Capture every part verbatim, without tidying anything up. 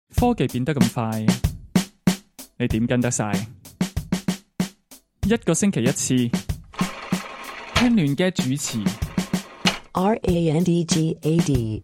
科技變得咁快，你點跟得晒？一個星期一次，聽亂嘅主持。 R A N D G A D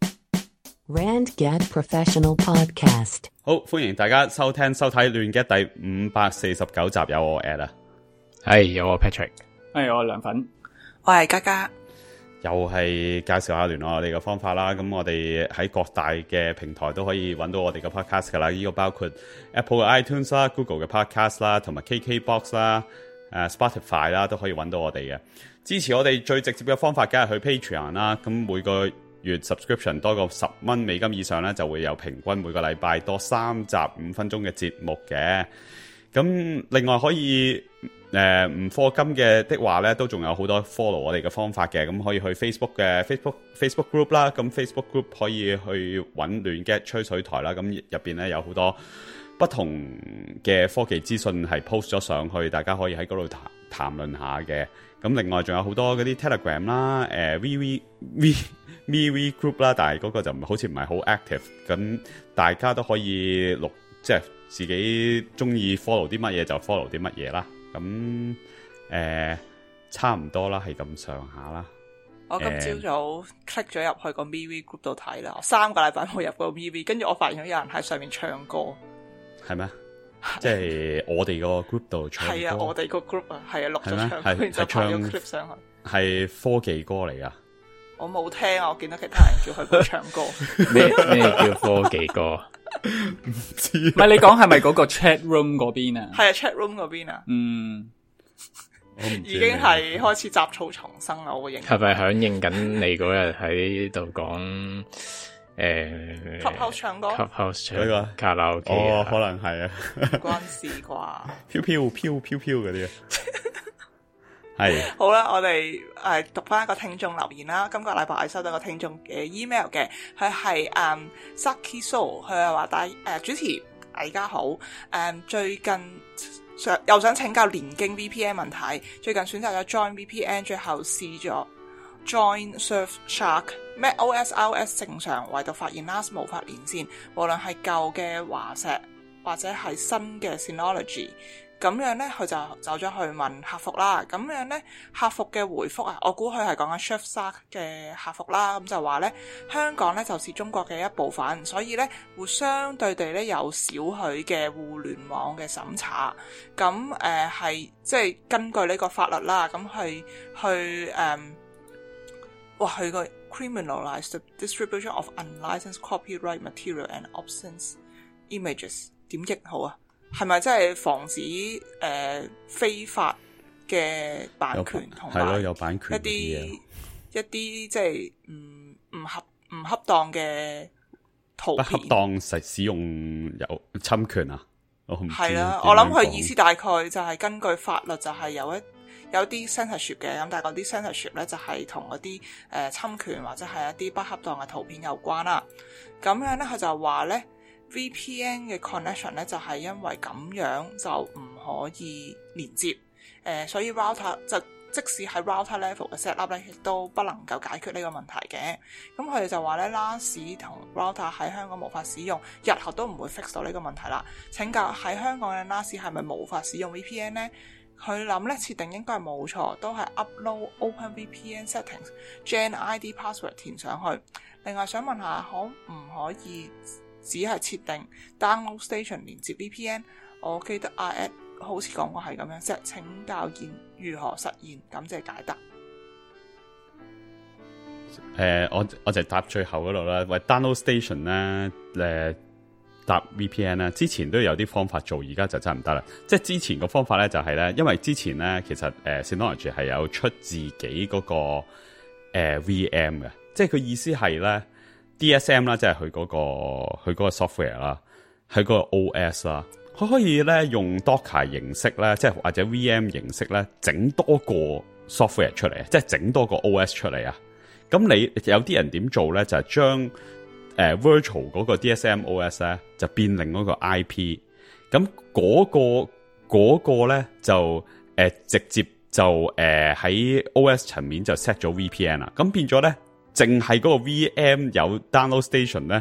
Rand Gad Professional Podcast。 好，歡迎大家收聽收睇亂嘅第五百四十九集，有我 Ed 啊， 係有我 Patrick， 係我涼粉， 我係嘉嘉。 又係介紹下聯絡我哋嘅方法啦。咁我哋喺各大嘅平台都可以揾到我哋嘅 podcast 噶啦。呢個包括 Apple 嘅 iTunes 啦、Google 嘅 podcast 啦，同埋 K K Box 啦、誒 Spotify 啦，都可以揾到我哋嘅。支持我哋最直接嘅方法，梗係去 Patreon 啦。咁每個月 subscription 多過十蚊美金以上咧，就會有平均每個禮拜多三集五分鐘嘅節目嘅。咁另外可以誒唔課金嘅的話咧，都仲有好多 follow 我哋嘅方法嘅。咁可以去 Facebook 嘅 Facebook Facebook group 啦。咁 Facebook group 可以去揾亂嘅吹水台啦。咁入邊咧有好多不同嘅科技資訊係 post 咗上去，大家可以喺嗰度談談論下嘅。咁另外仲有好多嗰啲 Telegram 啦、誒 V V V V V group 啦，但係嗰個就唔好似唔係好 active。咁大家都可以錄，即係自己中意 follow 啲乜嘢就 follow 啲乜嘢啦。咁誒、呃、差唔多啦，係咁上下啦。 我今朝早 click 咗入去個 V V group 度睇啦，我三個禮拜冇入過 V V， 跟住我發現咗有人喺上面唱歌。 係咩？即係我哋個 group 度唱歌。 係啊，我哋個 group 啊，係啊，錄咗唱歌， 係然之後拍咗 clip 上去。 係科技歌嚟噶。 我冇聽啊，我見到其他人叫佢唱歌。 咩咩叫科技歌？ 唔知。唔係你講係咪嗰個 chat room 嗰邊啊？ 係啊 ，chat room 嗰邊啊。 嗯， 我唔知已經係開始雜草叢生啦，我會認。 係咪響應緊你嗰日喺度講誒 Clubhouse 唱歌 Clubhouse 唱嗰個卡拉 OK 哦，可能係啊。 唔關事啩？ 飄飄飄飄飄嗰啲啊。係好啦，我哋誒讀翻一個聽眾留言啦。今個禮拜我收到個聽眾嘅 email 嘅，佢係誒 Saki So， 佢係話大誒主持大家好，誒、嗯、最近想又想請教連經 V P N 問題，最近選擇咗 Join V P N， 最後試咗 Join Surfshark，Mac O S、iOS 正常，唯獨發現 N A S 無法連線，無論係舊嘅華碩或者係新嘅 Synology。咁樣咧，佢就走咗去問客服啦。咁樣咧，客服嘅回覆啊，我估佢係講緊 Surfshark 嘅客服啦。咁就話咧，香港咧就是中國嘅一部分，所以咧會相對地咧有少許嘅互聯網嘅審查。咁誒係即係根據呢個法律啦，咁去去誒、嗯，哇，佢個 criminalize the distribution of unlicensed copyright material and obscene images 點譯好啊？係咪真係防止誒、呃、非法嘅版權同埋係咯，有版權一啲一啲即係唔唔合唔恰當嘅圖片？ 不恰當使使用有侵權啊？我唔知。 係啦，我諗佢意思大概就係根據法律就係有一有啲 censorship 嘅，咁但係嗰啲 censorship 咧就係同嗰啲誒侵權或者係一啲不恰當嘅圖片有關啦。咁樣咧，佢就話咧。V P N 嘅 connection 咧就係因為咁樣就唔可以連接，誒、呃，所以 router 就即使喺 router level 嘅 set up 咧，亦都不能夠解決呢個問題嘅。咁佢哋就話咧 N A S 同 router 喺香港無法使用，日後都唔會 fix 到呢個問題啦。請教喺香港嘅 N A S 係咪無法使用 V P N 呢？佢諗咧設定應該係冇錯，都係 upload OpenVPN settings、Gen I D password 填上去。另外想問下，可唔可以？只係設定 download station 連接 V P N， 我記得阿 Ed 好似講過係咁樣，即係請教現如何實現，感謝解答。 誒、呃，我我就答最後嗰度啦。喂 ，download station 咧，誒、呃，搭 V P N 咧，之前都有啲方法做，而家就真係唔得啦。即係之前個方法咧，就係、是、咧，因為之前咧，其實誒、呃、Synology 係有出自己嗰、那個誒、呃、V M 嘅，即係佢意思係咧。D S M 啦，即係佢嗰個佢嗰個 software 啦，佢嗰個 O S 啦，佢可以咧用 Docker 形式咧，即係或者 V M 形式咧，整多個 software 出嚟，即係整多個 O S 出嚟啊！咁你有啲人點做咧，就係將誒 virtual 嗰個 D S M O S 咧，就變另一個 I P， 咁嗰個嗰個咧就誒、呃、直接就誒喺、呃、O S 層面就 set 咗 V P N 啦，咁變咗咧。淨係嗰個 V M 有 download station 咧，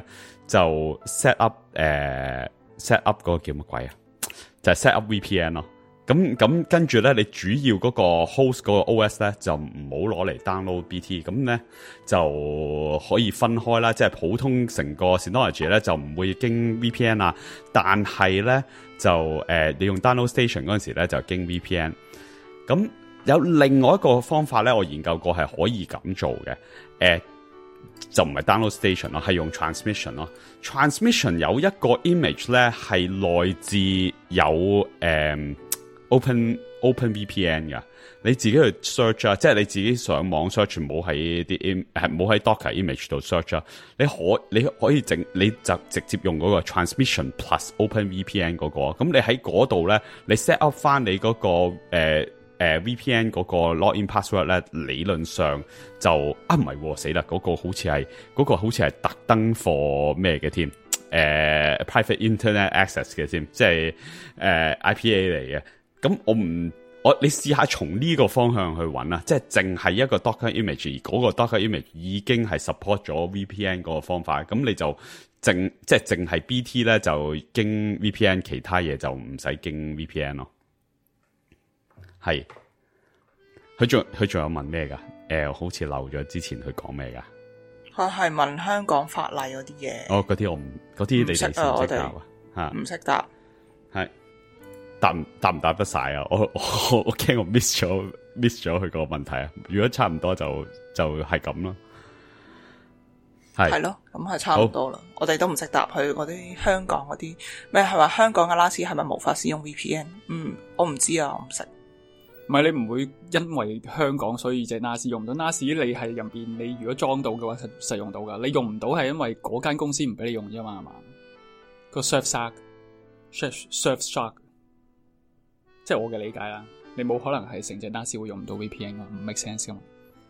就 set up 誒、呃、set up 嗰個叫乜鬼啊？就係、是、set up V P N 咯。咁咁跟住咧，你主要嗰個 host 嗰個 O S 咧就唔好攞嚟 download B T， 咁咧就可以分開啦。即係普通成個 Synology 咧就唔會經 V P N 啊，但係咧就誒、呃、你用 download station 嗰陣時咧就經 V P N。咁有另外一個方法咧，我研究過係可以咁做嘅，誒、呃、就唔係 download station 咯，係用 transmission 咯。transmission 有一個 image 咧係來自有誒。呃Open Open V P N 噶，你自己去 search 啊，即係你自己上網 search，冇喺啲 im 係冇喺 Docker image 度 search 啊。你可你可以整，你就直接用嗰個 transmission plus Open V P N 嗰個。咁你喺嗰度咧，你 set up 翻你嗰個誒誒 V P N 嗰個 login password 咧，理論上就啊唔係死啦，嗰個好似係嗰個好似係特登 for 咩嘅添，誒 private internet access 嘅添，即係誒 I P A 嚟嘅。咁我唔我你試下從呢個方向去揾啦，即係淨係一個 Docker image， 而嗰個 Docker image 已經係 support 咗 V P N 嗰個方法，咁你就淨即係淨係 B T 咧就經 V P N， 其他嘢就唔使經 V P N 咯。係，佢仲佢仲有問咩噶？誒、呃，好似漏咗之前佢講咩噶？ 佢係問香港法例嗰啲嘢。哦， 嗰啲我唔嗰啲你哋識唔識答啊？吓， 唔識答。 係。答唔答唔答得晒啊！我我我驚我 miss 咗 miss 咗佢個問題啊！如果差唔多就就係咁咯，係係咯，咁係差唔多啦。我哋都唔識答佢嗰啲香港嗰啲咩係話香港嘅 N A S 係咪無法使用 V P N？ 嗯，我唔知啊，我唔識。 唔係你唔會因為香港所以隻 N A S 用唔到 N A S， 你係入邊你如果裝到嘅話實實用到噶，你用唔到係因為嗰間公司唔俾你用啫嘛，係嘛？個 Surfshark Surfshark。即係我嘅理解啦，你冇可能係成隻 N A S 會用唔到 V P N 咯，唔 make sense 噶嘛。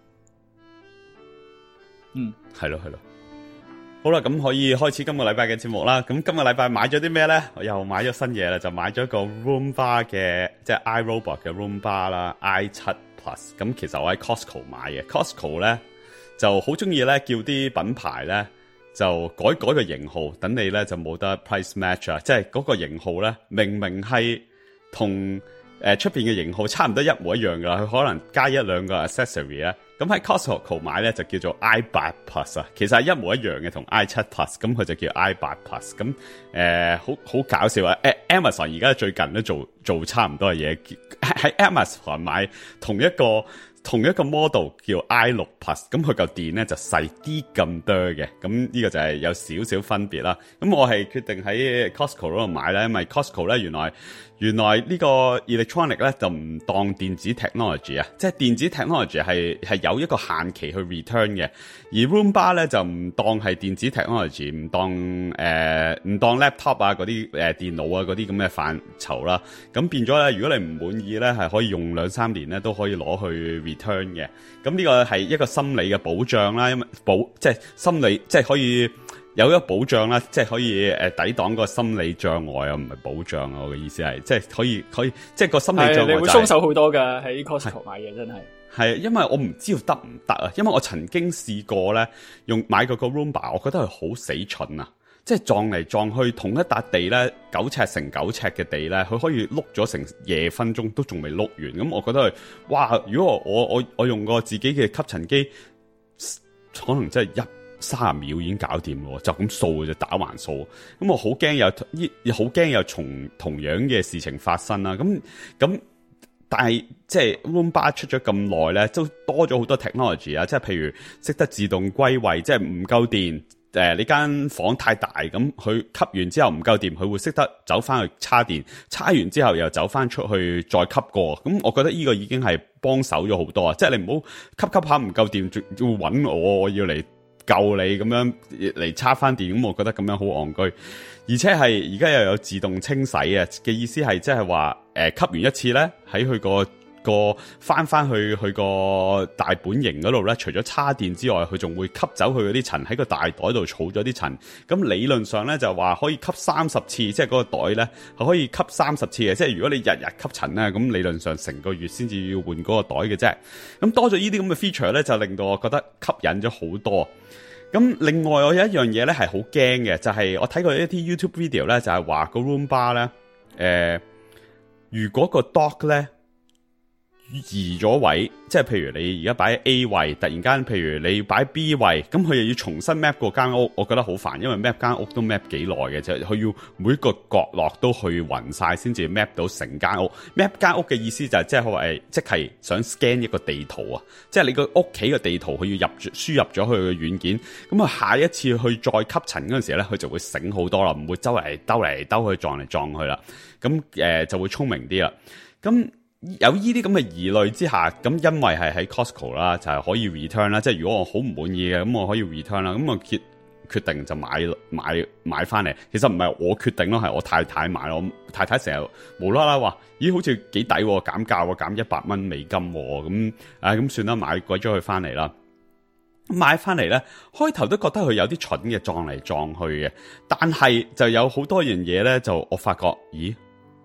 嗯， 係咯係咯。好啦，咁可以開始今個禮拜嘅節目啦。咁今個禮拜買咗啲咩咧？我又買咗新嘢啦，就買咗個 Roomba 嘅，即係 iRobot 嘅 Roomba 啦 ，i 七 Plus。咁其實我喺 Costco 買嘅 ，Costco 咧就好中意咧叫啲品牌咧就改改個型號，等你咧就冇得 price match 啊，即係嗰個型號咧明明係同誒出邊嘅型號差唔多一模一樣噶啦，佢可能加一兩個 accessory 咧。咁喺 Costco 買咧就叫做 i 八 Plus 啊，其實係一模一樣嘅，同 i 七 Plus， 咁佢就叫 i 八 Plus。咁誒好好搞笑啊！誒 Amazon 而家最近都做做差唔多嘅嘢，喺 Amazon 買同一個同一個 model 叫 i 六 Plus， 咁佢嚿電咧就細啲咁多嘅，咁呢個就係有少少分別啦。咁我係決定喺 Costco 嗰度買咧，因為 Costco 咧原來原來呢個 electronic 咧就唔當電子 technology 啊，即係電子 technology 係係有一個限期去 return 嘅，而 Roomba 咧就唔當係電子 technology， 唔當誒唔、呃、當 laptop 啊嗰啲誒電腦啊嗰啲咁嘅範疇啦。咁變咗咧，如果你唔滿意咧，係可以用兩三年咧都可以攞去 return 嘅。咁呢個係一個心理嘅保障啦，因為保即係心理即係可以。有一個保障啦，即係可以誒、呃、抵擋個心理障礙啊，唔係保障啊，我嘅意思係，即係可以可以，即係個心理障礙、就係。 你會鬆手好多噶喺 Costco 買嘢真係。 係，因為我唔知道得唔得啊，因為我曾經試過咧，用買過個 Roomba， 我覺得佢好死蠢啊，即係撞嚟撞去同一笪地咧，九尺乘九尺嘅地咧，佢可以碌咗成夜分鐘都仲未碌完，咁我覺得係，哇！如果我我我用過自己嘅吸塵機，可能真係一。三十秒已經搞掂咯，就咁掃就打橫掃，咁我好驚有依好驚有同同樣嘅事情發生啦。咁咁，但係即係 Roomba 出咗咁耐咧，都多咗好多 technology 啊，即係譬如識得自動歸位，即係唔夠電，誒你間房太大，咁佢吸完之後唔夠電，佢會識得走翻去叉電，叉完之後又走翻出去再吸過。咁我覺得呢個已經係幫手咗好多啊！即係你唔好吸吸下唔夠電，仲要揾我，我要嚟。救你咁樣嚟插翻電，咁我覺得咁樣好戇居，而且係而家又有自動清洗啊嘅意思係即係話誒吸完一次咧，喺佢個個翻翻去佢個大本營嗰度咧，除咗叉電之外，佢仲會吸走佢嗰啲塵，喺個大袋度儲咗啲塵。咁理論上咧就話可以吸三十次，即係嗰個袋咧係可以吸三十次嘅。即係如果你日日吸塵咧，咁理論上成個月先至要換嗰個袋嘅啫。咁多咗呢啲咁嘅 feature 咧，就令到我覺得吸引咗好多。 咁另外我有一樣嘢咧係好驚嘅，就係、是、我睇過一啲 YouTube video 咧，就係話個 Roomba 咧，誒、呃，如果個 dock 咧移咗位，即係譬如你而家擺喺 A 位，突然間譬如你擺 B 位，咁佢又要重新 map 個間屋，我覺得好煩，因為 map 間屋都 map 幾耐嘅啫，佢要每個角落都去匀晒先至 map 到成間屋。map 間屋嘅意思就係即係誒，即係想 scan 一個地圖啊，即係你個屋企嘅地圖，佢要入輸入咗佢嘅軟件，咁啊下一次去再吸塵嗰陣時咧，佢就會醒好多啦，唔會周圍兜嚟兜去撞嚟撞去啦，咁誒、呃、就會聰明啲啦，咁。有呢啲咁嘅疑慮之下，咁因為係喺 Costco 啦，就係可以 return 啦，即係如果我好唔滿意嘅，咁我可以 return 啦，咁我決決定就買買買翻嚟。其實唔係我決定咯，係我太太買咯。我太太成日無啦啦話，咦好似幾抵喎，減價喎，減一百蚊美金喎，咁啊咁算啦，買鬼咗佢翻嚟啦。買翻嚟咧，開頭都覺得佢有啲蠢嘅，撞嚟撞去嘅，但係就有好多樣嘢咧，就我發覺，咦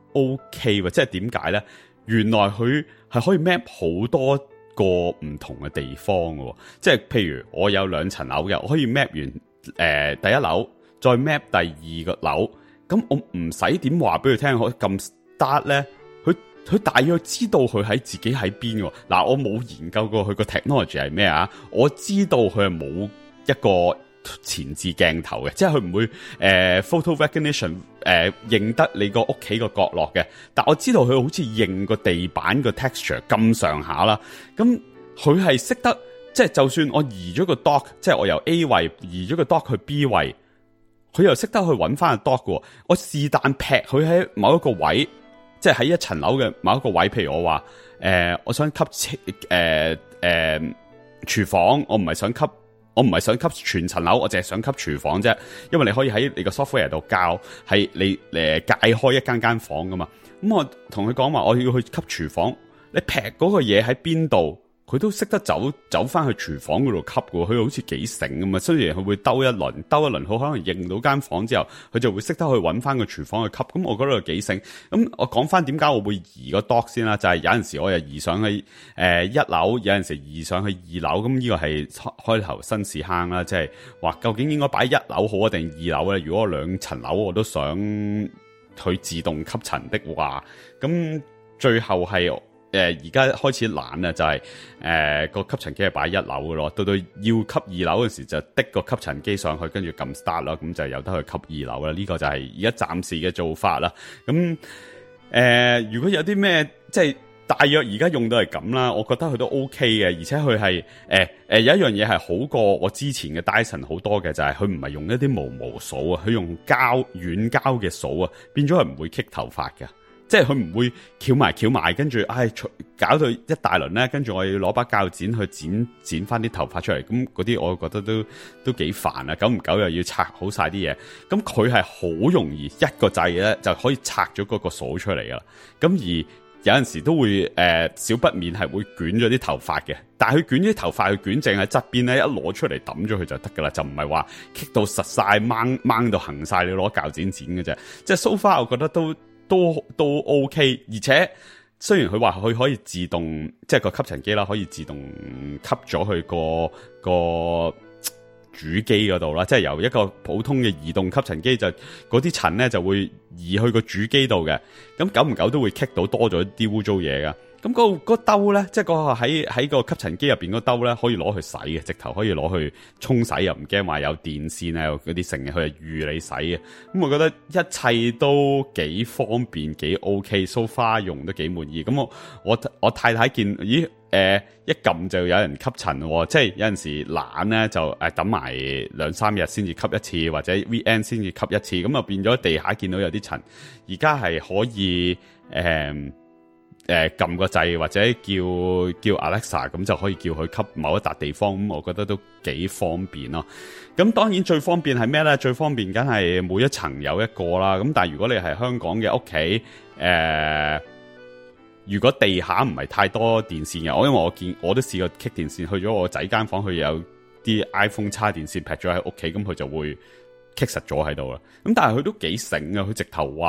OK 喎，即係點解咧？原來佢係可以 map 好多個唔同嘅地方嘅，即係譬如我有兩層樓嘅，我可以 map 完誒、呃、第一樓，再 map 第二個樓，咁我唔使點話俾佢聽，我撳 start 咧，佢佢大約知道佢喺自己喺邊喎。嗱，我冇研究過佢個 technology 係咩啊，我知道佢係冇一個前置鏡頭嘅，即係佢唔會誒、呃、photo recognition 誒、呃、認得你個屋企個角落嘅，但我知道佢好似認個地板個 texture 咁上下啦。咁佢係識得，即係就算我移咗個 dock， 即係我由 A 位移咗個 dock 去 B 位，佢又識得去揾翻個 dock 嘅。我是但劈佢喺某一個位，即係喺一層樓嘅某一個位，譬如我話誒、呃，我想吸誒誒廚房，我唔係想吸。我唔係想吸全層樓，我淨係想吸廚房啫。因為你可以喺你個 software 度教，係你誒解開一間間房噶嘛。咁我同佢講話，我要去吸廚房，你劈嗰個嘢喺邊度，佢都識得走走翻去廚房嗰度吸嘅。佢好似幾醒咁啊！雖然佢會兜一輪，兜一輪，佢可能認到間房之後，佢就會識得去揾翻個廚房去吸。咁我覺得佢幾醒。咁我講翻點解我會移個 dock 先啦，就係、是、有陣時我又移上去誒、呃、一樓，有陣時移上去二樓。咁呢個係開頭新屎坑啦，即係話究竟應該擺一樓好啊定二樓咧？如果我兩層樓我都想去自動吸塵的話，咁最後係。誒，而家開始懶啊，就係誒個吸塵機係擺一樓嘅咯，到到要吸二樓嘅時就滴個吸塵機上去，跟住撳 start 啦，咁就有得去吸二樓啦。呢、這個就係而家暫時嘅做法啦。咁誒、呃，如果有啲咩即係大約而家用到係咁啦，我覺得佢都 OK 嘅，而且佢係誒誒有一樣嘢係好過我之前嘅 Dyson 好多嘅，就係佢唔係用一啲毛毛掃啊，佢用膠軟膠嘅掃啊，變咗係唔會棘頭髮嘅。即係佢唔會翹埋翹埋，跟住唉，搞到一大輪咧，跟住我要攞把鉸剪去剪剪翻啲頭髮出嚟，咁嗰啲我覺得都都幾煩啊！久唔久又要拆好晒啲嘢，咁佢係好容易一個掣咧就可以拆咗嗰個鎖出嚟噶啦。咁而有陣時都會誒、呃、少不免係會捲咗啲頭髮嘅，但係佢捲咗啲頭髮，佢捲淨喺側邊咧，一攞出嚟抌咗佢就得噶啦，就唔係話棘到實晒掹掹到行晒，你攞鉸剪剪嘅啫。即係 so far 我覺得都。都都 OK， 而且雖然佢話佢可以自動，即係個吸塵機啦，可以自動吸咗去個個主機嗰度啦，即係由一個普通嘅移動吸塵機就嗰啲塵咧就會移去個主機度嘅，咁久唔久都會棘到多咗啲污糟嘢噶。咁嗰嗰兜咧，即係嗰個喺喺個吸塵機入邊嗰兜咧，可以攞去洗嘅，直頭可以攞去沖洗，又唔驚話有電線啊，嗰啲成日佢係預你洗嘅。咁我覺得一切都幾方便，幾 OK，so far 用都幾滿意。咁我我我太太見，咦誒、呃、一撳就有人吸塵喎，即係有陣時懶咧就誒等埋兩三日先至吸一次，或者 weekend 先至吸一次，咁啊變咗地下見到有啲塵，而家係可以誒。呃誒，撳個掣或者叫叫 Alexa 咁就可以叫佢吸某一笪地方，咁我覺得都幾方便咯。咁當然最方便係咩咧？最方便梗係每一層有一個啦。咁但係如果你係香港嘅屋企，誒、呃，如果地下唔係太多電線嘅，我因為我見我都試過棘電線去咗我仔間房，佢有啲 iPhone 叉電線劈咗喺屋企，咁佢就會棘實咗喺度啦。咁但係佢都幾醒啊，佢直頭話。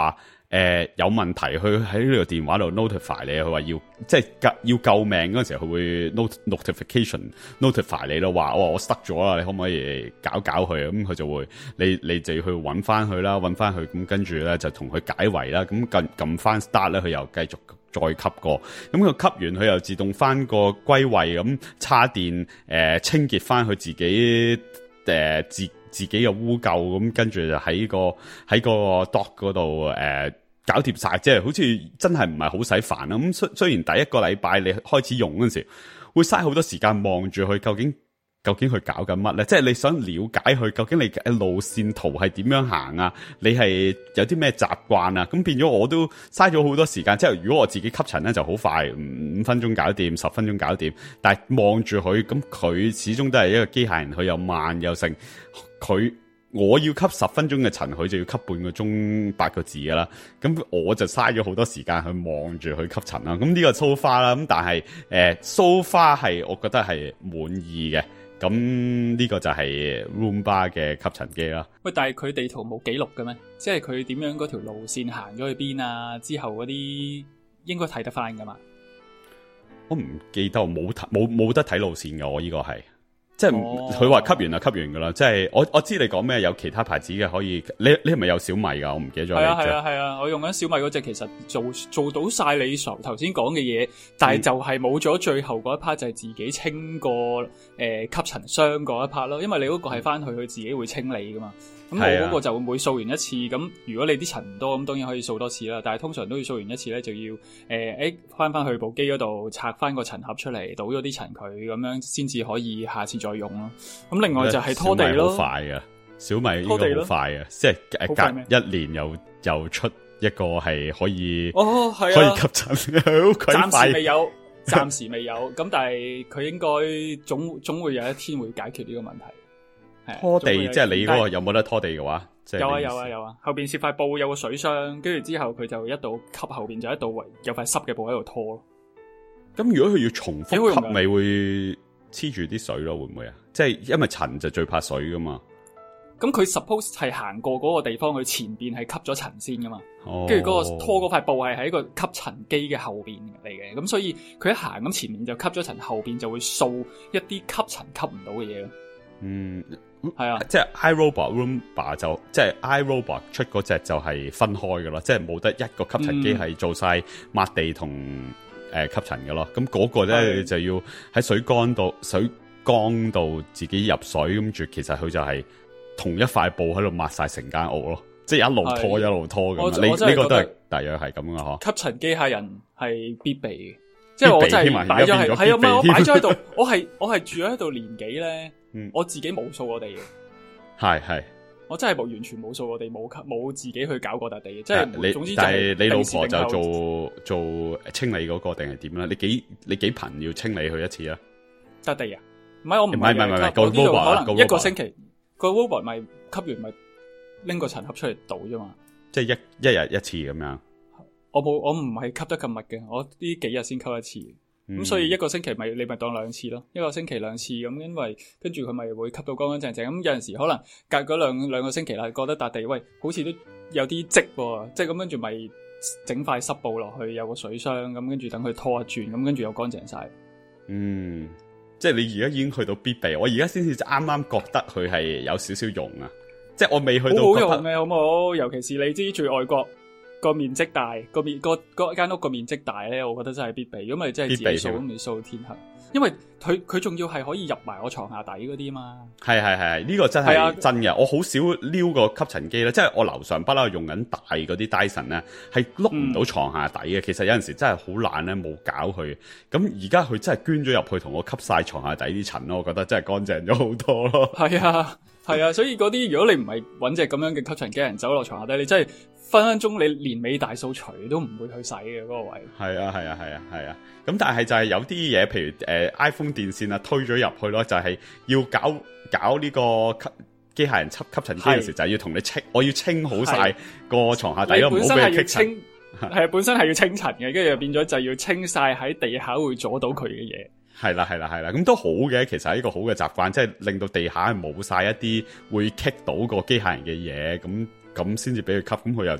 呃、有問題，佢喺呢個電話度 notify 你，佢話要即係救要救命嗰陣時候，佢會 not notification notify 你咯，話我我 stuck 咗啦，你可唔可以搞搞佢？咁佢就會你你就要去揾翻佢啦，揾翻佢，咁跟住咧就同佢解圍啦，咁撳撳翻 start 咧，佢又繼續再吸過，咁佢吸完佢又自動翻個歸位，咁叉電誒、呃、清潔翻佢自己誒、呃、自自己嘅污垢，咁跟住就喺個喺個 dock 嗰度誒搞掂晒，即係好似真係唔係好使煩啦。咁雖雖然第一個禮拜你開始用嗰陣時，會嘥好多時間望住佢究竟。究竟佢搞緊乜咧？即係你想了解佢究竟你嘅路線圖係點樣行啊？你係有啲咩習慣啊？咁變咗我都嘥咗好多時間。即係如果我自己吸塵咧就好快，五分鐘搞掂，十分鐘搞掂。但係望住佢，咁佢始終都係一個機械人，佢又慢又剩。佢我要吸十分鐘嘅塵，佢就要吸半個鐘八個字噶啦。咁我就嘥咗好多時間去望住佢吸塵啦。咁呢個 so far 啦，咁但係誒 so far 係我覺得係滿意嘅。咁呢個就係 Roomba 嘅吸塵機啦。 喂，但係佢地圖冇記錄嘅咩？即係佢點樣嗰條路線行咗去邊啊？之後嗰啲應該睇得翻噶嘛？ 我唔記得，冇冇冇得睇路線噶。我呢個係即係佢話吸完就吸完噶啦。即係我我知你講咩，有其他牌子嘅可以。你你係咪有小米噶？我唔記得咗。係啊係啊係啊！我用緊小米嗰隻，其實做做到晒你頭先講嘅嘢，但係就係冇咗最後嗰一 part，就係自己清個誒、呃、吸塵箱嗰一 part 咯。因為你嗰個係翻去佢自己會清理噶嘛。咁我嗰個就會每掃完一次，咁如果你啲塵唔多，咁當然可以掃多次啦。但係通常都要掃完一次咧，就要誒誒翻翻去部機嗰度拆翻個塵盒出嚟，倒咗啲塵佢，咁樣先至可以下次再用咯。咁另外就係拖地咯， 小米好快嘅，小米應該好快嘅，即係隔一年又又出一個係可以哦，係啊， 可以吸塵，好鬼快。 暫時未有，暫時未有。咁但係佢應該總總會有一天會解決呢個問題。 拖地即係你嗰個有冇得拖地嘅話？ 有啊有啊有啊，後邊攝塊布有個水箱，跟住之後佢就一度吸，後邊就一度有塊濕嘅布喺度拖咯。 咁如果佢要重複吸，咪會黐住啲水咯？會唔會啊？即係因為塵就最怕水噶嘛。 咁佢 suppose 係行過嗰個地方，佢前邊係吸咗塵先噶嘛。 哦， 跟住嗰個拖嗰塊布係喺一個吸塵機嘅後邊嚟嘅，咁所以佢一行咁前面就吸咗塵，後邊就會掃一啲吸塵吸唔到嘅嘢咯。 嗯。 係啊， 即係 iRobot Roomba 就即係 iRobot 出嗰隻就係分開噶啦，即係冇得一個吸塵機係做晒抹地同誒、呃、吸塵噶咯。咁嗰個咧你就要喺水缸度水缸度自己入水，咁住其實佢就係同一塊布喺度抹晒成間屋咯，即係一路拖一路拖咁。你呢個都係大約係咁噶嗬？吸塵機械人係必備嘅，即係我真係擺咗係係啊，唔係我擺咗喺度，我係我係住喺度年幾咧。嗯，我自己冇掃過地嘅， 係係， 我真係冇完全冇掃過地，冇冇自己去搞過笪地嘅，即係你總之但係你老婆就做做清理嗰個定係點咧？你幾你幾頻要清理佢一次啊？ 笪地啊？唔係我唔係唔係唔係唔係個 robot 可能一個星期個 robot 咪吸完咪拎個塵盒出嚟倒啫嘛， 即係一一日一次咁樣。 我冇我唔係吸得咁密嘅，我呢幾日先吸一次。咁、嗯、所以一個星期咪你咪當兩次咯，一個星期兩次咁，因為跟住佢咪會吸到乾乾淨淨。咁有陣時可能隔嗰兩兩個星期啦，覺得笪地喂好似都有啲積喎，即係咁跟住咪整塊濕布落去，有個水箱咁，跟住等佢拖一轉，咁跟住又乾淨晒。 嗯，即係你而家已經去到必備，我而家先至啱啱覺得佢係有少少用啊，即係我未去到好好用嘅，好唔好？尤其是你知住外國。個面積大，個面個個間屋個面積大咧，我覺得真係必備。如果咪真係自己掃咁，你掃天下。因為佢佢仲要係可以入埋我床下底嗰啲嘛。係係係，呢、這個真係、啊、真嘅。我好少撩個吸塵機咧，即係我樓上不嬲用緊大嗰啲 Dyson 咧，係碌唔到床下底嘅、嗯。其實有陣時真係好懶咧，冇搞佢。咁而家佢真係捐咗入去，同我吸晒床下底啲塵咯。我覺得真係乾淨咗好多咯。係啊係啊，所以嗰啲如果你唔係揾隻咁樣嘅吸塵機人走落床下底，你真係。分分鐘你年尾大掃除都唔會去洗嘅嗰、那個位。係啊係啊係啊係啊，咁、啊、但係就係有啲嘢，譬如誒、呃、iPhone 電線啊推咗入去咯，就係、是、要搞搞呢個吸機械人吸吸塵機嘅時，就係要同你清，我要清好晒個床下底咯，唔好俾佢清。 係本身係要清塵嘅，跟住又變咗就要清晒喺地下會阻到佢嘅嘢。 係啦係啦係啦，咁都好嘅，其實係一個好嘅習慣，即係令到地下冇晒一啲會棘到個機械人嘅嘢咁。咁先至俾佢吸，咁佢又真係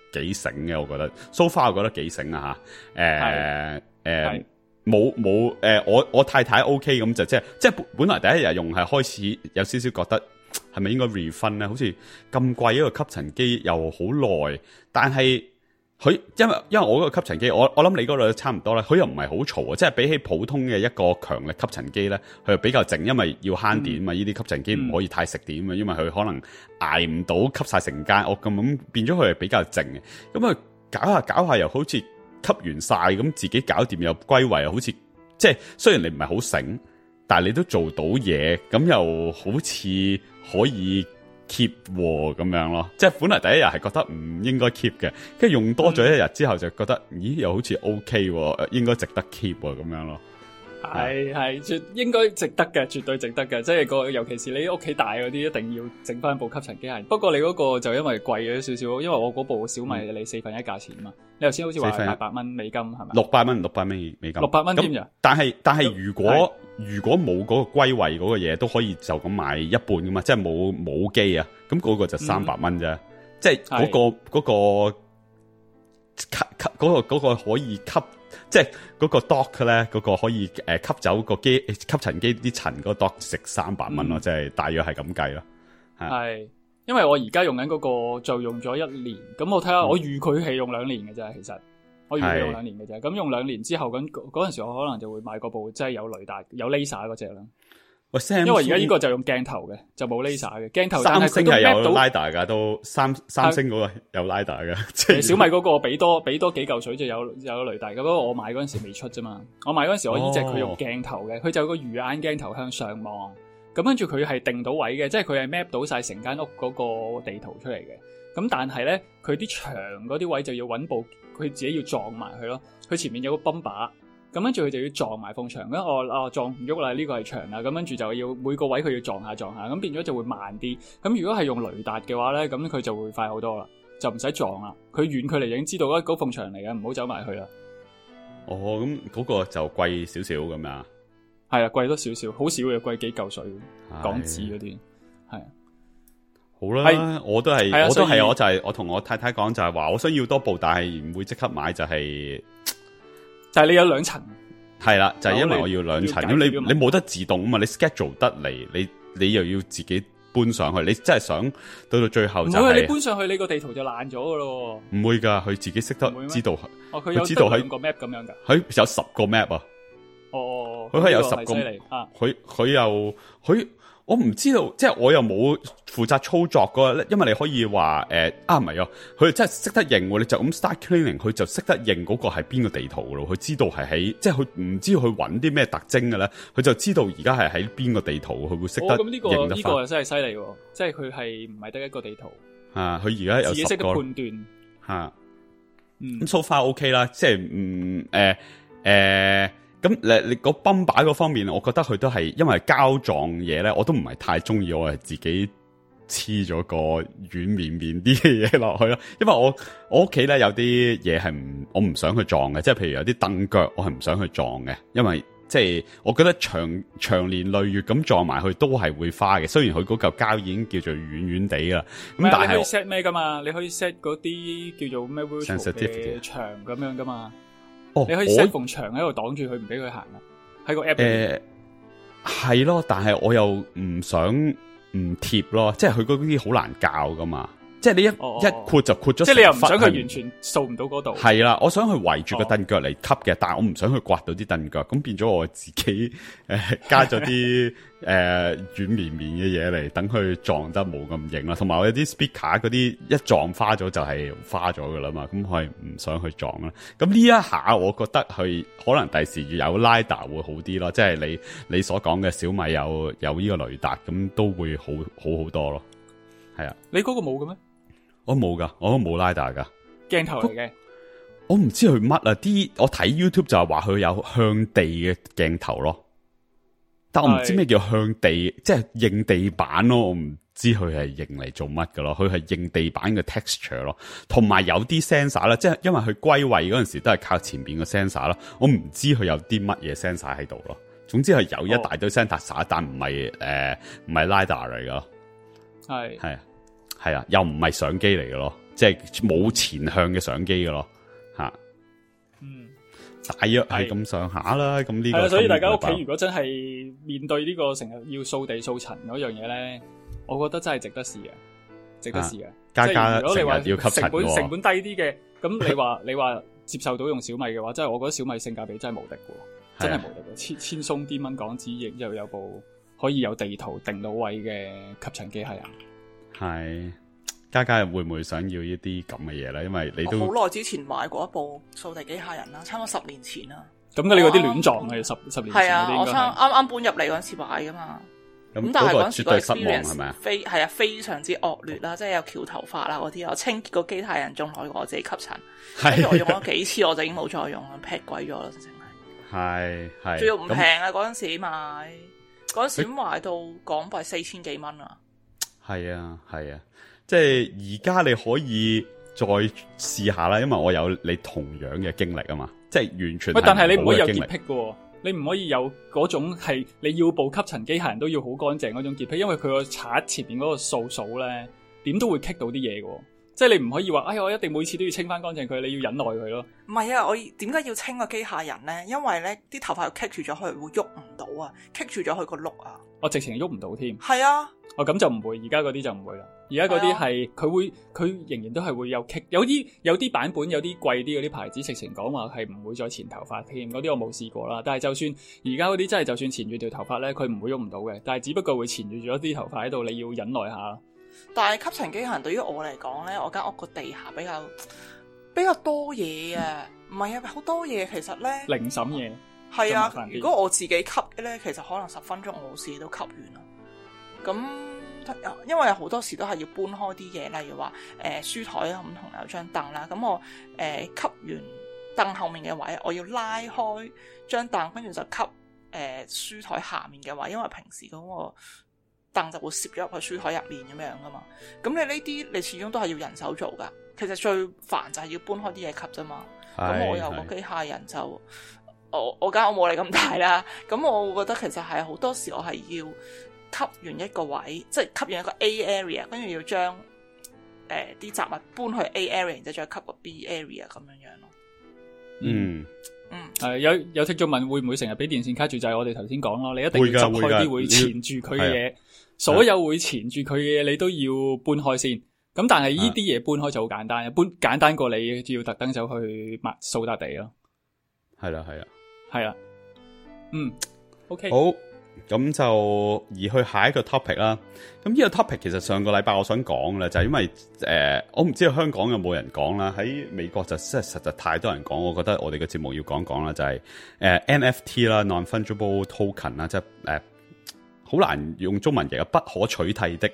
幾醒嘅，我覺得 so far 我覺得幾醒啊吓，誒誒冇冇誒我我太太 OK 咁就即係即係本來第一日用係開始有少少覺得係咪應該 refund 咧？好似咁貴一個吸塵機又好耐，但係佢因為因為我嗰個吸塵機，我我諗你嗰度差唔多啦，佢又唔係好嘈啊，即係比起普通嘅一個強力吸塵機咧，佢比較靜，因為要慳電嘛，呢啲吸塵機唔可以太食電啊，因為佢可能捱唔到吸晒成間屋咁，咁變咗佢係比較靜嘅，咁啊搞下搞下又好似吸完晒咁，自己搞掂又歸位，又好似即係雖然你唔係好醒，但係你都做到嘢，咁又好似可以 keep 咁樣咯。即係本來第一日係覺得唔應該 keep 嘅，跟住用多咗一日之後就覺得，嗯、咦又好似 OK，應該值得 keep 咁樣咯。 係係絕應該值得嘅，絕對值得嘅。即係個尤其是你屋企大嗰啲，一定要整翻部吸塵機械。不過你嗰個就因為貴咗少少，因為我嗰部小米你四分一價錢嘛。你頭先好似話八百蚊美金係咪？ 六百蚊，六百蚊美金。 六百蚊添咋？ 但係但係如果如果冇嗰個歸位嗰個嘢，都可以就咁買一半噶嘛，即係冇冇機啊。咁嗰個就三百蚊啫，嗯、即係嗰、嗰個嗰、嗰個吸吸嗰個嗰個可以吸。即係嗰個 dock 咧，嗰個可以誒吸走個機吸塵機啲塵，個 dock 值三百蚊咯，即係大約係咁計咯。 係，因為我而家用緊嗰個就用咗一年，咁我睇下、嗯、我預佢係用兩年嘅啫，其實我預佢用兩年嘅啫。咁用兩年之後，咁嗰陣時我可能就會買嗰部即係有雷達、有 laser 嗰隻啦。因為而家呢個就用鏡頭嘅，就冇 laser 嘅鏡頭。 三星係有 laser 噶，都三三星嗰個有 laser 嘅。即係小米嗰個俾多俾多幾嚿水就有有雷達嘅。不過我買嗰陣時未出啫嘛。我買嗰陣時我呢隻佢用鏡頭嘅，佢、哦、就有個魚眼鏡頭向上望。咁跟住佢係定到位嘅，即係佢係 map 到晒成間屋嗰個地圖出嚟嘅。咁但係咧，佢啲牆嗰啲位就要揾部佢自己要撞埋佢咯。佢前面有個 bumper。咁跟住佢就要撞埋埲牆，咁我啊撞唔喐啦，呢、這個係牆啦，咁跟住就要每個位佢要撞下撞下，咁變咗就會慢啲。咁如果係用雷達嘅話咧，咁佢就會快好多啦，就唔使撞啦。佢遠距離已經知道嗰嗰埲牆嚟嘅，唔好走埋去啦。 哦，咁嗰個就貴少少咁樣。係啊，貴多少少，好少嘅，貴幾嚿水港紙嗰啲。係啊， 好啦，我都係，我都係，我就係、是、我同我太太講就係話，我想要多部，但係唔會即刻買，就係、是。 但係你有兩層， 係啦，就係、是、因為我要兩層，咁你你冇得自動啊嘛，你 schedule 得嚟，你你又要自己搬上去，你真係想到到最後就係、是、 唔會，你搬上去你個地圖就爛咗噶咯， 唔會噶，佢自己識得知道， 哦，佢有知道喺個 map 咁樣噶， 佢有十個 map 啊， 哦， 佢係有十個，佢佢又佢。我唔知道，即係我又冇負責操作嗰，因為你可以話誒、呃、啊唔係啊，佢真係識得認，你就咁 start cleaning，佢就識得認嗰個係邊個地圖噶咯，佢知道係喺，即係佢唔知佢揾啲咩特徵嘅咧，佢就知道而家係喺邊個地圖，佢會識得認得翻。咁呢個呢個真係犀利，即係佢係唔係得一個地圖啊？佢而家有自己識得判斷吓，咁、啊嗯、so far OK 啦，即係嗯誒誒。呃呃咁你你個泵把嗰方面，我覺得佢都係因為膠狀嘢咧，我都唔係太中意，我係自己黐咗個軟綿綿啲嘅嘢落去咯。因為我我屋企咧有啲嘢係唔我唔想去撞嘅，即係譬如有啲凳腳，我係唔想去撞嘅，因為即係我覺得長長年累月咁撞埋去都係會花嘅。雖然佢嗰嚿膠已經叫做軟軟地啦，咁但係你可以 set 咩噶嘛？你可以 set 嗰啲叫做咩 virtual 嘅牆咁樣噶嘛？哦，你可以 set 埲牆喺度擋住佢，唔俾佢行啊！喺個 app 入面。誒，係咯，但係我又唔想唔貼咯，即係佢嗰啲好難教噶嘛。即係你一、哦、一括就括咗，即係你又唔想佢完全掃唔到嗰度。係啦，我想去圍住個凳腳嚟吸嘅，但係我唔想去刮到啲凳腳，咁變咗我自己誒、呃、加咗啲誒軟綿綿嘅嘢嚟，等佢撞得冇咁型啦。同埋我有啲 speaker 嗰啲一撞花咗就係花咗噶啦嘛，咁我係唔想去撞啦。咁呢一下我覺得佢可能第時有 LiDAR 會好啲咯，即係你你所講嘅小米有有呢個雷達，咁都會好好好多咯。係啊，你嗰個冇嘅咩？我冇噶，我都冇 LiDAR 噶鏡頭嚟嘅。我唔知佢乜啊，啲我睇 YouTube 就係話佢有向地嘅鏡頭咯，但我唔知咩叫向地，即係認地板咯。我唔知佢係認嚟做乜噶咯，佢係認地板嘅 texture 咯，同埋有啲 sensor 啦，即係因為佢歸位嗰陣時都係靠前邊嘅 sensor 啦。我唔知佢有啲乜嘢 sensor 喺度咯。總之係有一大堆 sensor，但唔係誒唔係 LiDAR 嚟噶。係係啊。係啊，又唔係相機嚟嘅咯， 即係冇前向嘅相機嘅咯，吓， 嗯， 大約係咁上下啦。咁呢個， 所以大家屋企如果真係面對呢個成日要掃地掃塵嗰樣嘢咧，我覺得真係值得試嘅，值得試嘅。 家家如果你話成日要吸塵成本喎成本低啲嘅，咁你話你話接受到用小米嘅話，真係我覺得小米性價比真係無敵嘅，真係無敵嘅，千千鬆啲蚊港紙，然之後有部可以有地圖定到位嘅吸塵機械人。 係。家家會唔會想要呢啲咁嘅嘢咧？因為你都好耐之前買過一部掃地機械人啦，差唔多十年前啦。 咁你嗰啲亂撞嘅十十年前係啊，我啱啱啱搬入嚟嗰陣時買噶嘛。咁但係嗰陣時個 experience 係咪啊？非係啊，非常之惡劣啦，即係有翹頭髮啦嗰啲，我清潔個機械人仲耐過我自己吸塵。跟住我用咗幾次，我就已經冇再用啦，劈鬼咗啦，直情係。係係。仲要唔平啊！嗰陣時買，嗰陣時買到港幣四千幾蚊啊！ 係啊係啊。即係而家你可以再試下啦，因為我有你同樣嘅經歷啊嘛，即係完全。 但係你唔可以有潔癖嘅，你唔可以有嗰種係你要部吸塵機械人都要好乾淨嗰種潔癖，因為佢個刷前面嗰個掃掃咧，點都會棘到啲嘢嘅。即係你唔可以話，哎呀，我一定每次都要清翻乾淨佢，你要忍耐佢咯。 唔係啊，我點解要清個機械人咧？因為咧啲頭髮要棘住咗佢，會喐唔到啊，棘住咗佢個碌啊。 我直情喐唔到添。 係啊。 哦，咁就唔會，而家嗰啲就唔會啦。而家嗰啲係佢會，佢仍然都係會有棘。有啲有啲版本有啲貴啲嗰啲牌子，直情講話係唔會再纏頭髮添。嗰啲我冇試過啦。但係就算而家嗰啲真係就算纏住條頭髮咧，佢唔會喐唔到嘅。但係只不過會纏住咗啲頭髮喺度，你要忍耐下。 但係吸塵機械人對於我嚟講咧，我間屋個地下比較比較多嘢啊，唔係啊，好多嘢其實咧。 零審嘢。 係啊，如果我自己吸咧，其實可能十分鐘我事都吸完啦。咁因為有好多時都係要搬開啲嘢，例如話誒、呃、書台啊，咁同有張凳啦。咁我誒、呃、吸完凳後面嘅位，我要拉開張凳，跟住就吸誒、呃、書台下面嘅位，因為平時嗰個凳就會攝咗入去書台入面咁樣噶嘛。咁你呢啲你始終都係要人手做噶。其實最煩就係要搬開啲嘢吸啫嘛。咁我有個機械人就我我間屋冇你咁大啦。咁我會覺得其實係好多時我係要吸完一個位，即係吸完一個 A area， 跟住要將誒啲雜物搬去 A area， 然之後再吸個 B area 咁樣樣咯。 嗯嗯， 係、呃、有有聽眾問會唔會成日俾電線卡住？就係、是、我哋頭先講咯，你一定要執開啲會纏住佢嘅嘢，所有會纏住佢嘅嘢你都要搬開先。咁但係呢啲嘢搬開就好簡單，搬簡單過你要特登走去抹掃笪地咯。 係啦，係啦， 係啦。嗯 ，OK， 好。咁就移去下一個 topic 啦。咁呢個 topic 其實上個禮拜我想講啦，就係、是、因為誒、呃，我唔知道香港有冇人講啦。喺美國就真係實在太多人講，我覺得我哋嘅節目要講講啦，就係、是、誒、呃、N F T 啦 ，non-fungible token 啦，即係誒好難用中文譯啊，不可取替的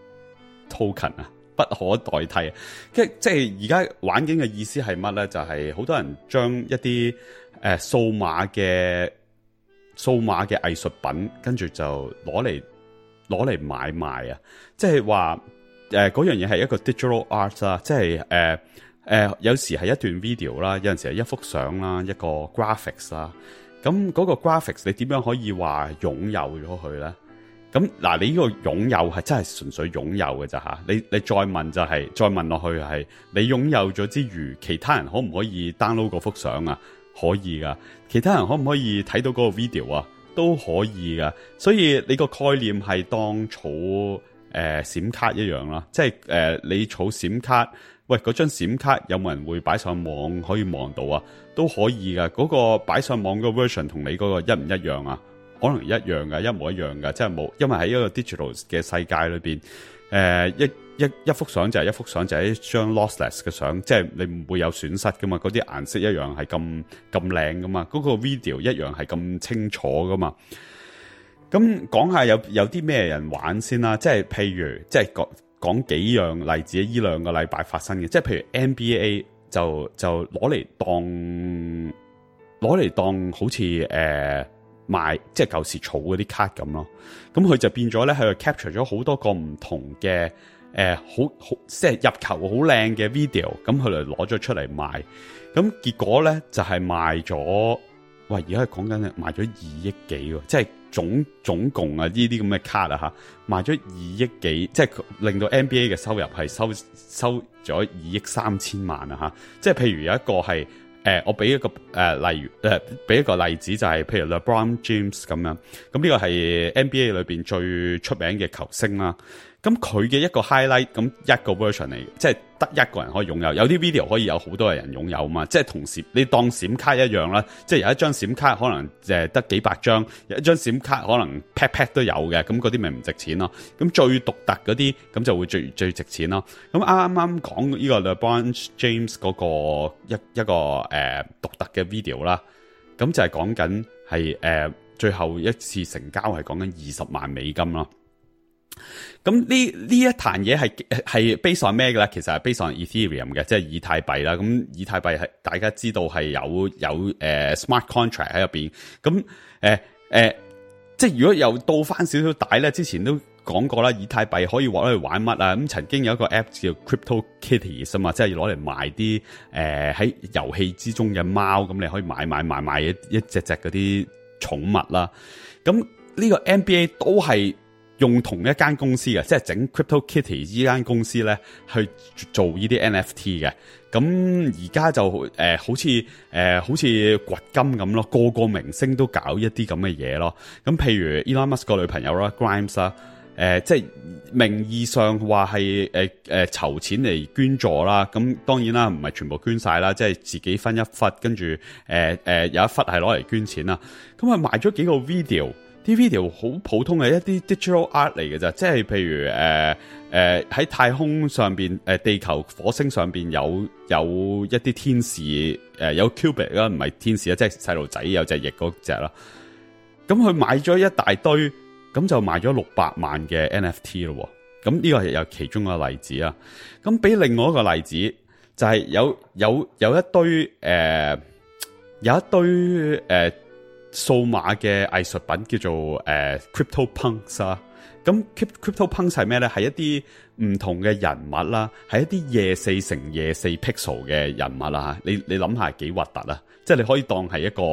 token 啊，不可代替。即即係而家玩緊嘅意思係乜咧？就係、是、好多人將一啲誒數碼嘅。數碼嘅藝術品，跟住就攞嚟攞嚟買賣啊！即係話誒嗰樣嘢係一個 digital art 啦，即係誒誒有時係一段 video 啦，有陣時係一幅相啦，一個 graphics 啦。咁嗰個 graphics 你點樣可以話擁有咗佢咧？咁嗱，你呢個擁有係真係純粹擁有嘅咋吓？你你再問就係、是、再問落去係你擁有咗之餘，其他人可唔可以 download 嗰幅相啊？可以噶，其他人可唔可以睇到嗰個 video 啊？都可以噶，所以你個概念係當儲誒閃卡一樣啦，即係誒、呃、你儲閃卡，喂嗰張閃卡有冇人會擺上網可以望到啊？都可以噶，嗰、那個擺上網個 version 同你嗰個一唔一樣啊？可能一樣噶，一模一樣噶，即係冇，因為喺一個 digital 嘅世界裏邊，誒、呃、一。一一幅相就係一幅相，就係、是、一張 lossless 嘅相，即係你唔會有損失噶嘛。嗰啲顏色一樣係咁咁靚噶嘛，嗰、那個 video 一樣係咁清楚噶嘛。咁講下有有啲咩人玩先啦，即係譬如即係講講幾樣例子，呢兩個禮拜發生嘅，即係譬如 N B A 就就攞嚟當攞嚟當好似誒、呃、賣即係舊時儲嗰啲卡咁咯。咁佢就變咗咧，佢 capture 咗好多個唔同嘅。誒、呃，好好即係入球好靚嘅 video，咁佢嚟攞咗出嚟賣，咁結果咧就係、是、賣咗，喂而家係講緊賣咗二億幾喎，即係總總共啊呢啲咁嘅卡啊吓，賣咗二億幾，即係令到 N B A 嘅收入係收收咗二億三千萬啊吓，即係譬如有一個係誒、呃，我俾一個誒、呃、例如誒俾一個例子就係、是、譬如 LeBron James 咁樣，咁呢個係 N B A 裏邊最出名嘅球星啦。咁佢嘅一個 highlight， 咁一個 version 嚟，即係得一個人可以擁有。有啲 video 可以有好多人擁有嘛，即係同時你當閃卡一樣啦。即係有一張閃卡可能誒得幾百張，有一張閃卡可能 pack pack 都有嘅，咁嗰啲咪唔值錢咯。咁最獨特嗰啲咁就會最最值錢咯。咁啱啱講呢個 LeBron James 嗰個一一個誒、呃、獨特嘅 video 啦，咁就係講緊係誒最後一次成交係講緊二十萬美金咯。咁呢呢一壇嘢係係 base on 咩嘅咧？其實係 base on Ethereum 嘅，即係以太幣啦。咁以太幣係大家知道係有有誒、呃、smart contract 喺入邊。咁誒誒，即係如果又倒翻少少帶咧，之前都講過啦，以太幣可以攞嚟玩乜啊？咁曾經有一個 app 叫 Crypto Kitties 啊嘛，即係攞嚟賣啲誒喺遊戲之中嘅貓，咁你可以買買買買一一隻隻嗰啲寵物啦。咁呢個 N B A 都係用同一間公司嘅，即係整 Crypto Kitty 呢間公司咧去做呢啲 N F T 嘅。咁而家就誒、呃、好似誒、呃、好似掘金咁咯，個個明星都搞一啲咁嘅嘢咯。咁譬如 Elon Musk 個女朋友啦 Grimes 啦，誒、呃、即係名義上話係誒誒籌錢嚟捐助啦。咁當然啦，唔係全部捐晒啦，即係自己分一忽，跟住誒誒有一忽係攞嚟捐錢啦。咁啊賣咗幾個 video。啲 video 好普通嘅一啲 digital art 嚟嘅咋，即係譬如誒誒喺太空上邊誒、呃、地球火星上邊有有一啲天使誒、呃、有 cubic 啦，唔係天使啊，即係細路仔有隻翼嗰隻啦。咁佢買咗一大堆，咁就賣咗六百萬嘅 N F T 咯。咁呢個係有其中一個例子啊。咁俾另外一個例子就係、是、有有有一堆誒、呃、有一堆誒。呃數碼嘅藝術品叫做誒、呃、Crypto Punks 啊，咁 Crypto Punks 係咩咧？係一啲唔同嘅人物啦，係一啲廿四乘廿四 pixel 嘅人物啦嚇。你你諗下幾核突啊？即係你可以當係一個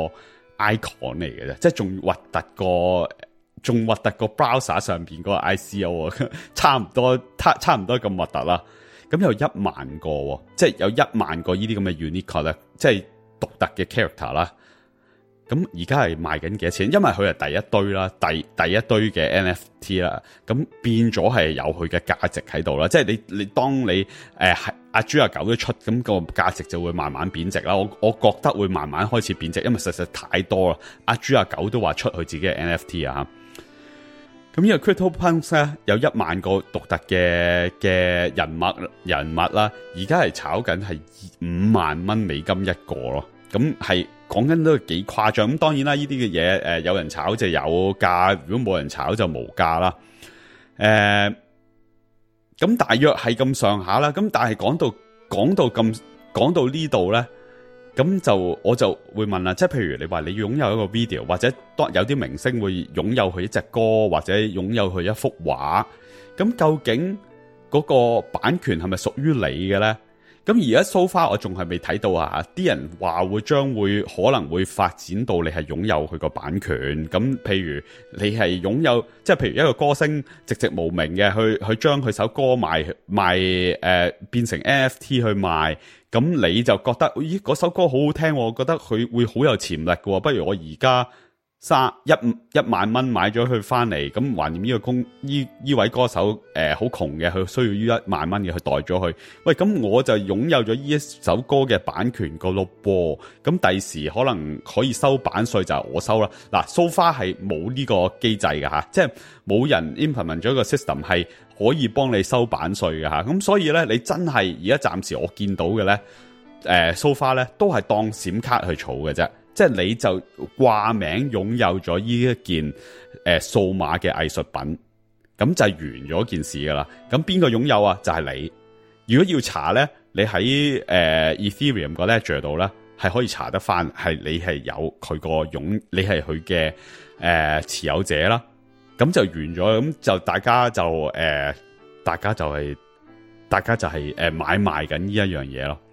icon 嚟嘅啫，即係仲核突過仲核突過 browser 上邊嗰個 I C O 啊，差唔多差差唔多咁核突啦。咁有一萬個，即係有一萬個呢啲咁嘅 unique 咧，即係獨特嘅 character 啦。咁而家係賣緊幾多錢？因為佢係第一堆啦，第第一堆嘅 N F T 啦，咁變咗係有佢嘅價值喺度啦。即係你你當你誒係阿豬阿狗都出，咁個價值就會慢慢貶值啦。我我覺得會慢慢開始貶值，因為實在太多啦。阿豬阿狗都話出佢自己嘅 N F T 啊。咁呢個 Crypto Punks 咧有一萬個獨特嘅嘅人物人物啦，而家係炒緊係五萬蚊美金一個咯。咁係講緊都幾誇張，咁當然啦，呢啲嘅嘢誒有人炒就有價，如果冇人炒就無價啦。誒、呃，咁大約係咁上下啦。咁但係講到講到咁講到呢度咧，咁就我就會問啦，即係譬如你話你擁有一個 video，或者當有啲明星會擁有佢一隻歌，或者擁有佢一幅畫，咁究竟嗰個版權係咪屬於你嘅咧？咁而家 so far 我仲係未睇到啊！啲人話會將會可能會發展到你係擁有佢個版權。咁譬如你係擁有，即係譬如一個歌星籍籍無名嘅，去去將佢首歌賣賣誒、呃、變成 N F T 去賣，咁你就覺得咦嗰首歌好好聽，我覺得佢會好有潛力嘅，不如我而家三一一萬蚊買咗佢翻嚟，咁懷念呢個公呢呢位歌手誒好窮嘅，佢需要呢一萬蚊嘅，去代咗佢。喂，咁我就擁有咗呢一首歌嘅版權個咯噃，咁第時可能可以收版稅就係我收啦。嗱 ，so far 係冇呢個機制嘅吓，即係冇人 implement 咗一個 system 係可以幫你收版稅嘅吓。咁所以咧，你真係而家暫時我見到嘅咧，誒、呃、so far 咧都係當閃卡去儲嘅啫。即係你就掛名擁有咗呢一件誒數碼嘅藝術品，咁就係完咗件事噶啦。咁邊個擁有啊？就係、是、你。如果要查咧，你喺誒、呃、Ethereum 個 ledger 度咧，係可以查得翻，係你係有佢個擁，你係佢嘅誒持有者啦。咁就完咗，咁就大家就誒、呃，大家就係、是，大家就係誒買賣緊呢一樣嘢咯。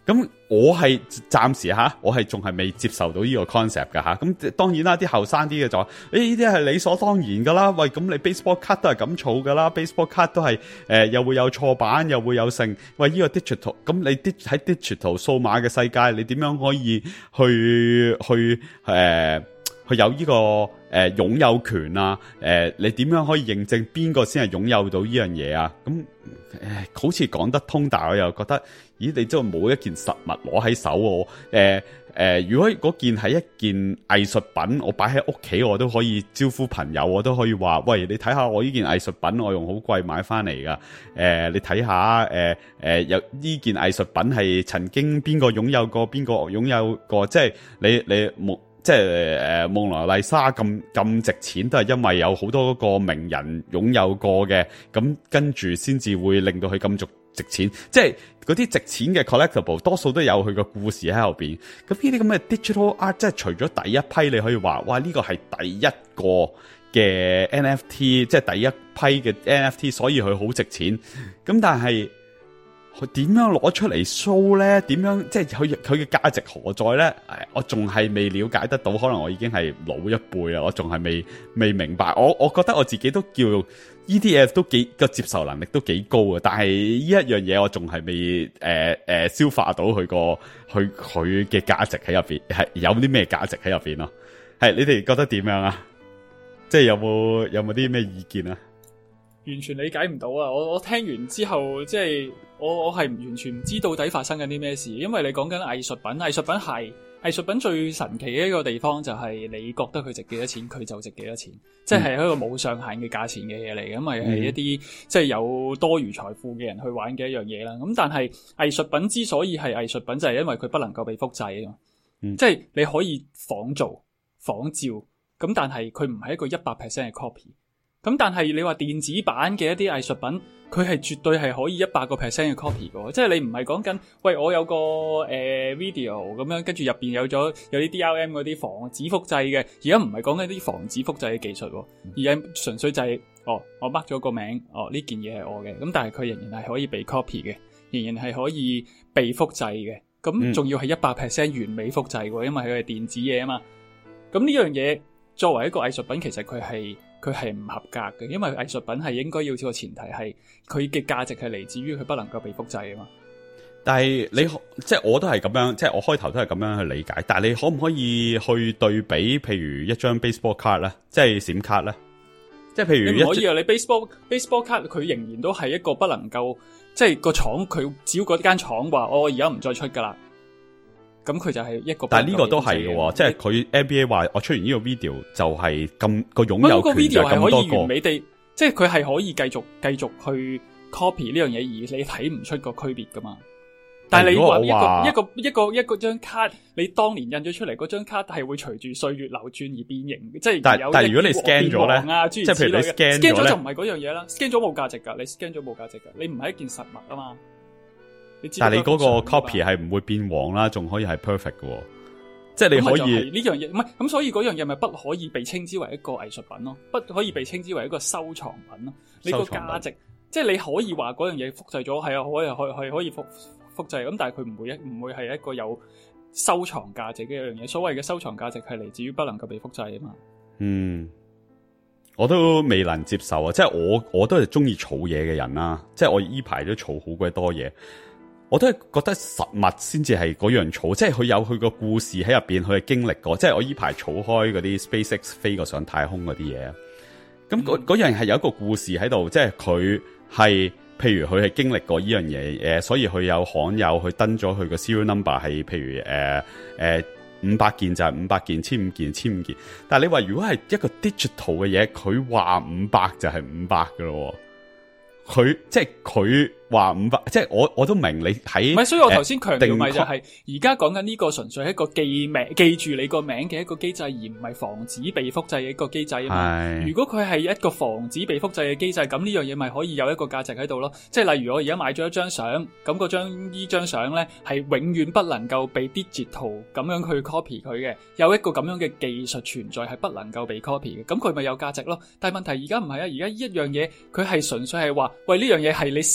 咁我係暫時吓，我係仲係未接受到呢個 concept 噶吓。咁當然啦，啲後生啲嘅就話，誒呢啲係理所當然噶啦。喂，咁你 baseball card 都係咁儲噶啦 ，baseball card 都係誒、呃、又會有錯版，又會有剩。喂，呢、這個 digital， 咁你喺 digital 數碼嘅世界，你點樣可以去去誒、呃、去有呢、這個誒擁、呃、有權啊？誒、呃，你點樣可以認證邊個先係擁有到呢樣嘢啊？咁誒、呃、好似講得通，但係我又覺得。咦，你真係冇一件實物攞喺手喎？誒、呃呃、如果嗰件係一件藝術品，我擺喺屋企，我都可以招呼朋友，我都可以話：喂，你睇下我呢件藝術品，我用好貴買翻嚟噶。誒、呃，你睇下，誒、呃、誒、呃，有呢件藝術品係曾經邊個擁有過，邊個擁有過？即係你你夢，即係誒蒙娜麗莎咁咁值錢，都係因為有好多個名人擁有過嘅，咁跟住先至會令到佢咁值值錢，即係嗰啲值錢嘅 collectible， 多數都有佢個故事喺後邊。咁呢啲咁嘅 digital art， 即係除咗第一批，你可以話，哇，呢個係第一個嘅 N F T， 即係第一批嘅 N F T， 所以佢好值錢。咁但係佢點樣攞出嚟 show 咧？點樣即係佢佢嘅價值何在咧？我仲係未了解得到，可能我已經係老一輩啦，我仲係未未明白。我我覺得我自己都叫呢啲嘢都幾個接受能力都幾高啊，但係呢一樣嘢我仲係未誒誒、呃呃、消化到佢個佢佢嘅價值喺入邊，係有啲咩價值喺入邊咯？係你哋覺得點樣啊？即係有冇有冇啲咩意見啊？ 完全理解唔到啊！我我聽完之後，即係我我係完全唔知到底發生緊啲咩事，因為你講緊藝術品，藝術品係藝術品最神奇嘅一個地方就係你覺得佢值幾多錢，佢就值幾多錢，即係一個冇上限嘅價錢嘅嘢嚟，因為係一啲、嗯、即係有多餘財富嘅人去玩嘅一樣嘢啦。咁但係藝術品之所以係藝術品，就係因為佢不能夠被複製啊嘛，嗯、即係你可以仿造、仿照，咁但係佢唔係一個一百 percent 嘅 copy。咁但係你話電子版嘅一啲藝術品，佢係絕對係可以一百個 percent 嘅 copy 嘅，即係你唔係講緊，喂，我有個誒、呃、video 咁樣，跟住入邊有咗有啲 D R M 嗰啲防止複製嘅，而家唔係講緊啲防止複製嘅技術，而係純粹就係、是，哦，我 mark 咗個名，哦，呢件嘢係我嘅，咁但係佢仍然係可以被 copy 嘅，仍然係可以被複製嘅，咁仲要係一百 percent 完美複製嘅，因為佢係電子嘢啊嘛，咁呢樣嘢作為一個藝術品，其實佢係。佢係唔合格嘅，因為藝術品係應該要呢個前提係佢嘅價值係嚟自於佢不能夠被複製啊嘛。但係你即係我都係咁樣，即係我開頭都係咁樣去理解。但係你可唔可以去對比，譬如一張 baseball card 咧，即係閃卡咧？即係譬如你唔可以啊！你 baseball baseball card 佢仍然都係一個不能夠，即係個廠佢只要嗰間廠話我而家唔再出噶啦。咁佢就係一個，但係呢個都係嘅，即係佢 N B A 話我出完呢個 video 就係咁個擁有權就咁多個。個 video 係可以完美地，即係佢係可以繼續繼續去 copy 呢樣嘢，而你睇唔出個區別噶嘛。但係你話一個一個一個一個張卡，你當年印咗出嚟嗰張卡係會隨住歲月流轉而變形，即係但係但係如果你 scan 咗咧，即係譬如你 scan 咗 scan 咗就唔係嗰樣嘢啦 ，scan 咗冇價值噶，你 scan 咗冇價值噶，你唔係一件實物啊嘛。但係你嗰個 copy 係唔會變黃啦，仲可以係 perfect 嘅，即係你可以呢樣嘢唔係咁，所以嗰樣嘢咪不可以被稱之為一個藝術品咯，不可以被稱之為一個收藏品咯。你個價值即係你可以話嗰樣嘢複製咗，係啊，可以可以可以複複製咁，但係佢唔會一唔會係一個有收藏價值嘅一樣嘢。所謂嘅收藏價值係嚟自於不能夠被複製啊嘛。嗯，我都未能接受啊！即係我我都係中意儲嘢嘅人啦，即係我依排都儲好鬼多嘢。我都係覺得實物先至係嗰樣儲，即係佢有佢個故事喺入邊，佢係經歷過。即係我依排儲開嗰啲 SpaceX 飛過上太空嗰啲嘢，咁嗰嗰樣係有一個故事喺度，即係佢係，譬如佢係經歷過呢樣嘢，誒，所以佢有罕有去登咗佢個 serial number 係，譬如誒誒五百件就係五百件，千五件千五件。但係你話如果係一個 digital 嘅嘢，佢話五百就係五百噶咯，佢即係佢。話五百，即係我我都明你喺，唔係，所以我頭先強調咪就係而家講緊呢個純粹係一個記名記住你個名嘅一個機制，而唔係防止被複製嘅一個機制啊嘛。如果佢係一個防止被複製嘅機制，咁呢樣嘢咪可以有一個價值喺度咯。即係例如我而家買咗一張相，咁嗰張呢張相咧係永遠不能夠被 digital 咁樣去 copy 佢嘅，有一個咁樣嘅技術存在係不能夠被 copy 嘅，咁佢咪有價值咯。但係問題而家唔係啊，而家呢一樣嘢佢係純粹係話，喂，呢樣嘢係你聲明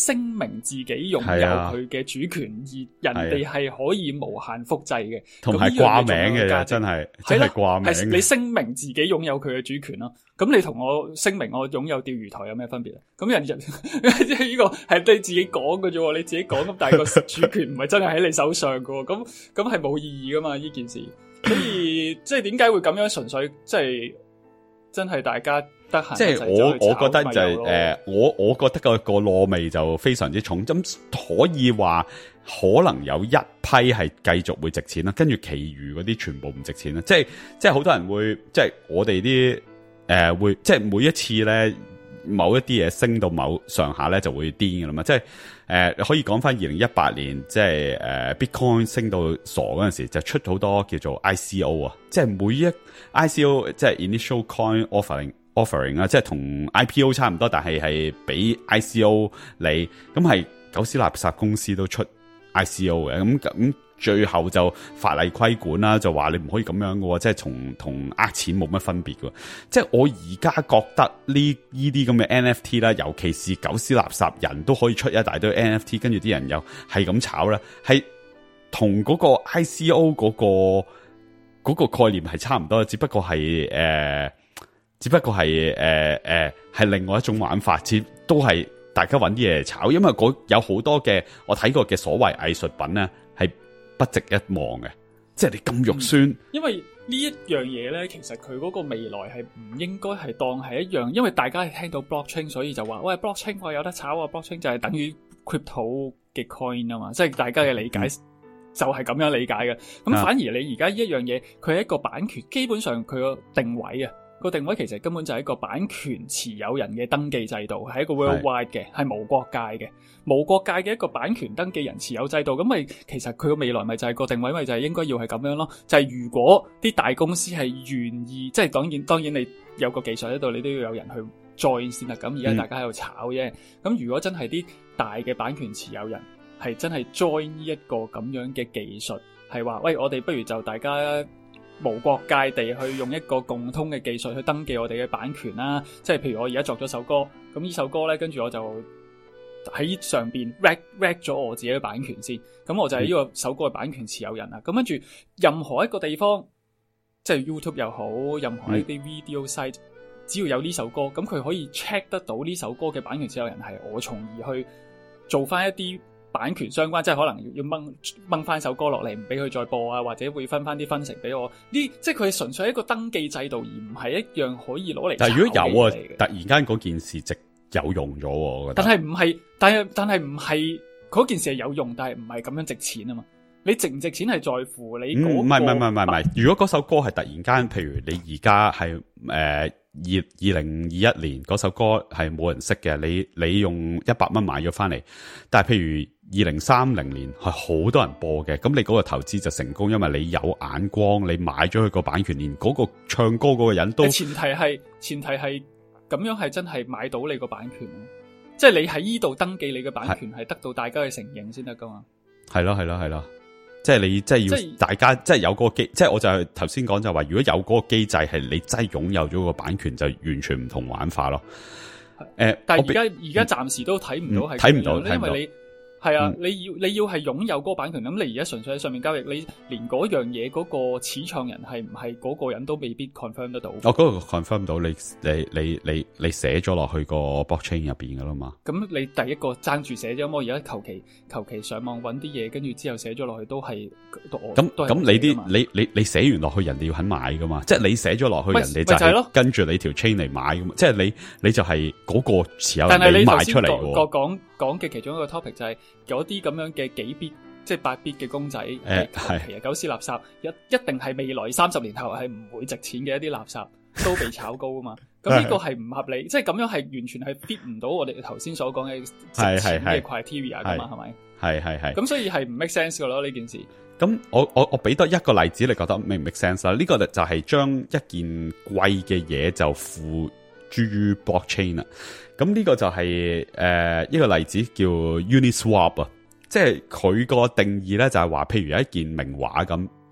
明自己擁有佢嘅主權，而人哋係可以無限複製嘅， 同埋掛名嘅真係，真係掛名。 係你聲明自己擁有佢嘅主權咯。咁你同我聲明我擁有釣魚台有咩分別啊？咁人人即係呢個係你自己講嘅啫，你自己講咁，但係個主權唔係真係喺你手上嘅，咁咁係冇意義噶嘛？呢件事，所以即係點解會咁樣？純粹即係真係大家得閒， 即係我我覺得就係、是、誒、呃，我我覺得個個糯味就非常之重，咁可以話可能有一批係繼續會值錢啦，跟住其餘嗰啲全部唔值錢啦。即係即係好多人會，即係我哋啲。誒、呃，會即係每一次咧，某一啲嘢升到某上下咧，就會癲噶啦嘛。即係誒、呃，可以講翻二零一八年，即係誒、呃、Bitcoin 升到傻嗰陣時，就出好多叫做 I C O 啊。即係每一 I C O 即係 Initial Coin Offering Offering 啊，即係同 I P O 差唔多，但係係俾 I C O 你，咁係狗屎垃圾公司都出 I C O 嘅，咁咁。最後就法例規管啦，就話你唔可以咁樣嘅，即係同同呃錢冇乜分別嘅。即係我而家覺得呢呢啲咁嘅 N F T 啦，尤其是狗屎垃圾人都可以出一大堆 N F T， 跟住啲人又係咁炒啦，係同嗰個 I C O 嗰個嗰個概念係差唔多，只不過係誒、呃，只不過係誒誒係另外一種玩法，只都係大家揾啲嘢嚟炒，因為嗰有好多嘅我睇過嘅所謂藝術品咧係不值一望嘅，即係你咁肉酸。嗯、因為呢一樣嘢咧，其實佢嗰個未來係唔應該係當係一樣，因為大家係聽到 blockchain， 所以就話喂 blockchain 我有得炒啊 blockchain 就係等於 crypto 嘅 coin 啊嘛，即係大家嘅理解就係咁樣理解嘅。咁、嗯、反而你而家呢一樣嘢，佢係一個版權，基本上佢個定位啊。個定位其實根本就係一個版權持有人嘅登記制度，係一個 worldwide 嘅，係無國界嘅，無國界嘅一個版權登記人持有制度。咁咪其實佢個未來咪就係個定位，咪就係應該要係咁樣咯。就係、是、如果啲大公司係願意，即係當然當然你有個技術喺度，你都要有人去 join 先啦。咁而家大家喺度炒啫。咁、嗯、如果真係啲大嘅版權持有人係真係 join 呢一個咁樣嘅技術，係話喂，我哋不如就大家無國界地去用一個共通嘅技術去登記我哋嘅版權啦，即係譬如我而家作咗首歌，咁呢首歌咧，跟住我就喺上邊 reg reg 咗我自己嘅版權先，咁我就係呢個首歌嘅版權持有人啦。咁跟住任何一個地方，即係 YouTube 又好，任何一啲 video site，只要有呢首歌，咁佢可以 check 得到呢首歌嘅版權持有人係我，從而去做翻一啲版權相關，即係可能要掹掹翻首歌落嚟，唔俾佢再播啊，或者會分翻啲分成俾我。呢即係佢純粹係一個登記制度，而唔係一樣可以攞嚟。但係如果有啊，突然間嗰件事值有用咗，我覺得。但係唔係，但係但係唔係嗰件事係有用，但係唔係咁樣值錢啊嘛。你值唔值錢係在乎你嗰個。唔係唔係唔係唔係，如果嗰首歌係突然間，譬如你而家係誒二二零二一年嗰首歌係冇人識嘅，你你用一百蚊買咗翻嚟，但係譬如二零三零年係好多人播嘅，咁你嗰個投資就成功，因為你有眼光，你買咗佢個版權，連嗰個唱歌嗰個人都。前提係前提係咁樣係真係買到你個版權，即係你喺依度登記你嘅版權係得到大家嘅承認先得噶嘛。係咯係咯係咯。即係你，即係要大家，即係有嗰個機，即係我就係頭先講就話，如果有嗰個機制係你真係擁有咗個版權，就完全唔同玩法咯。誒、呃，但係而家而家暫時都睇唔到係睇唔到，因為你係啊、嗯，你要你要係擁有嗰個版權，咁你而家純粹喺上面交易，你連嗰樣嘢嗰個始創人係唔係嗰個人都未必 confirm 得到。哦，嗰、嗰個 confirm 到，你你你你你寫咗落去個 blockchain 入邊噶啦嘛。咁你第一個爭住寫啫，我而家求其求其上網揾啲嘢，跟住之後寫咗落去都係咁咁。你啲你你你寫完落去，人哋要肯買噶嘛？即係你寫咗落去，人哋就係跟住你條 chain 嚟買噶嘛？即係你你就係嗰個持有人你賣出嚟嘅。個講講嘅其中一個 topic 就係有啲咁樣嘅幾 bit 即係八 bit 嘅公仔，誒、欸、係其實狗屎垃圾，一一定係未來三十年後係唔會值錢嘅一啲垃圾，都被炒高啊嘛。咁呢個係唔合理，即係咁樣係完全係 fit 唔到我哋頭先所講嘅值錢嘅 criteria 噶嘛，係咪？係係係。咁所以係唔 make sense 噶咯呢件事。咁我我我俾多一個例子，你覺得 make 唔 make sense 啦？呢個就係將一件貴嘅嘢就付諸於 blockchain 啦。咁呢個就係、是、誒、呃、一個例子叫 Uniswap 啊，即係佢個定義咧就係話，譬如有一件名畫咁，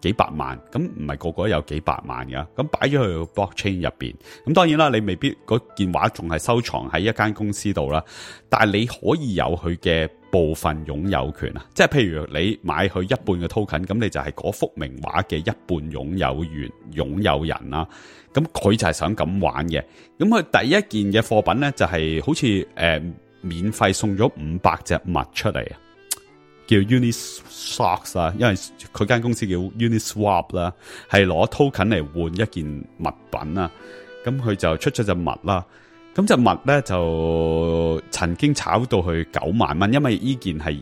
幾百萬，咁唔係個個都有幾百萬㗎，咁擺咗去個 blockchain 入邊，咁當然啦，你未必嗰件畫仲係收藏喺一間公司度啦，但係你可以有佢嘅部分擁有權啊，即係譬如你買佢一半嘅 token，咁你就係嗰幅名畫嘅一半擁有權擁有人啦，咁佢就係想咁玩嘅，咁佢第一件嘅貨品咧就係、是、好似誒、呃、免費送咗五百隻物出嚟啊！叫 Uniswap 啦，因為佢間公司叫 Uniswap 啦，係攞 token 嚟換一件物品啊。咁佢就出咗隻物啦。咁隻物咧就曾經炒到去九萬蚊，因為呢件係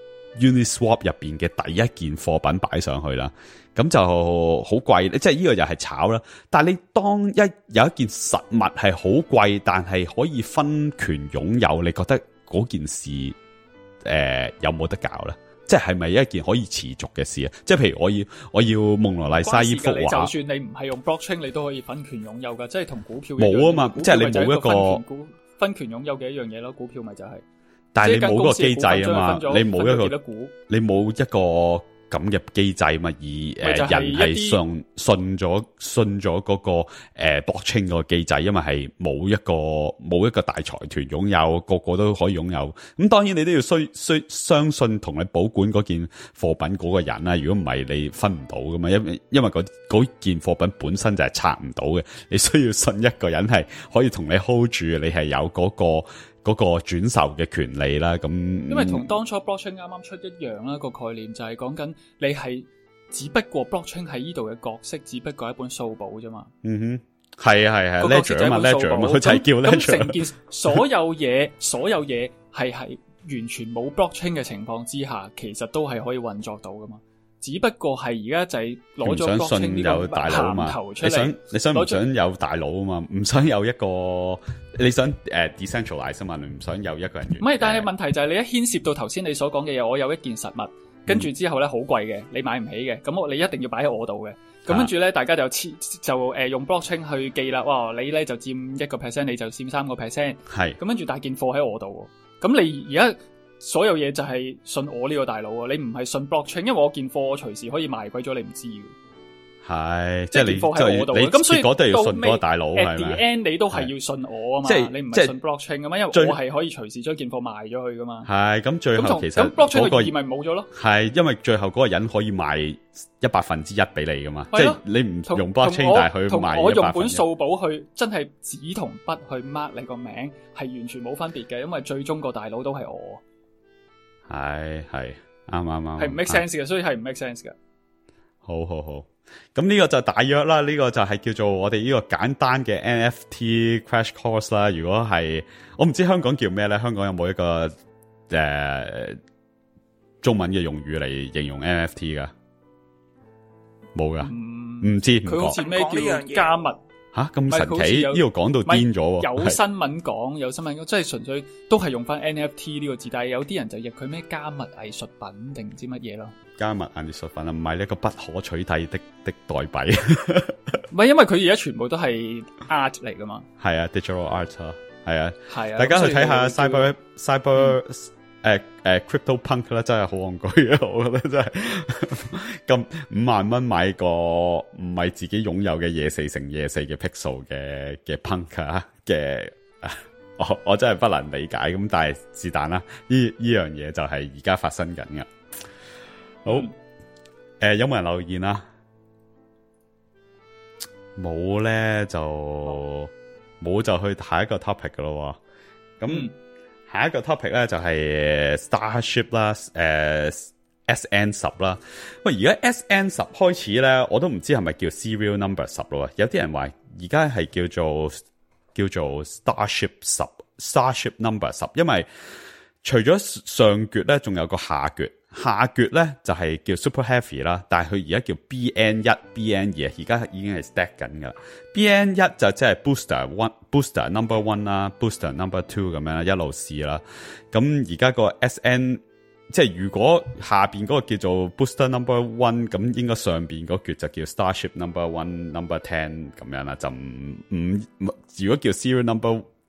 Uniswap 入邊嘅第一件貨品擺上去啦。咁就好貴，即係呢個又係炒啦。但係你當一有一件實物係好貴，但係可以分權擁有，你覺得嗰件事？誒、呃，有冇得搞咧？即係咪一件可以持續嘅事啊？即係譬如我要我要蒙羅麗莎依幅畫， 就算你唔係用 blockchain，你都可以分權擁有噶，即係同股票冇啊嘛，即係你冇一個分，分權擁有嘅一樣嘢咯。股票咪就係、是， 但係你冇個機制啊嘛，你冇一個，你冇一個。咁嘅機制嘛，而誒、呃、人係信信咗信咗嗰、那個誒 blockchain 個機制，因為係冇一個冇一個大財團擁有，個個都可以擁有。咁當然你都要需需相信同你保管嗰件貨品嗰個人啦。如果唔係，你分唔到噶嘛。因因為嗰件貨品本身就係拆唔到嘅，你需要信一個人係可以同你 hold 住，你係有嗰、那個。嗰、那個轉售嘅權利啦，咁因為同當初 blockchain 啱啱出一樣啦，個概念就係講緊你係只不過 blockchain 喺呢度嘅角色，只不過係一本數簿啫嘛。 嗯哼，係啊係係 ledger 啊嘛 ledger 啊嘛，佢就係叫 ledger。咁成件所有嘢，所有嘢係係完全冇 blockchain 嘅情況之下，其實都係可以運作到噶嘛。只不過係而家就係攞咗 blockchain 呢個銜頭出嚟， 你想你想唔想有大佬啊嘛？唔想有一個你想誒、uh, decentralize 啊嘛？你唔想有一個人。 唔係，但係問題就係你一牽涉到頭先你所講嘅嘢，我有一件實物，跟住之後咧好貴嘅，你買唔起嘅，咁我你一定要擺喺我度嘅。咁跟住咧，大家就就誒、呃、用 blockchain 去記啦。哇，你咧就佔一個 percent， 你就佔三個 percent。係。咁跟住帶件貨喺我度，咁你而家。所有嘢就係信我呢個大佬啊！你唔係信 blockchain， 因為我件貨我隨時可以賣鬼咗，你唔知嘅。 係，即係你貨喺我度，咁所以都要信嗰個大佬係咪 ？At the end 你都係要信我啊嘛，你唔係信 blockchain 噶嘛？因為我係可以隨時將件貨賣咗去噶嘛。係，咁最後其實咁 blockchain 嘅意義咪冇咗咯？ 係，因為最後嗰個人可以賣一百分之一俾你噶嘛，即係你唔用 blockchain，但係佢賣我用本數簿去真係紙同筆去 mark 你個名，係完全冇分別嘅，因為最終個大佬都係我。 係係啱啱啱， 係唔 make sense 嘅，所以係唔 make sense 嘅。 好好好，咁呢個就大約啦，呢、這個就係叫做我哋呢個簡單嘅 N F T crash course 啦。如果係我唔知香港叫咩咧，香港有冇一個誒、呃、中文嘅用語嚟形容 N F T 噶？冇噶，唔、嗯、知佢好似咩叫加密？ 吓、啊、咁神奇，呢度講到癲咗。 有新聞講，有新聞講，即係純粹都係用翻 N F T 呢個字，但係有啲人就譯佢咩加密藝術品定唔知乜嘢咯。加密藝術品啊，唔係一個不可取替的的代幣。唔係，因為佢而家全部都係 art 嚟噶嘛。係啊 ，digital art 啊，係啊，係啊。大家去睇下 cyber cyber 誒、嗯、誒、uh, uh, crypto punk 啦，真係好戇居啊！我覺得真係咁五萬蚊買個唔係自己擁有嘅廿四乘廿四嘅 pixel 嘅嘅 punk 啊嘅，我我真係不能理解。咁但係是但啦，呢呢樣嘢就係而家發生緊嘅。好，誒、嗯呃，有冇人留言啊？冇咧就冇就去下一個 topic 噶咯。咁、嗯、下一個 topic 咧就係 Starship 啦，誒、呃、S N 十啦。喂，而家 S N 十開始咧，我都唔知係咪叫 serial number 十咯。有啲人話而家係叫做叫做 Starship 十 ，Starship number 十，因為除咗上橛咧，仲有個下橛。下橛咧就係、是、叫 Super Heavy 啦，但係佢而家叫 B N 一、B N 二，而家已經係 stack 緊噶啦。B N 一就即係 Booster One、Booster Number One 啦，Booster Number Two 咁樣一路試啦。咁而家個 S N 即係如果下邊嗰個叫做 Booster Number One， 咁應該上邊嗰橛就叫 Starship Number One、Number Ten 咁樣啦。就唔唔如果叫 Serial Number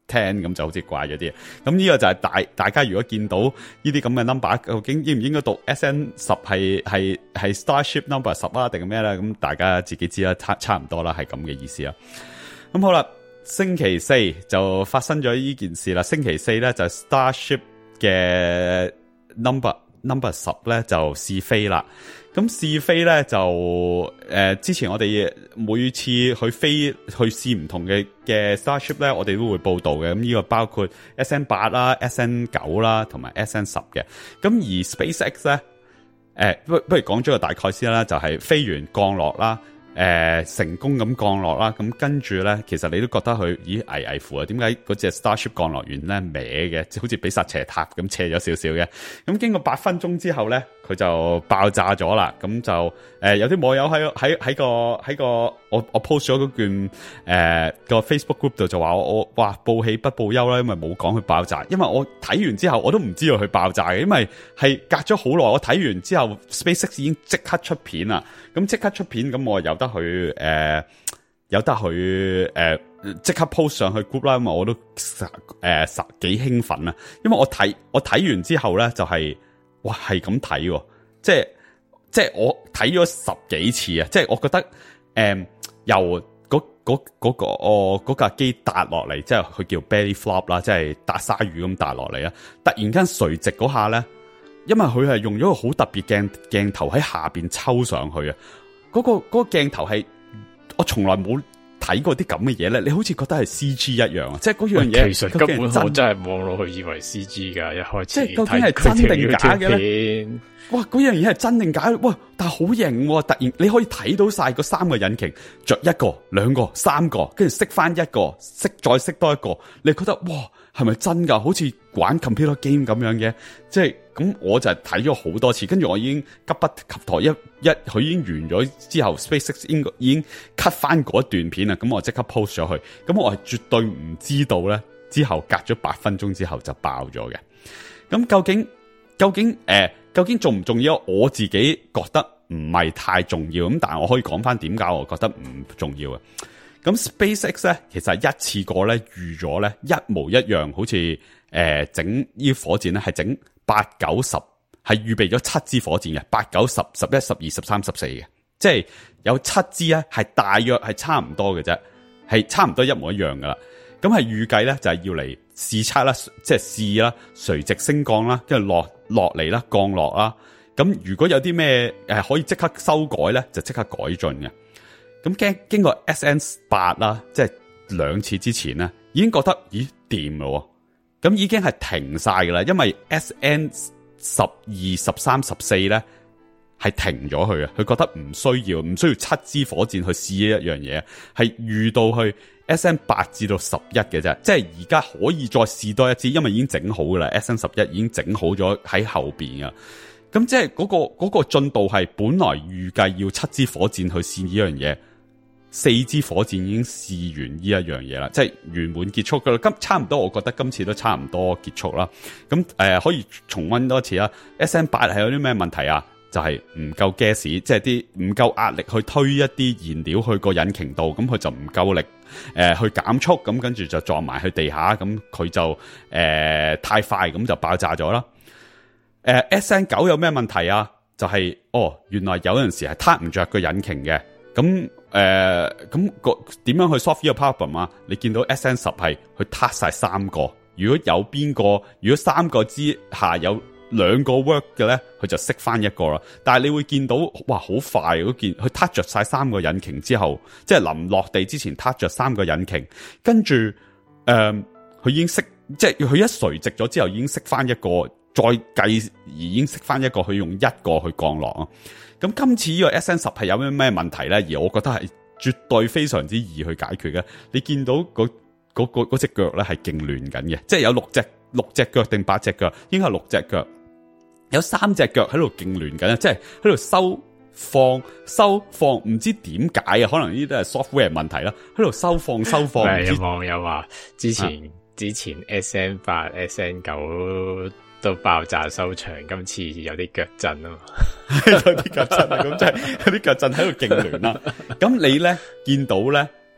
ten 咁就好似怪咗啲。咁呢個就係大大家如果見到呢啲咁嘅 number， 究竟應唔應該讀 S N 十係係係 Starship number 十啊定係咩咧？咁大家自己知啦，差差唔多啦，係咁嘅意思啊。咁好啦，星期四就發生咗呢件事啦。星期四咧就 Starship 嘅 number number 十咧就試飛啦。咁試飛咧就誒、呃，之前我哋每次去飛去試唔同嘅嘅 Starship 咧，我哋都會報道嘅。咁呢個包括 S N 八啦、S N 九啦，同埋 S N 十嘅。咁而 SpaceX 咧，誒、呃，不不如講咗個大概先啦，就係、是、飛完降落啦。誒、呃，成功咁降落啦，咁跟住咧，其實你都覺得佢，咦，危危乎啊？點解嗰隻 Starship 降落完咧歪嘅，好似俾煞斜塔咁斜咗少少嘅？咁經過八分鐘之後咧，佢就爆炸咗啦。咁就誒、呃，有啲網友喺喺喺個喺個我我 post 咗嗰段誒、呃、個 Facebook group 度就話我我哇報喜不報憂啦，因為冇講佢爆炸，因為我睇完之後我都唔知道佢爆炸嘅，因為係隔咗好耐，我睇完之後 SpaceX 已經即刻出片啦。咁即刻出片，咁我由得佢誒、呃，有得佢誒，即、呃、刻 post 上去 group 啦，因為我都誒十幾興奮啊！因為我睇我睇完之後咧，就係、是、哇係咁睇，即係即係我睇咗十幾次啊！即係我覺得誒、呃，由嗰嗰嗰個哦嗰架機跌落嚟，即係佢叫 belly flop 啦，即係搭鯊魚咁跌落嚟啊！突然間垂直嗰下咧。因為佢係用咗個好特別鏡鏡頭喺下邊抽上去啊！嗰、嗰個嗰、嗰個鏡頭係我從來冇睇過啲咁嘅嘢咧，你好似覺得係 C G 一樣啊！即係嗰樣嘢， 其實根本我真係望落去以為 C G 噶，一開始即係究竟係真定假嘅咧？哇！嗰樣嘢係真定假？哇！但係好型喎！突然你可以睇到晒嗰三個引擎着一個、兩個、三個，跟住熄翻一個，熄再熄多一個，你覺得哇係咪真噶？好似玩 computer game 咁樣嘅，即係咁我就係睇咗好多次，跟住我已經急不及待一一佢已經完咗之後 ，SpaceX 應該已經 cut 翻嗰段片啦，咁我即刻 post 咗去，咁我係絕對唔知道咧，之後隔咗八分鐘之後就爆咗嘅。咁究竟究竟誒、呃、究竟重唔重要？我自己覺得唔係太重要，咁但係我可以講翻點解我覺得唔重要啊。咁 SpaceX 咧，其實一次過咧預咗咧一模一樣，好似誒整呢火箭咧係整八九十，係預備咗七支火箭嘅，八九十十一十二十三十四嘅，即係有七支咧係大約係差唔多嘅啫，係差唔多一模一樣噶啦。咁係預計咧就係要嚟試測啦，即係試啦，垂直升降啦，跟住落落嚟啦，降落啦。咁如果有啲咩誒可以即刻修改咧，就即刻改進嘅。咁經經過 S N 八啦，即係兩次之前咧，已經覺得咦掂咯，咁已經係停晒噶啦，因為 S N 十二、十三、十四咧係停咗佢啊，佢覺得唔需要，唔需要七支火箭去試一樣嘢，係預到去 S N 八至到十一嘅啫，即係而家可以再試多一支，因為已經整好噶啦 ，S N 十一已經整好咗喺後邊噶。咁即係嗰個嗰個進度係本來預計要七支火箭去試呢樣嘢，四支火箭已經試完呢一樣嘢啦，即係圓滿結束噶啦。今差唔多，我覺得今次都差唔多結束啦。咁誒、呃、可以重溫多次啦。S N 八係有啲咩問題啊？就係唔夠 gas，即係啲唔夠壓力去推一啲燃料去個引擎度，咁佢就唔夠力誒、呃、去減速，咁跟住就撞埋去地下，咁佢就誒、呃、太快，咁就爆炸咗啦。誒、呃、S N 九有咩問題啊？就係、是、哦，原來有陣時係撻唔着個引擎嘅，咁誒咁個點樣去 solve 呢個 problem 啊？你見到 S N 十係去撻晒三個，如果有邊個，如果三個之下有兩個 work 嘅咧，佢就熄翻一個啦。但係你會見到哇，好快嗰件，佢撻着晒三個引擎之後，即係臨落地之前撻着三個引擎，跟住誒佢已經熄，即係佢一垂直咗之後已經熄翻一個。再計而已經熄翻一個，去用一個去降落啊！咁今次呢個 S N 十係有咩咩問題咧？而我覺得係絕對非常之易去解決嘅。你見到嗰嗰嗰嗰隻腳咧係勁亂緊嘅，即係有六隻六隻腳定八隻腳，應該係六隻腳，有三隻腳喺度勁亂緊啊！即係喺度收放收放，唔知點解啊？可能呢啲都係 software 問題啦，喺度收放收放。 係有網友話之前、啊、之前 S N 八 S N 九。都爆炸收場，今次有啲腳震啊嘛，有啲腳震啊，咁即係有啲腳震喺度勁亂啦。咁你咧見到咧係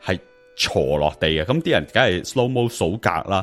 坐落地嘅，咁啲人梗係 slow mo 數格啦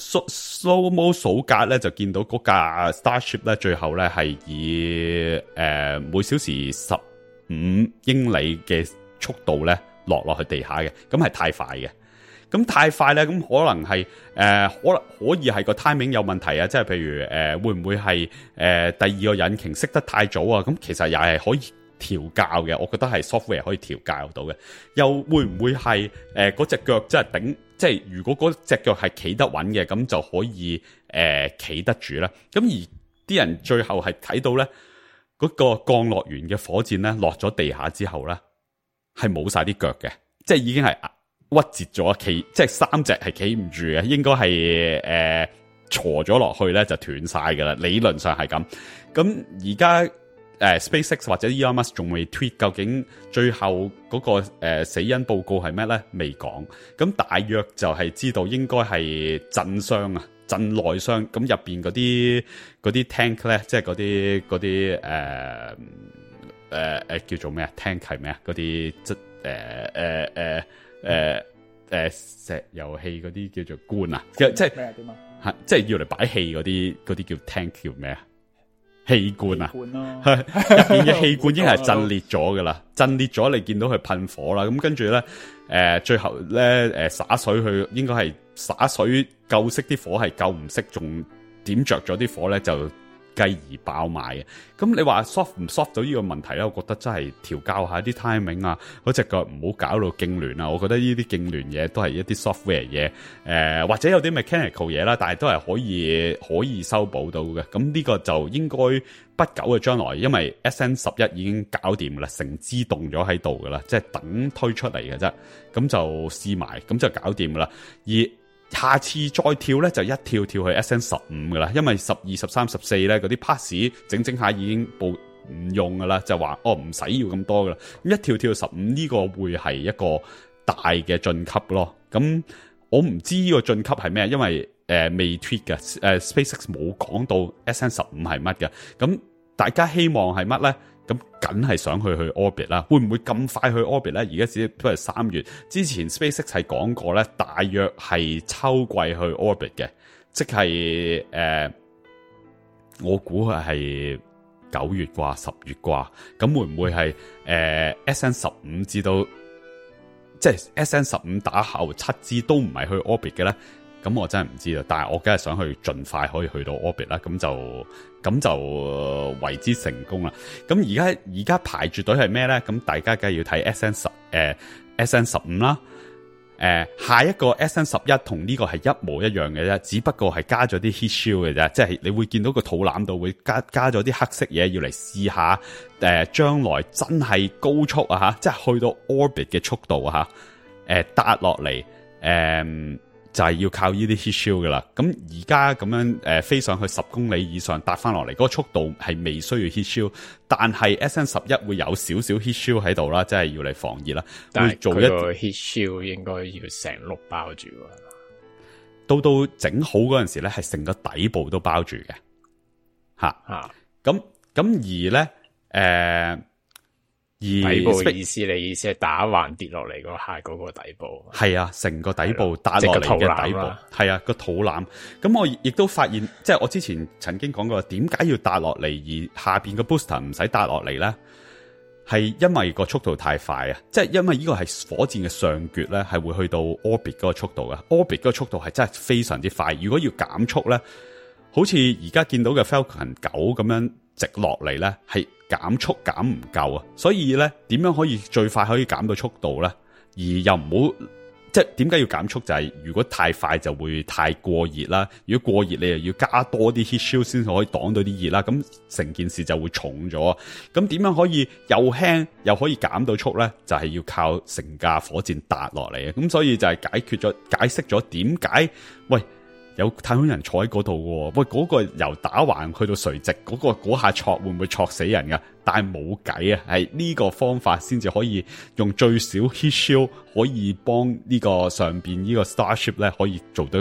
，slow mo 數格咧就見到嗰架 Starship 咧最後咧係以誒、呃、每小時十五英里嘅速度咧落落去地下嘅，咁係太快嘅。咁太快咧，咁可能係誒、呃，可能可以係個 timing 有問題啊，即係譬如誒、呃，會唔會係誒、呃、第二個引擎熄得太早啊？咁其實又係可以調校嘅，我覺得係 software 可以調校到嘅。又會唔會係誒嗰隻腳即係頂，即係如果嗰隻腳係企得穩嘅，咁就可以誒企、呃、得住咧？咁而啲人最後係睇到咧，嗰、嗰個降落完嘅火箭咧落咗地下之後咧，係冇晒啲腳嘅，即係已經係屈折咗，企即係三隻係企唔住嘅，應該係誒坐咗落去咧就斷晒噶啦，理論上係咁。咁而家誒 SpaceX 或者 Elon Musk 仲未 tweet 究竟最後嗰、那個誒、呃、死因報告係咩咧？未講。咁大約就係知道應該係震傷啊，震內傷。咁入邊嗰啲嗰啲 tank 咧，即係嗰啲嗰啲誒誒誒叫做咩啊 ？tank 係咩啊？嗰啲即誒誒誒誒誒石油氣嗰啲叫做罐啊，即係咩點啊？ 係即係要嚟擺氣嗰啲嗰啲叫 tank 叫咩啊？氣罐啊， 罐咯， 入邊嘅氣罐已經係震裂咗噶啦，震裂咗你見到佢噴火啦，咁跟住咧，誒、呃、最後咧誒灑水去，應該係灑水救熄啲火係救唔熄，仲點着咗啲火咧就繼而爆埋嘅。咁你話 soft 唔 soft 到呢個問題咧？我覺得真係調教下啲 timing 啊，嗰隻腳唔好搞到痙攣啊！我覺得呢啲痙攣嘢都係一啲 software 嘢，誒、呃、或者有啲 mechanical 嘢啦，但係都係可以可以修補到嘅。咁呢個就應該不久嘅將來，因為 S N 十一已經搞掂啦，成支動咗喺度噶啦，即係等推出嚟嘅啫。咁就試埋，咁就搞掂噶啦。而下次再跳咧，就一跳跳去 S N 十五噶啦，因為十二、十三、十四咧嗰啲 pass 整整下已經報唔用噶啦，就話哦唔使要咁多噶啦，咁一跳跳十五呢個會係一個大嘅晉級咯。咁我唔知呢個晉級係咩，因為誒、呃、未 tweet 嘅，誒、呃、SpaceX 冇講到 S N 十五係乜嘅，咁大家希望係乜咧？咁梗係想去去 orbit 啦，會唔會咁快去 orbit 咧？而家只不過係三月，之前 SpaceX 係講過咧，大約係秋季去 orbit 嘅，即係誒、呃，我估係九月啩，十月啩，咁會唔會係誒、呃、S N 十五至到即係 S N 十五打後七支都唔係去 orbit 嘅咧？咁我真係唔知啦，但係我梗係想去盡快可以去到 orbit 啦，咁就咁就為之成功啦。咁而家而家排住隊係咩咧？咁大家梗係要睇 S N 十誒 S N 十五啦。誒、呃，下一個 S N 十一同呢個係一模一樣嘅啫，只不過係加咗啲 heat shield 嘅啫，即係你會見到個肚腩度會加加咗啲黑色嘢，要嚟試下誒將來真係高速啊吓，即係去到 orbit 嘅速度啊吓，誒搭落嚟誒。呃就係要靠呢啲 heat shield 噶啦，咁而家咁樣誒、呃、飛上去十公里以上，搭翻落嚟嗰個速度係未需要 heat shield，但係 S N 十一會有少少 heat shield 喺度啦，即係要嚟防熱啦。 但係做一個 heat shield 應該要成碌包住喎， 到到整好嗰陣時咧，係成個底部都包住嘅，吓吓咁咁而咧誒。呃而底部嘅意思，你意思係打橫跌落嚟嗰下嗰個底部？係啊，成個底部打落嚟嘅底部，係啊個肚腩。咁我亦都發現，即係我之前曾經講過，點解要打落嚟而下邊個 booster 唔使打落嚟咧？係因為個速度太快啊！即係因為呢個係火箭嘅上橛咧，係會去到 orbit 嗰個速度嘅 orbit 嗰個速度係真係非常之快。如果要減速咧，好似而家見到嘅 Falcon 九咁樣直落嚟咧，係減速減唔夠啊，所以咧點樣可以最快可以減到速度咧？而又唔好即係點解要減速？就係、是、如果太快就會太過熱啦。如果過熱你又要加多啲 heat shield 先可以擋到啲熱啦，咁成件事就會重咗。咁點樣可以又輕又可以減到速咧？就係、是、要靠成架火箭搭落嚟啊！咁所以就係解決咗解釋咗點解喂。有太空人坐喺嗰度喎，喂嗰、嗰個由打橫去到垂直嗰、嗰個嗰下挫會唔會挫死人噶？但係冇計啊，係呢個方法先至可以用最少 heat shield 可以幫呢個上邊呢個 Starship 咧可以做到一個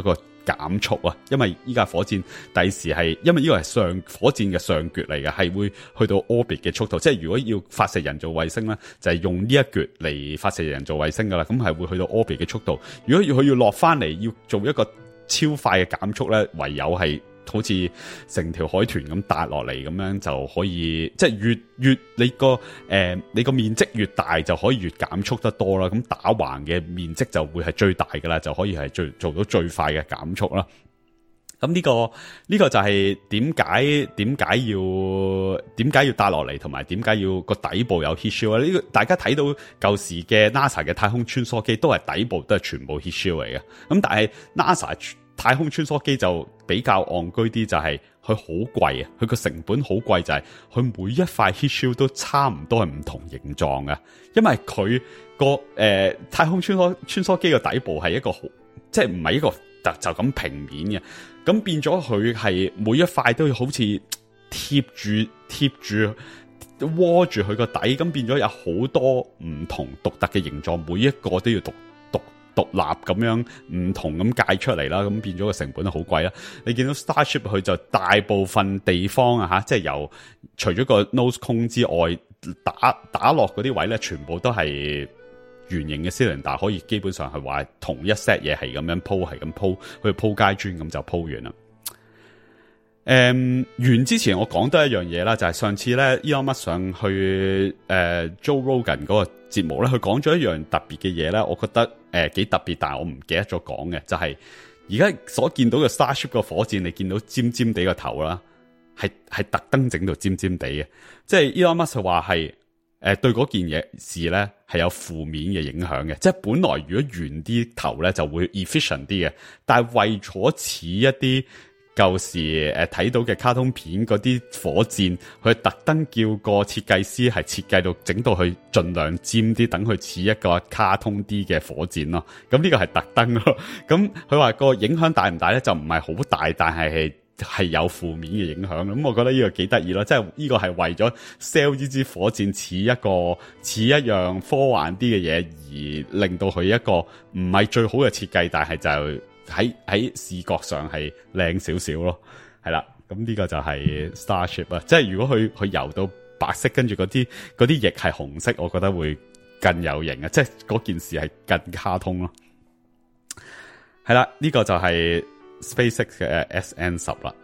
減速啊，因為依家火箭第時係，因為呢個係上火箭嘅上橛嚟嘅，係會去到 orbit 嘅速度，即係如果要發射人造衛星咧，就係、是、用呢一橛嚟發射人造衛星噶啦，咁係會去到 orbit 嘅速度。如果要佢要落翻嚟，要做一個超快嘅減速咧，唯有係好似成條海豚咁搭落嚟咁樣就可以，即係越越你個誒、呃、你個面積越大就可以越減速得多啦。咁打橫嘅面積就會係最大噶啦，就可以係最做到最快嘅減速啦。咁呢、這個呢、這個就係點解點解要點解要搭落嚟，同埋點解要個底部有 heat shield 啊？呢個大家睇到舊時嘅 NASA 嘅太空穿梭機都係底部都係全部 heat shield 嚟嘅。咁但係 NASA 太空穿梭機就比較戇居啲，就係佢好貴啊，佢個成本好貴，就係佢每一塊 heat shield 都差唔多係唔同形狀嘅，因為佢個誒太空穿梭穿梭機嘅底部係一個好，即係唔係一個就就咁平面嘅，咁變咗佢係每一塊都要好似貼住貼住窩住佢個底，咁變咗有好多唔同獨特嘅形狀，每一個都要獨獨立咁樣唔同咁界出嚟啦，咁變咗個成本都好貴啦。你見到 Starship 佢就大部分地方啊吓，即係由除咗個 nose cone 之外，打打落嗰啲位咧，全部都係圓形嘅 cylinder，可以基本上係話同一 set 嘢係咁樣鋪，係咁鋪，去鋪階磚咁就鋪完啦。誒、嗯，完之前我講多一樣嘢啦，就係、是、上次咧 Elon Musk 上去誒、呃、Joe Rogan 嗰個節目咧，佢講咗一樣特別嘅嘢咧，我覺得誒幾、呃、特別，但係我唔記得咗講嘅，就係而家所見到嘅 Starship 個火箭，你見到尖尖地個頭啦，係係特登整到尖尖地嘅，即係 Elon Musk 話係誒對嗰件嘢事咧係有負面嘅影響嘅，即係本來如果圓啲頭咧就會 efficient 啲嘅，但係為咗似一啲舊時誒睇到嘅卡通片嗰啲火箭，佢特登叫個設計師係設計到整到佢盡量尖啲，等佢似一個卡通啲嘅火箭咯。咁呢個係特登咯。咁佢話個影響大唔大咧？就唔係好大，但係係係有負面嘅影響。咁我覺得呢個幾得意咯，即係呢個係為咗 sell 呢支火箭似一個似一樣科幻啲嘅嘢，而令到佢一個唔係最好嘅設計，但係就喺喺視覺上係靚少少咯，係啦，咁呢個就係 Starship 啊，即係如果佢佢游到白色，跟住嗰啲嗰啲翼係紅色，我覺得會更有型啊，即係嗰件事係更卡通咯。係啦，呢個就係 SpaceX 嘅 S N 十啦。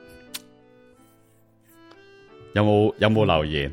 有冇有冇留言？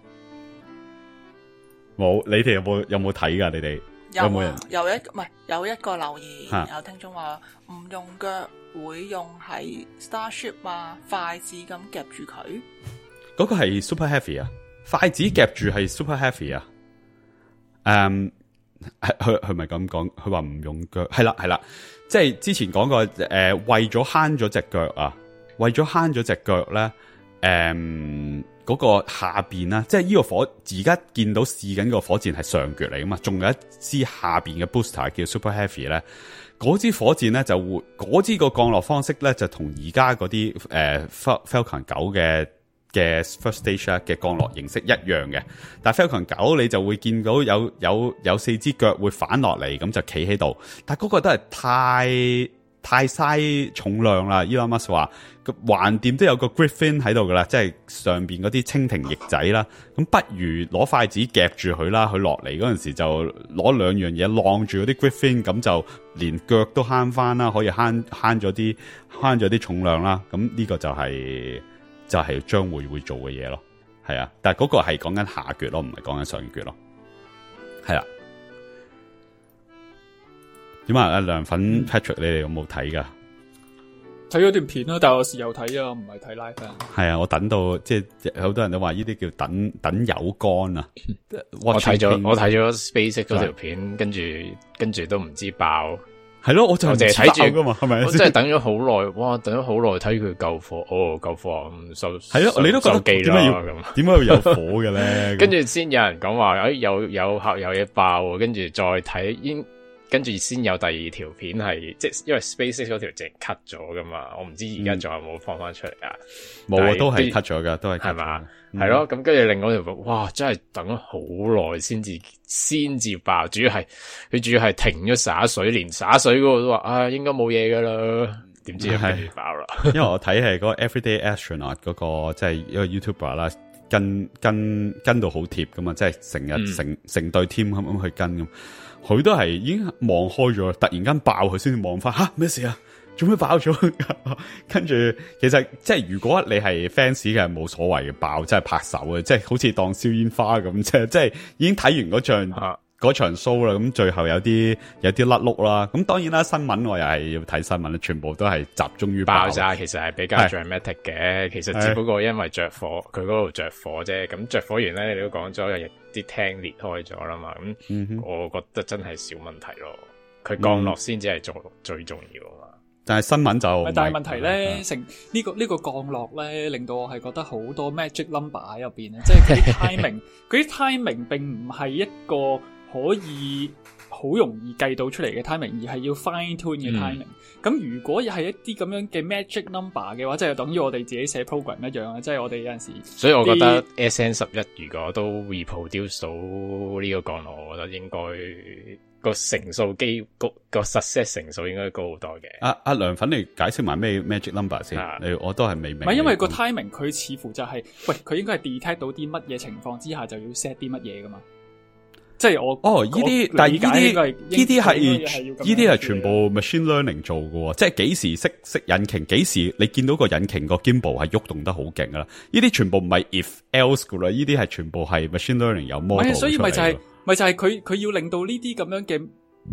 冇，你哋有冇有冇睇噶？你哋？有冇人有一唔係有一個留言，有聽眾話唔用腳會用係 Starship 嘛，筷子咁夾住佢。 嗰個係 super heavy 啊，筷子夾住係 super heavy 啊。誒，佢佢咪咁講，佢話唔用腳，係啦係啦，即係之前講過誒、呃，為咗慳咗隻腳啊，為咗慳咗隻腳咧，誒、呃。嗰、那個下邊啦，即係呢個火而家見到試緊個火箭係上橛嚟噶嘛，仲有一支下邊嘅 booster 叫 Super Heavy 咧，嗰支火箭咧就會嗰支個降落方式咧就同而家嗰啲誒 Falcon 九嘅嘅 First Stage 嘅降落形式一樣嘅，但係 Falcon 九你就會見到有有有四支腳會反落嚟，咁就企喺度，但係嗰個都係太太嘥重量啦。Elon Musk 話橫掂都有個 Griffin 喺度噶啦，即係上邊嗰啲蜻蜓翼仔啦，咁不如攞筷子夾住佢啦，佢落嚟嗰陣時就攞兩樣嘢晾住嗰啲 Griffin， 咁就連腳都慳翻啦，可以慳慳咗啲慳咗啲重量啦。咁呢個就係、是、就係、是、將會會做嘅嘢咯，係啊，但係嗰個係講緊下橛咯，唔係講緊上橛咯，係啦。點啊？阿涼粉 Patrick，你哋有冇睇噶？ 睇咗段片啦，但係我事後睇啊，唔係睇 live 啊。係啊，我等到即係好多人都話呢啲叫等等有乾啊。 我睇咗我睇咗 SpaceX 嗰條片，跟住跟住都唔知爆。 係咯，我就淨係睇住噶嘛，係咪？ 我真係等咗好耐，哇！等咗好耐睇佢救火，哦，救火咁收係咯，你都覺得點解要咁？點解要有火嘅咧？ 跟住先有人講話，誒，有有客有嘢爆，跟住再睇應。跟住先有第二條片係，即係因為 SpaceX 嗰條淨 cut 咗噶嘛，我唔知而家仲有冇放翻出嚟啊？冇、嗯、啊，都係 cut 咗噶，都係係嘛，係咯。咁跟住另外條片，哇，真係等咗好耐先至先至爆，主要係佢主要係停咗灑水，連灑水嗰個都話啊，應該冇嘢噶啦。 點知係爆啦？ 因為我睇係嗰個 Everyday Astronaut 嗰、嗰個即係一個 YouTuber 啦，跟跟跟到好貼噶嘛，即係成日成成隊 team 咁樣去跟咁，佢都係已經望開咗，突然間爆佢先至望翻，吓咩事啊？做咩爆咗？跟住其實即係如果你係 fans 嘅冇所謂嘅，爆即係拍手嘅，即係好似當燒煙花咁，即係即係已經睇完嗰場嗰場 show 啦。咁最後有啲有啲甩碌啦。咁當然啦，新聞我又係要睇新聞啦，全部都係集中於爆， 爆炸。其實係比較 dramatic 嘅，其實只不過因為着火，佢嗰度着火啫。咁着火完咧，你都講咗有啲廳裂開咗啦嘛。咁、嗯、我覺得真係小問題咯。佢降落先至係最最重要啊嘛。但係新聞就， 但係問題咧，成呢、這個呢、這個降落咧，令到我係覺得好多 magic number 喺入邊，即係嗰啲 timing，嗰啲 timing 並唔係一個可以好容易計到出嚟嘅 timing，而係要 fine tune 嘅 timing。咁、嗯、如果係一啲咁樣嘅 magic number 嘅話，即係等於我哋自己寫 program 一樣啊，即係我哋有陣時。 所以我覺得 S N 十一如果都 reproduce 到呢個降落，我覺得應該。個成數機個個 success 成數應該高好多嘅。 阿阿梁粉，你解釋埋咩 magic number 先？你我都係未明。 唔係因為個 timing 佢似乎就係、是，喂佢應該係 detect 到啲乜嘢情況之下就要 set 啲乜嘢噶嘛？即係我哦，呢啲但係呢啲呢啲係呢啲係全部 machine learning 做嘅，即係幾時識識引擎，幾時你見到個引擎個 gimbal 係喐動得好勁噶啦？呢啲全部唔係 if else 噶啦，呢啲係全部係 machine learning 有 model 出嚟。 所以咪就係、是。咪就係佢佢要令到呢啲咁樣嘅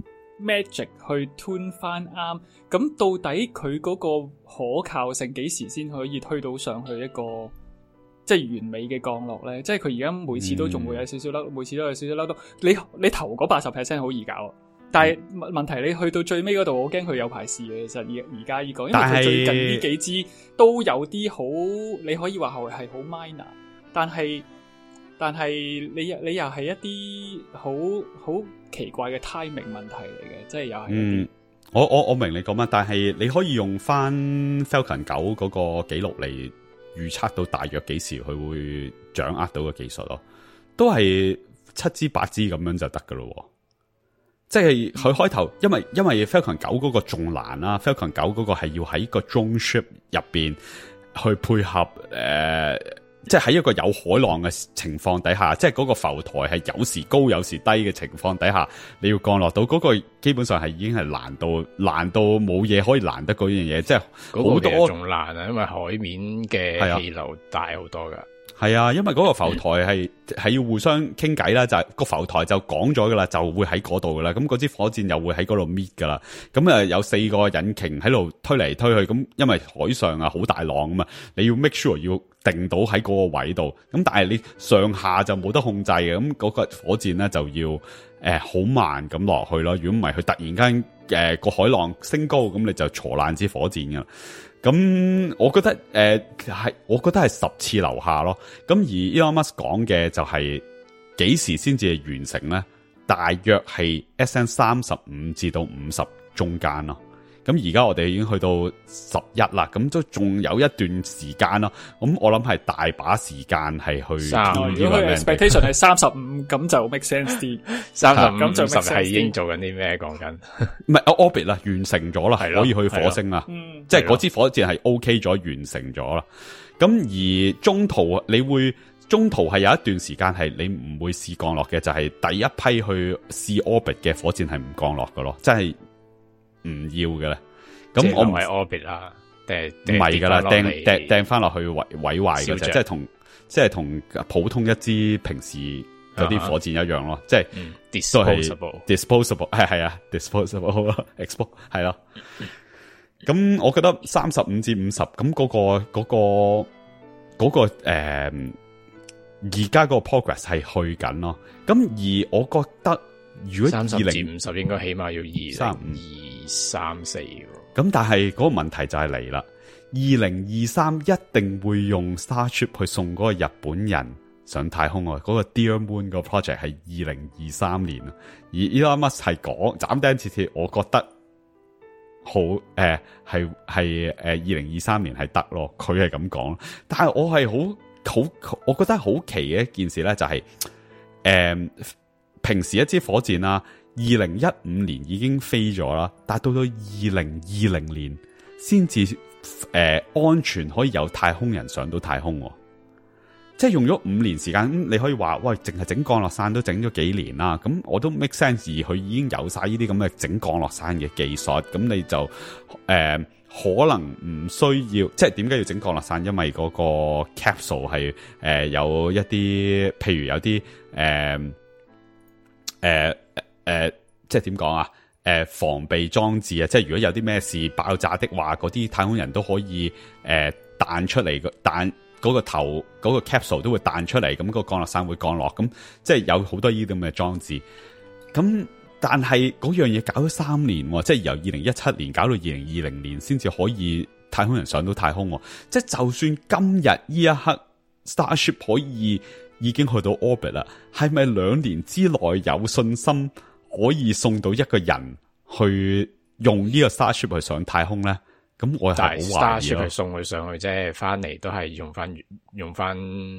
magic 去 tune 翻啱，咁到底佢嗰個可靠性幾時先可以推到上去一個即係完美嘅降落咧？即係佢而家每次都仲會有少少甩、嗯，每次都有少少甩到。你你頭嗰八十 percent 好易搞，但係問題你去到最尾嗰度，我驚佢有排試嘅。其實而而家呢個，因為佢最近呢幾支都有啲好，你可以話係係好 minor， 但係。但係你又你又係一啲好好奇怪嘅 timing 問題嚟嘅，即係又係。嗯， 我我我明你講乜，但係你可以用翻 Falcon 九嗰個記錄嚟預測到大約幾時佢會掌握到嘅技術咯，都係七支八支咁樣就得噶咯。即係佢開頭，因為因為 Falcon 九嗰個仲難啦 ，Falcon 九嗰個係要喺個 drone ship 入邊去配合誒。呃即係喺一個有海浪嘅情況底下，即係嗰個浮台係有時高有時低嘅情況底下，你要降落到嗰、嗰個，基本上係已經係難到難到冇嘢可以難得嗰樣嘢，即係好多仲難啊，因為海面嘅氣流大好多噶。 係啊，因為嗰個浮台係係要互相傾偈啦，就係、是、個浮台就講咗噶啦，就會喺嗰度噶啦。咁嗰支火箭又會喺嗰度搣噶啦。咁啊有四個引擎喺度推嚟推去，咁因為海上啊好大浪啊嘛，你要 make sure 要定到喺嗰個位度。咁但係你上下就冇得控制嘅，咁嗰個火箭咧就要誒好、呃、慢咁落去咯。如果唔係，佢突然間誒個海浪升高，咁你就挫爛支火箭噶。咁我覺得誒係、呃，我覺得係十次樓下咯。咁而 Elon Musk 講嘅就係幾時先至係完成咧？大約係 S N 三十五至到五十中間咯。咁而家我哋已經去到十一啦，咁都仲有一段時間咯。咁我諗係大把時間係去。 如果佢 expectation 係三十五，咁就 make sense 啲。 三十五咁就係已經做緊啲咩？講緊唔係 orbit 啦，完成咗啦，係可以去火星啦。即係嗰支火箭係 OK 咗，完成咗啦。咁而中途你會中途係有一段時間係你唔會試降落嘅，就係、是、第一批去試 orbit 嘅火箭係唔降落嘅咯，即係。唔要嘅咧，咁我唔係 orbit 啦，定唔係噶啦，掟掟掟翻落去毀毀壞嘅啫，即係同即係同普通一支平時嗰啲火箭一樣咯，即係都係 disposable， 係係啊 disposable 咯 ，export 係咯。咁我覺得三十五至五十，咁嗰個嗰個嗰個誒，而家個 progress 係去緊咯。咁而我覺得如果三十至五十應該起碼要二三五二。三四咁，但係嗰個問題就係嚟啦。二零二三一定會用 Starship 去送嗰個日本人上太空啊！嗰、嗰個 Dear Moon 個 project 係二零二三年啊，而 Elon Musk 係講斬釘截鐵，我覺得好誒，係係誒二零二三年係得咯，佢係咁講。但係我係好好，我覺得好奇嘅一件事咧、就係，就係誒平時一支火箭啦。二零一五年已經飛咗啦，但係到到二零二零年先至誒安全可以有太空人上到太空，哦。即係用咗五年時間，你可以話喂，淨係整降落傘都整咗幾年啦。咁我都 make sense，而佢已經有晒呢啲咁嘅整降落傘嘅技術，咁你就誒、呃、可能唔需要，即係點解要整降落傘？因為嗰個 capsule 係誒、呃、有一啲，譬如有啲誒誒誒，即係點講啊？誒、呃、防備裝置啊，即係如果有啲咩事爆炸的話，嗰啲太空人都可以誒彈、呃、出嚟嘅彈。嗰、那個頭嗰、那個 capsule 都會彈出嚟，咁、那個降落傘會降落，咁即係有好多呢啲咁嘅裝置。咁但係嗰樣嘢搞咗三年，即係由二零一七年搞到二零二零年先至可以太空人上到太空。即係就算今日呢一刻 Starship 可以已經去到 orbit 啦，係咪兩年之內有信心可以送到一個人去用呢個 Starship 去上太空咧？咁我係好懷疑咯。但係 Starship 送佢上去啫，翻嚟都係用翻用翻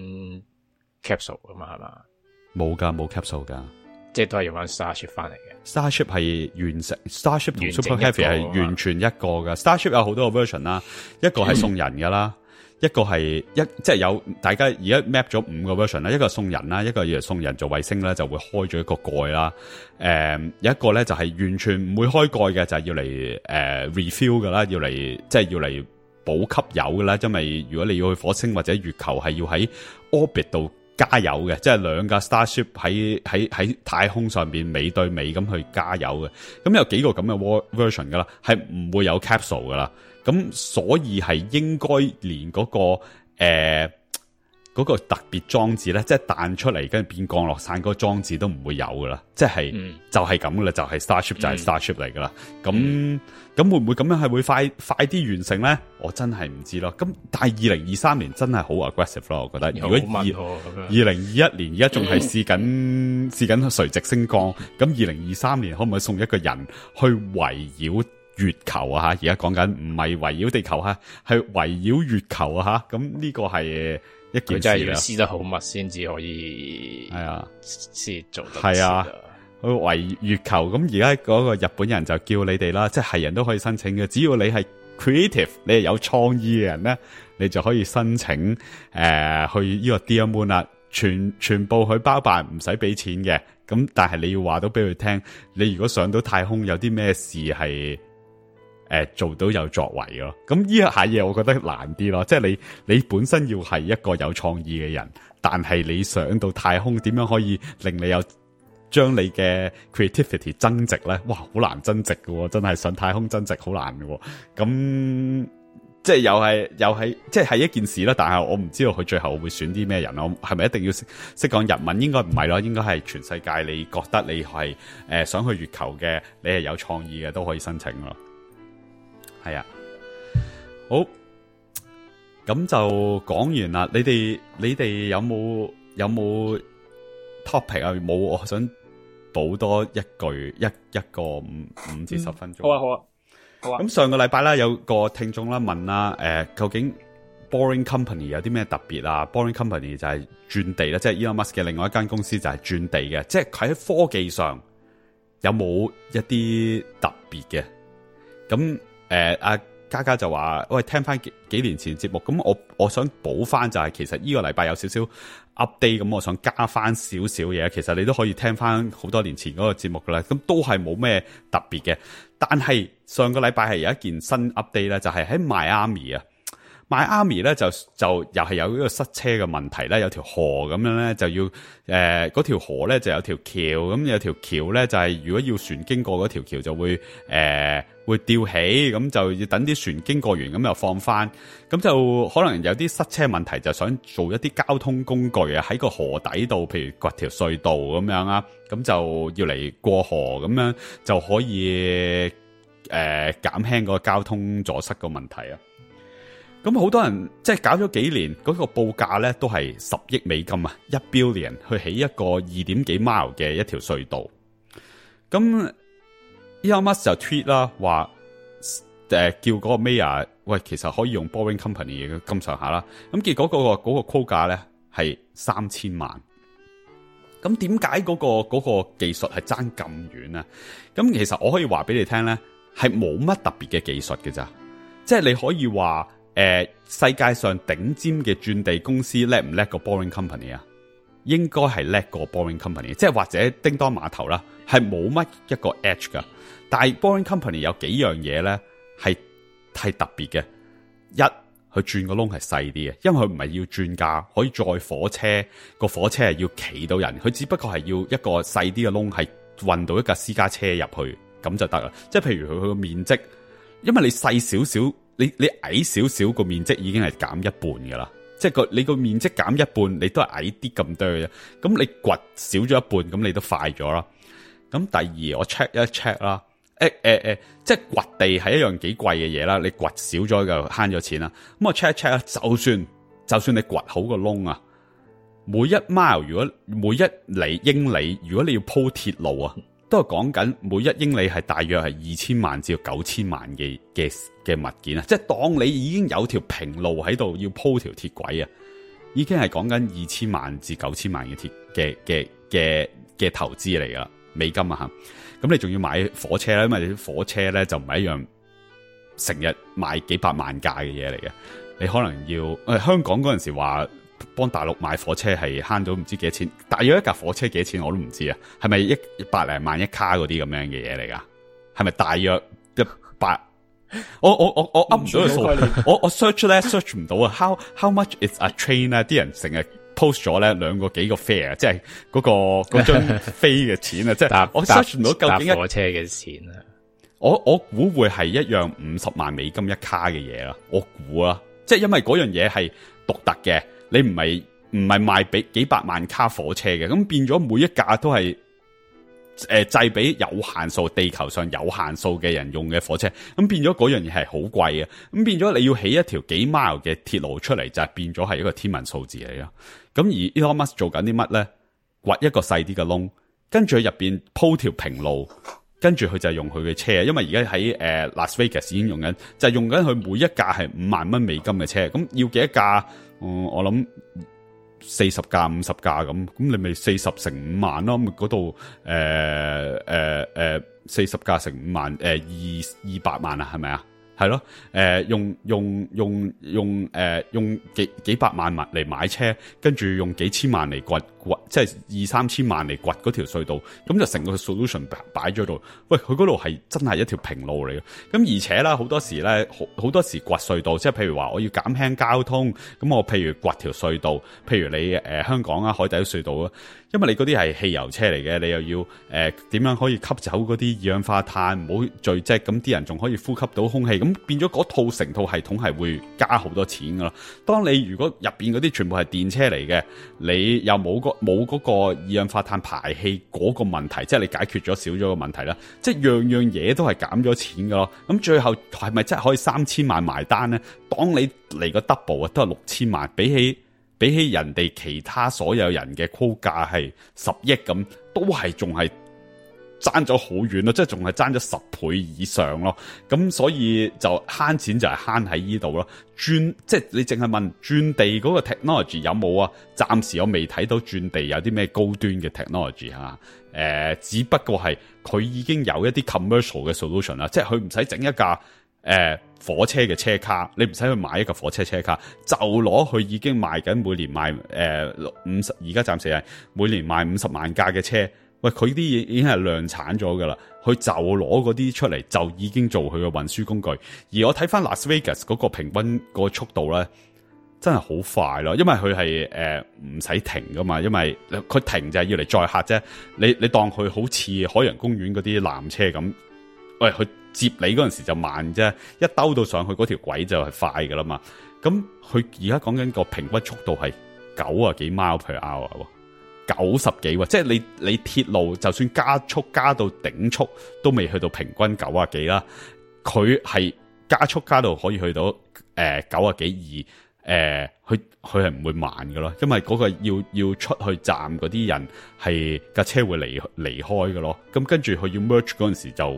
capsule 噶嘛，係嘛？ 冇噶，冇 capsule 噶， 即係都係用翻 Starship 翻嚟嘅。 Starship 係完成 ，Starship 同 Super Heavy 係完全一個噶。Starship 有好多個 version 啦，一個係送人噶啦。一個係一即係有大家而家 map 咗五個 version 啦，一個送人啦，一個要送人做衛星啦，就會開咗一個蓋啦。誒、呃，有一個咧就係、是、完全唔會開蓋嘅，就係、是、要嚟誒、呃、refill 噶啦，要嚟即係要嚟補給油噶啦。因為如果你要去火星或者月球，係要喺 orbit 度加油嘅，即係兩架 Starship 喺喺喺太空上邊尾對尾咁去加油嘅。咁有幾個咁嘅 version 噶啦，係唔會有 capsule 噶啦。咁所以係應該連嗰、那個誒嗰、呃那個特別裝置咧，即係彈出嚟跟住變降落傘嗰個裝置都唔會有噶啦，即係、嗯、就係咁噶啦，就係、是、Starship 就係 Starship 嚟噶啦。咁咁、嗯、會唔會咁樣係會快快啲完成咧？我真係唔知咯。咁但係二零二三年真係好 aggressive 咯，我覺得。如果二二零二一年而家仲係試緊試緊垂直升降，咁二零二三年可唔可以送一個人去圍繞月球啊？吓，而家講緊唔係圍繞地球吓，係圍繞月球啊吓。咁呢個係一件事啦。佢真係要撕得好密先至可以，係啊，先做得。係啊，去圍月球。咁而家嗰個日本人就叫你哋啦，即係人都可以申請嘅，只要你係 creative， 你係有創意嘅人咧，你就可以申請誒、呃、去呢個 Dear Moon 啦，全全部去包辦，唔使俾錢嘅。咁但係你要話到俾佢聽，你如果上到太空有啲咩事係。誒、呃，做到有作為咯，咁呢一下嘢我覺得難啲咯，即係你你本身要係一個有創意嘅人，但係你上到太空點樣可以令你有將你嘅 creativity 增值咧？哇，好難增值喎，真係上太空增值好難喎。咁即係又係又係即係係一件事啦，但係我唔知道佢最後會選啲咩人咯，係咪一定要識識講日文？應該唔係咯，應該係全世界你覺得你係誒、呃、想去月球嘅，你係有創意嘅都可以申請咯。係啊，好，咁就講完啦。你哋你哋有冇有冇 topic 啊？冇，我想補多一句，一一個五五至十分鐘。好啊，好啊，好啊。咁上個禮拜啦，有個聽眾啦問啦，誒、呃，究竟 Boring Company 有啲咩特別啊 ？Boring Company 就係轉地啦，即係 Elon Musk 嘅另外一間公司就係轉地嘅，即係佢喺科技上有冇一啲特別嘅？咁誒，阿嘉嘉就話，喂，聽翻幾幾年前節目，咁我我想補翻就係，其實呢個禮拜有少少 update，咁我想加翻少少嘢，其實你都可以聽翻好多年前嗰個節目噶啦，咁都係冇咩特別嘅。但係上個禮拜係有一件新 update 咧，就係喺 Miami 啊。Miami 咧就就又係有呢個塞車嘅問題咧，有條河咁樣咧就要誒，嗰、呃、條河咧就有條橋，咁有條橋咧就係、是、如果要船經過嗰條橋就會誒、呃、會吊起，咁就要等啲船經過完咁又放翻，咁就可能有啲塞車問題，就想做一啲交通工具啊喺個河底度，譬如掘條隧道咁樣啊，咁就要嚟過河咁樣就可以誒、呃、減輕個交通阻塞個問題啊。咁好多人即係搞咗幾年，嗰、那個報價咧都係十億美金啊，一 billion 去起一個二點幾 mile 嘅一條隧道。咁 Elon Musk 就 tweet 啦，話誒、呃、叫嗰個 Mayor 喂，其實可以用 Boring Company 嘅咁上下啦。咁結果嗰、那個嗰、那個 quote 價咧係三千萬。咁點解嗰個嗰、那個技術係爭咁遠啊？咁其實我可以話俾你聽咧，係冇乜特別嘅技術嘅咋。 即係你可以話誒、呃，世界上頂尖嘅鑽地公司叻唔叻過 Boring Company 啊？應該係叻過 Boring Company， 即係或者叮當碼頭啦，係冇乜一個 edge 噶。但係 Boring Company 有幾樣嘢咧係係特別嘅。一，佢轉個窿係細啲嘅，因為佢唔係要轉架，可以載火車，個火車係要企到人，佢只不過係要一個細啲嘅窿，係運到一架私家車入去咁就得啦。即係譬如佢佢個面積，因為你細少少，你你矮少少個面積已經係減一半噶啦。即係個你個面積減一半，你都係矮啲咁多嘅啫。咁你掘少咗一半，咁你都快咗啦。咁第二，我 check 一 check 啦。誒誒誒，即係掘地係一樣幾貴嘅嘢啦。你掘少咗就慳咗錢啦。咁我 check 一 check 啦，就算就算你掘好個窿啊，每一 mile 如果每一里英里，如果你要鋪鐵路啊，都係講緊每一英里係大約係二千萬至到九千萬嘅嘅嘅物件啊。即係當你已經有條平路喺度要鋪條鐵軌啊，已經係講緊二千萬至九千萬嘅鐵嘅嘅嘅嘅投資嚟噶美金啊吓。咁你仲要買火車咧，因為啲火車咧就唔係一樣成日賣幾百萬架嘅嘢嚟嘅。你可能要誒、呃、香港嗰陣時話幫大陸買火車係慳到唔知幾多錢，大約一架火車幾多錢我都唔知啊。係咪一百零萬一卡嗰啲咁樣嘅嘢嚟噶？係咪大約一百？我我我我噏唔到個數，我我 search 咧 search 唔到啊。How how much is a train 咧？啲人成日 post 咗咧兩個幾個 fare， 即係嗰、嗰個嗰張飛嘅錢啊！即係我 search 唔到究竟一火車嘅錢啊！ 我我估會係一樣五十萬美金一卡嘅嘢啦。我估啊，即係因為嗰樣嘢係獨特嘅，你唔係唔係賣俾幾百萬卡火車嘅，咁變咗每一架都係誒製俾有限數地球上有限數嘅人用嘅火車，咁變咗嗰樣嘢係好貴嘅，咁變咗你要起一條幾 mile 嘅鐵路出嚟，就係變咗係一個天文數字嚟咯。咁而 Elon Musk 做緊啲乜咧？掘一個細啲嘅窿，跟住喺入邊鋪條平路，跟住佢就係用佢嘅車，因為而家喺誒 Las Vegas 已經用緊，就係、是、用緊佢每一架係五萬蚊美金嘅車，咁要幾多架？嗯、我諗四十架、五十架咁，咁你咪四十乘五萬咯，咁嗰度誒誒誒四十架乘五萬，誒二二百萬啊，係咪啊？係咯，誒、呃、用用用用誒、呃、用幾幾百萬物嚟買車，跟住用幾千萬嚟掘掘，即係二三千萬嚟掘嗰條隧道，咁就成個 solution 擺咗度。喂，佢嗰度係真係一條平路嚟嘅。咁而且啦，好多時咧，好好多時掘隧道，即係譬如話我要減輕交通，咁我譬如掘條隧道，譬如你誒、呃、香港啊海底隧道啊，因為你嗰啲係汽油車嚟嘅，你又要誒點、呃、樣可以吸走嗰啲二氧化碳，唔好聚積，咁啲人仲可以呼吸到空氣。咁變咗嗰套成套系統係會加好多錢噶咯。當你如果入邊嗰啲全部係電車嚟嘅，你又冇個冇嗰個二氧化碳排氣嗰個問題，即係你解決咗少咗個問題啦。即係樣樣嘢都係減咗錢噶咯。咁最後係咪真係可以三千萬埋單咧？當你嚟個 double 啊，都係六千萬，比起比起人哋其他所有人嘅 quote 價係十億咁，都係仲係爭咗好遠咯，即係仲係爭咗十倍以上咯。咁所以就慳錢就係慳喺呢度咯。鑽即係你淨係問鑽地嗰個 technology 有冇啊？暫時我未睇到鑽地有啲咩高端嘅 technology 吓。誒、呃，只不過係佢已經有一啲 commercial 嘅 solution 啦，即係佢唔使整一架誒、呃、火車嘅車卡，你唔使去買一個火車車卡，就攞佢已經賣緊每年賣誒五十，而家暫時係每年賣五十萬架嘅車。喂，佢啲嘢已經係量產咗噶啦，佢就攞嗰啲出嚟就已經做佢嘅運輸工具。而我睇翻 Las Vegas 嗰個平均個速度咧，真係好快咯，因為佢係誒唔使停噶嘛，因為佢停就係要嚟載客啫。你你當佢好似海洋公園嗰啲纜車咁，喂，佢接你嗰陣時就慢啫，一兜到上去嗰條軌就係快噶啦嘛。咁佢而家講緊個平均速度係九啊幾 mile per hour 喎。九十幾喎，即係你你鐵路就算加速加到頂速，都未去到平均九啊幾啦。佢係加速加到可以去到誒九啊幾二，誒，佢佢係唔會慢㗎咯，因為嗰個要要出去站嗰啲人係架車會離離開㗎咯。咁跟住佢要 merge 嗰陣時就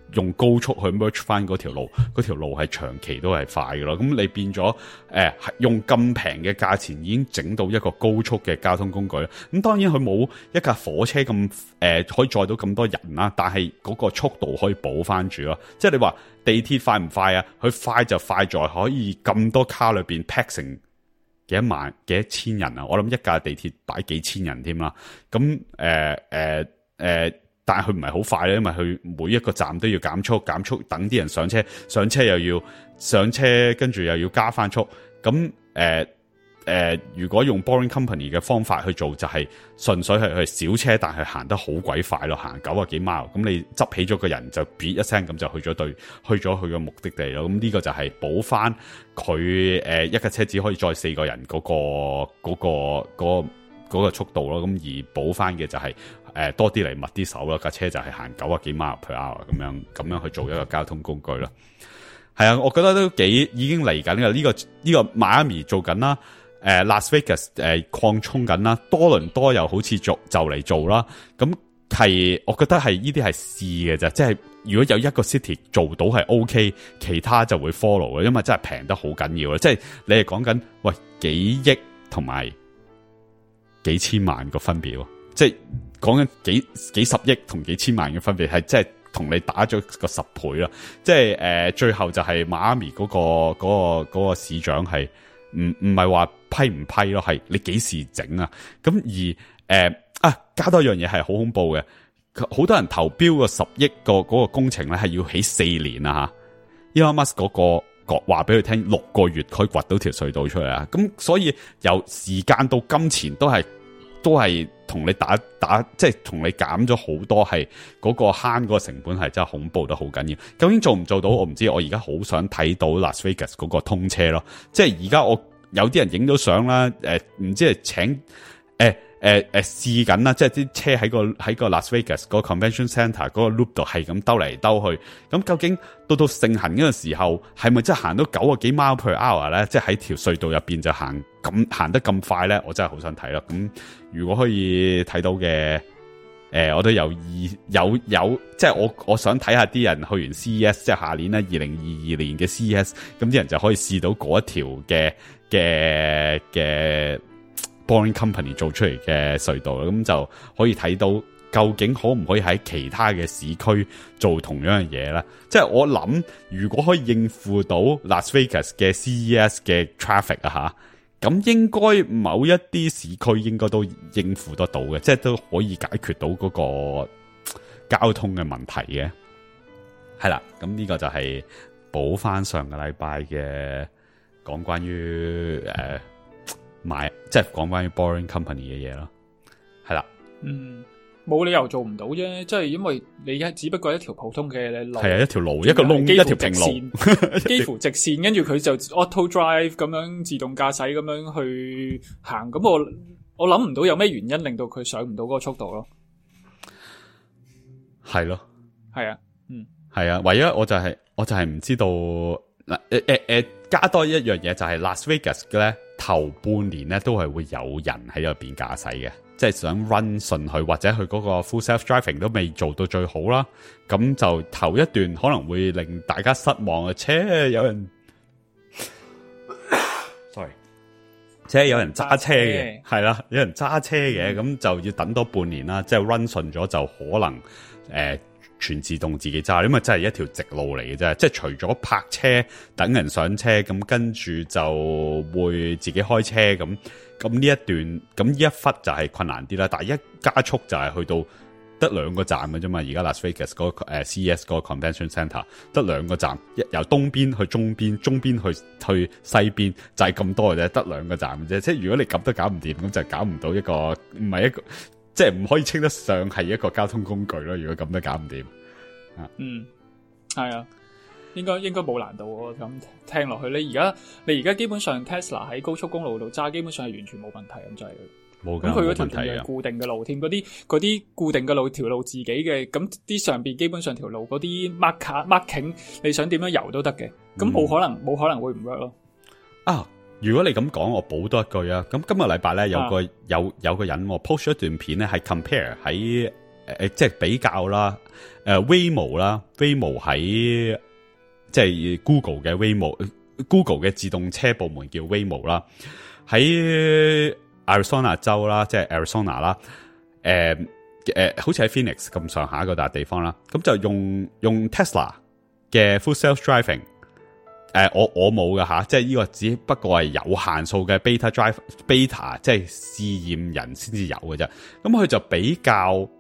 用高速去 merge 翻嗰條路，嗰條路係長期都係快嘅咯。咁你變咗誒、呃、用咁平嘅價錢已經整到一個高速嘅交通工具啦。咁當然佢冇一架火車咁誒、呃、可以載到咁多人啦，但係嗰個速度可以補翻住咯。即係你話地鐵快唔快啊？佢快就快在可以咁多卡裏邊 pack 成幾一萬幾一千人啊！我諗一架地鐵擺幾千人添啦。咁誒誒誒，但係佢唔係好快咧，因為佢每一個站都要減速，減速等啲人上車，上車又要上車，跟住又要加翻速。咁誒誒，如果用 Boring Company 嘅方法去做，就係、是、純粹係去小車，但係行得好鬼快咯，行九啊幾 mile。咁你執起咗個人就嗶一聲咁就去咗對，去咗佢嘅目的地咯。咁呢個就係補翻佢誒一架車只可以載四個人嗰、那個嗰、那個嗰、那個嗰、那個速度咯。咁而補翻嘅就係、是、誒、呃、多啲嚟密啲手咯。架車就係行九啊幾 mile per hour 咁樣咁樣去做一個交通工具咯。係啊，我覺得都幾已經嚟緊嘅呢個呢、這個 Miami 做緊啦。誒、呃、Las Vegas 誒、呃、擴充緊啦，多倫多又好似做就嚟做啦，咁係我覺得係呢啲係試嘅啫，即係如果有一個 city 做到係 OK， 其他就會 follow 嘅，因為真係平得好緊要啦，即係你係講緊喂幾億同埋幾千萬個分別，即係講緊幾幾十億同幾千萬嘅分別，係即係同你打咗個十倍啦，即係誒、呃、最後就係馬咪嗰個嗰、嗰個嗰、嗰個市長係。唔唔係話批唔批咯，係你幾時整啊？咁而誒、呃、啊加多樣嘢係好恐怖嘅，好多人投標個十億個嗰個工程咧係要起四年啊吓。Elon Musk 嗰個講話俾佢聽，六個月可以掘到條隧道出嚟啊！咁所以由時間到金錢都係都係同你打打，即係同你減咗好多，係嗰個慳嗰個成本係真係恐怖得好緊要。究竟做唔做到我唔知，我而家好想睇到 Las Vegas 嗰個通車咯。即係而家我有啲人影咗相啦，誒、呃、唔知係請誒。呃誒誒試緊啦，即係啲車喺個喺個 Las Vegas 嗰個 Convention Center 嗰個 loop 度係咁兜嚟兜去，咁究竟到到盛行嗰個時候，係咪真係行到九啊幾 mile per hour 咧？即係喺條隧道入邊就行咁行得咁快咧？我真係好想睇啦。咁如果可以睇到嘅，誒、呃、我都有意有有，即係我我想睇下啲人去完 C E S， 即係下年咧二零二二年嘅 C E S， 咁啲人就可以試到嗰一條嘅嘅嘅。Boring Company 做出嚟嘅隧道，咁就可以睇到究竟可唔可以喺其他嘅市區做同樣嘅嘢咧？即係我諗，如果可以應付到 Las Vegas 嘅 C E S 嘅 traffic 啊吓，咁應該某一啲市區應該都應付得到嘅，即係都可以解決到嗰個交通嘅問題嘅。係啦，咁呢個就係補翻上個禮拜嘅講關於誒。呃買即係講關於 Boring Company 嘅嘢咯，係啦， 嗯，冇理由做唔到啫，即係因為你而家只不過一條普通嘅路， 係啊，一條路一個窿一條平路， 幾乎直線，跟住佢就 auto drive 咁樣自動駕駛咁樣去行，咁我我諗唔到有咩原因令到佢上唔到嗰個速度咯， 係咯， 係啊，嗯，係啊，唯一我就係、是、我就係唔知道嗱誒誒誒加多一樣嘢就係 Las Vegas 嘅咧。頭半年咧都係會有人喺入邊駕駛嘅，即係想 run 順去，或者佢嗰個 full self driving 都未做到最好啦。咁就頭一段可能會令大家失望啊！車有人，sorry，即係有人揸車嘅，係啦，有人揸車嘅，咁、嗯、就要等多半年啦。即係 run 順咗就可能誒。呃全自動自己揸，因為真係一條直路嚟嘅啫，即係除咗泊車等人上車，咁跟住就會自己開車咁。咁呢一段，咁呢一忽就係困難啲啦。但係一加速就係去到得兩個站嘅啫嘛。而家 Las Vegas 嗰個誒 C E S 嗰個 Convention Center 得兩個站，一由東邊去中邊，中邊去去西邊，就係咁多嘅啫，得兩個站嘅啫。即係如果你咁都搞唔掂，咁就搞唔到一個，唔係一個。即係唔可以稱得上係一個交通工具咯，如果咁都搞唔掂。 嗯，係啊，應該應該冇難度咁聽落去。你而家你而家基本上 Tesla 喺高速公路度揸，基本上係完全冇問題咁就係。冇咁佢嗰條係固定嘅路添，嗰啲嗰啲固定嘅路條路自己嘅，咁啲上邊基本上條路嗰啲 mark 卡 marking， 你想點樣游都得嘅，咁冇可能冇、嗯、可能會唔 work 咯。 啊！如果你咁講，我補多一句啊！咁今日禮拜咧有個、啊、有有個人我 post 咗一段片咧，係 compare 喺誒即係比較啦，誒、呃、Waymo 啦 ，Waymo 喺即係 Google 嘅 Waymo，Google 嘅自動車部門叫 Waymo 啦，喺 Arizona 州啦，即係 Arizona 啦，誒、呃、誒、呃，好似喺 Phoenix 咁上下嗰笪地方啦，咁就用用 Tesla 嘅 Full Self Driving。誒、呃，我我冇噶吓，即係呢個只不過係有限數嘅 beta drive beta，即係試驗人先至有嘅啫。咁佢就比較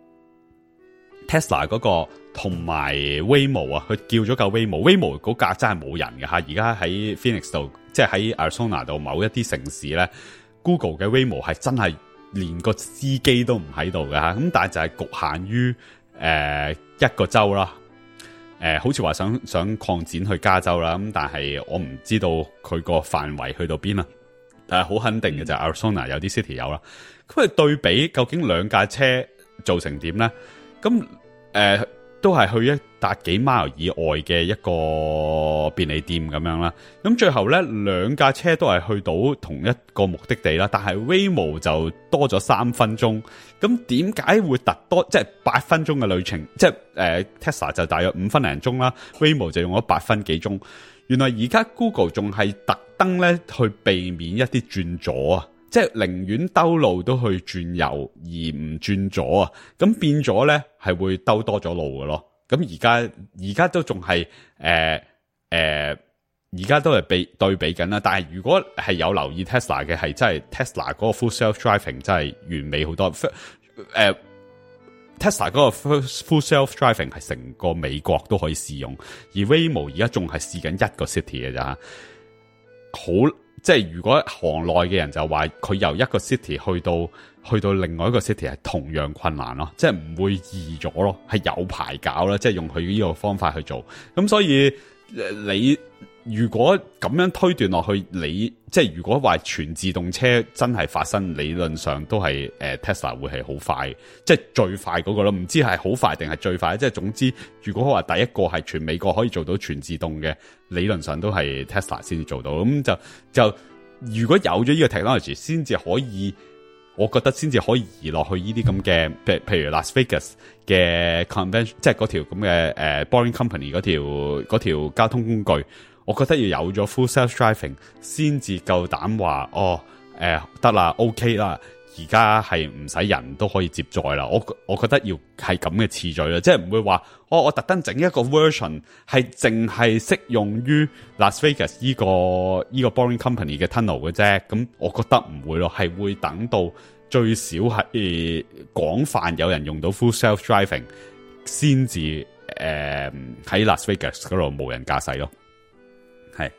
Tesla 嗰個同埋 Waymo 啊，佢叫咗架 Waymo，Waymo 嗰架真係冇人嘅吓。而家喺 Phoenix 度，即係喺 Arizona 度某一啲城市咧 ，Google 嘅 Waymo 係真係連個司機都唔喺度嘅吓。咁但係就係局限於誒、呃、一個州啦。誒、呃，好似話想想擴展去加州啦，咁但係我唔知道佢個範圍去到邊啦。但係好肯定嘅就係 Arizona 有啲 city 有啦。咁佢對比究竟兩架車做成點咧？咁誒、呃、都係去一笪幾 mile 以外嘅一個便利店咁樣啦。咁最後咧兩架車都係去到同一個目的地啦，但係 Waymo 就多咗三分鐘。咁點解會突多？即係八分鐘嘅旅程，即係誒、呃、Tesla 就大約五分零鐘啦 ，Waymo 就用咗八分幾鐘。原來而家 Google 仲係特登咧去避免一啲轉左啊，即係寧願兜路都去轉右而唔轉左啊。咁變咗咧係會兜多咗路嘅咯。咁而家而家都仲係誒誒。呃呃而家都係比對比緊啦，但係如果係有留意 Tesla 嘅，係真係 Tesla 嗰個 Full Self Driving 真係完美好多。誒、呃、，Tesla 嗰個 Full Self Driving 係成個美國都可以試用，而 Waymo 而家仲係試緊一個 city 嘅咋。好，即係如果行內嘅人就話佢由一個 city 去到去到另外一個 city 係同樣困難咯，即係唔會易咗咯，係有排搞啦，即係用佢呢個方法去做。咁所以你。如果咁樣推斷落去，你即係如果話全自動車真係發生，理論上都係誒、呃、Tesla 會係好快，即係最快嗰個咯。唔知係好快定係最快，即係總之，如果話第一個係全美國可以做到全自動嘅，理論上都係 Tesla 先至做到。咁就就如果有咗呢個 technology，先至可以，我覺得先至可以移落去呢啲咁嘅，譬譬如 Las Vegas 嘅 convention， 即係嗰條咁嘅誒 Boring Company 嗰條嗰條交通工具。我覺得要有咗 full self driving 先至夠膽話哦，誒得啦 OK 啦，而家係唔使人都可以接載啦。我我覺得要係咁嘅次序啦，即係唔會話哦，我特登整一個 version 係淨係適用於 Las Vegas 呢個呢個 Boring Company 嘅 tunnel 嘅啫。咁我覺得唔會咯，係會等到最少係廣泛有人用到 full self driving 先至誒喺 Las Vegas 嗰度無人駕駛咯。係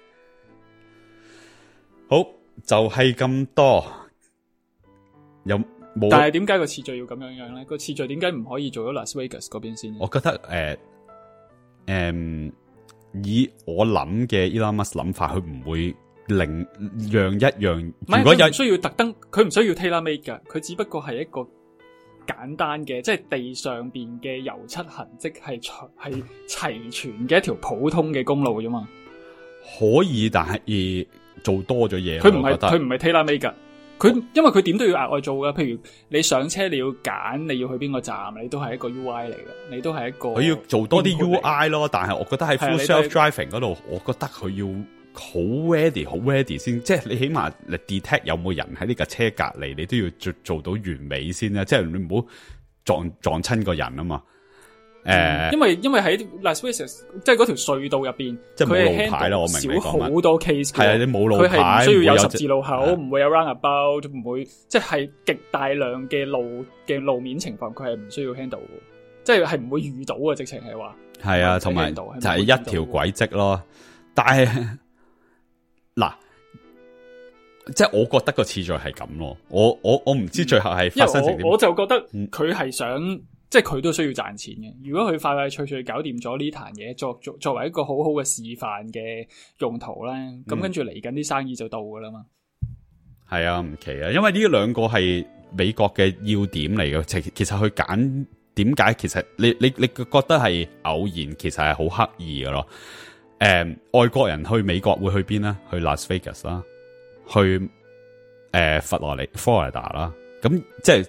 好就係、是、咁多，有冇？ 但係點解個次序要咁樣樣咧？個次序點解唔可以做咗 Las Vegas 嗰邊先？ 我覺得誒誒、呃呃，以我諗嘅 Elon Musk 諗法，佢唔會令讓一樣。如果有唔需要特登，佢唔需要 tailor made 噶，佢只不過係一個簡單嘅，即係地上邊嘅油漆痕跡係係齊全嘅一條普通嘅公路啫嘛。 可以，但係做多咗嘢。 佢唔係佢唔係 tailor made 噶，佢因為佢點都要額外做噶。譬如你上車你要揀你要去邊個站，你都係一個 U I 嚟噶，你都係一個。佢要做多啲 U I 咯，但係我覺得喺 full self driving 嗰度，我覺得佢要好 ready 好 ready 先，即係你起碼你 detect 有冇人喺呢架車隔籬，你都要做做到完美先啦。即係你唔好撞撞親個人啊嘛。誒、嗯， 因為因為喺 Las Vegas 即係嗰條隧道入邊， 即係冇路牌啦，我明你講乜。少好多 case 嘅， 係啊，你冇路牌， 佢係唔需要有十字路口，唔會有 roundabout，唔會即係極大量嘅路嘅路面情況，佢係唔需要 handle 嘅，即係係唔會遇到嘅，直情係話。係啊，同埋就係一條軌跡咯。但係嗱，即係我覺得個次序係咁咯。我我我唔知最後係發生成點。我, 我就覺得佢係想。嗯即係佢都需要賺錢嘅。如果佢快快脆脆搞掂咗呢壇嘢，作作作為一個好好嘅示範嘅用途咧，咁、嗯、跟住嚟緊啲生意就到噶啦嘛。係啊，唔奇啊，因為呢兩個係美國嘅要點嚟嘅。其其實佢揀點解？其實你你你覺得係偶然，其實係好刻意嘅咯。誒、嗯，外國人去美國會去邊咧？去 Las Vegas 啦，去誒、呃、佛羅里 Florida 啦。咁即係。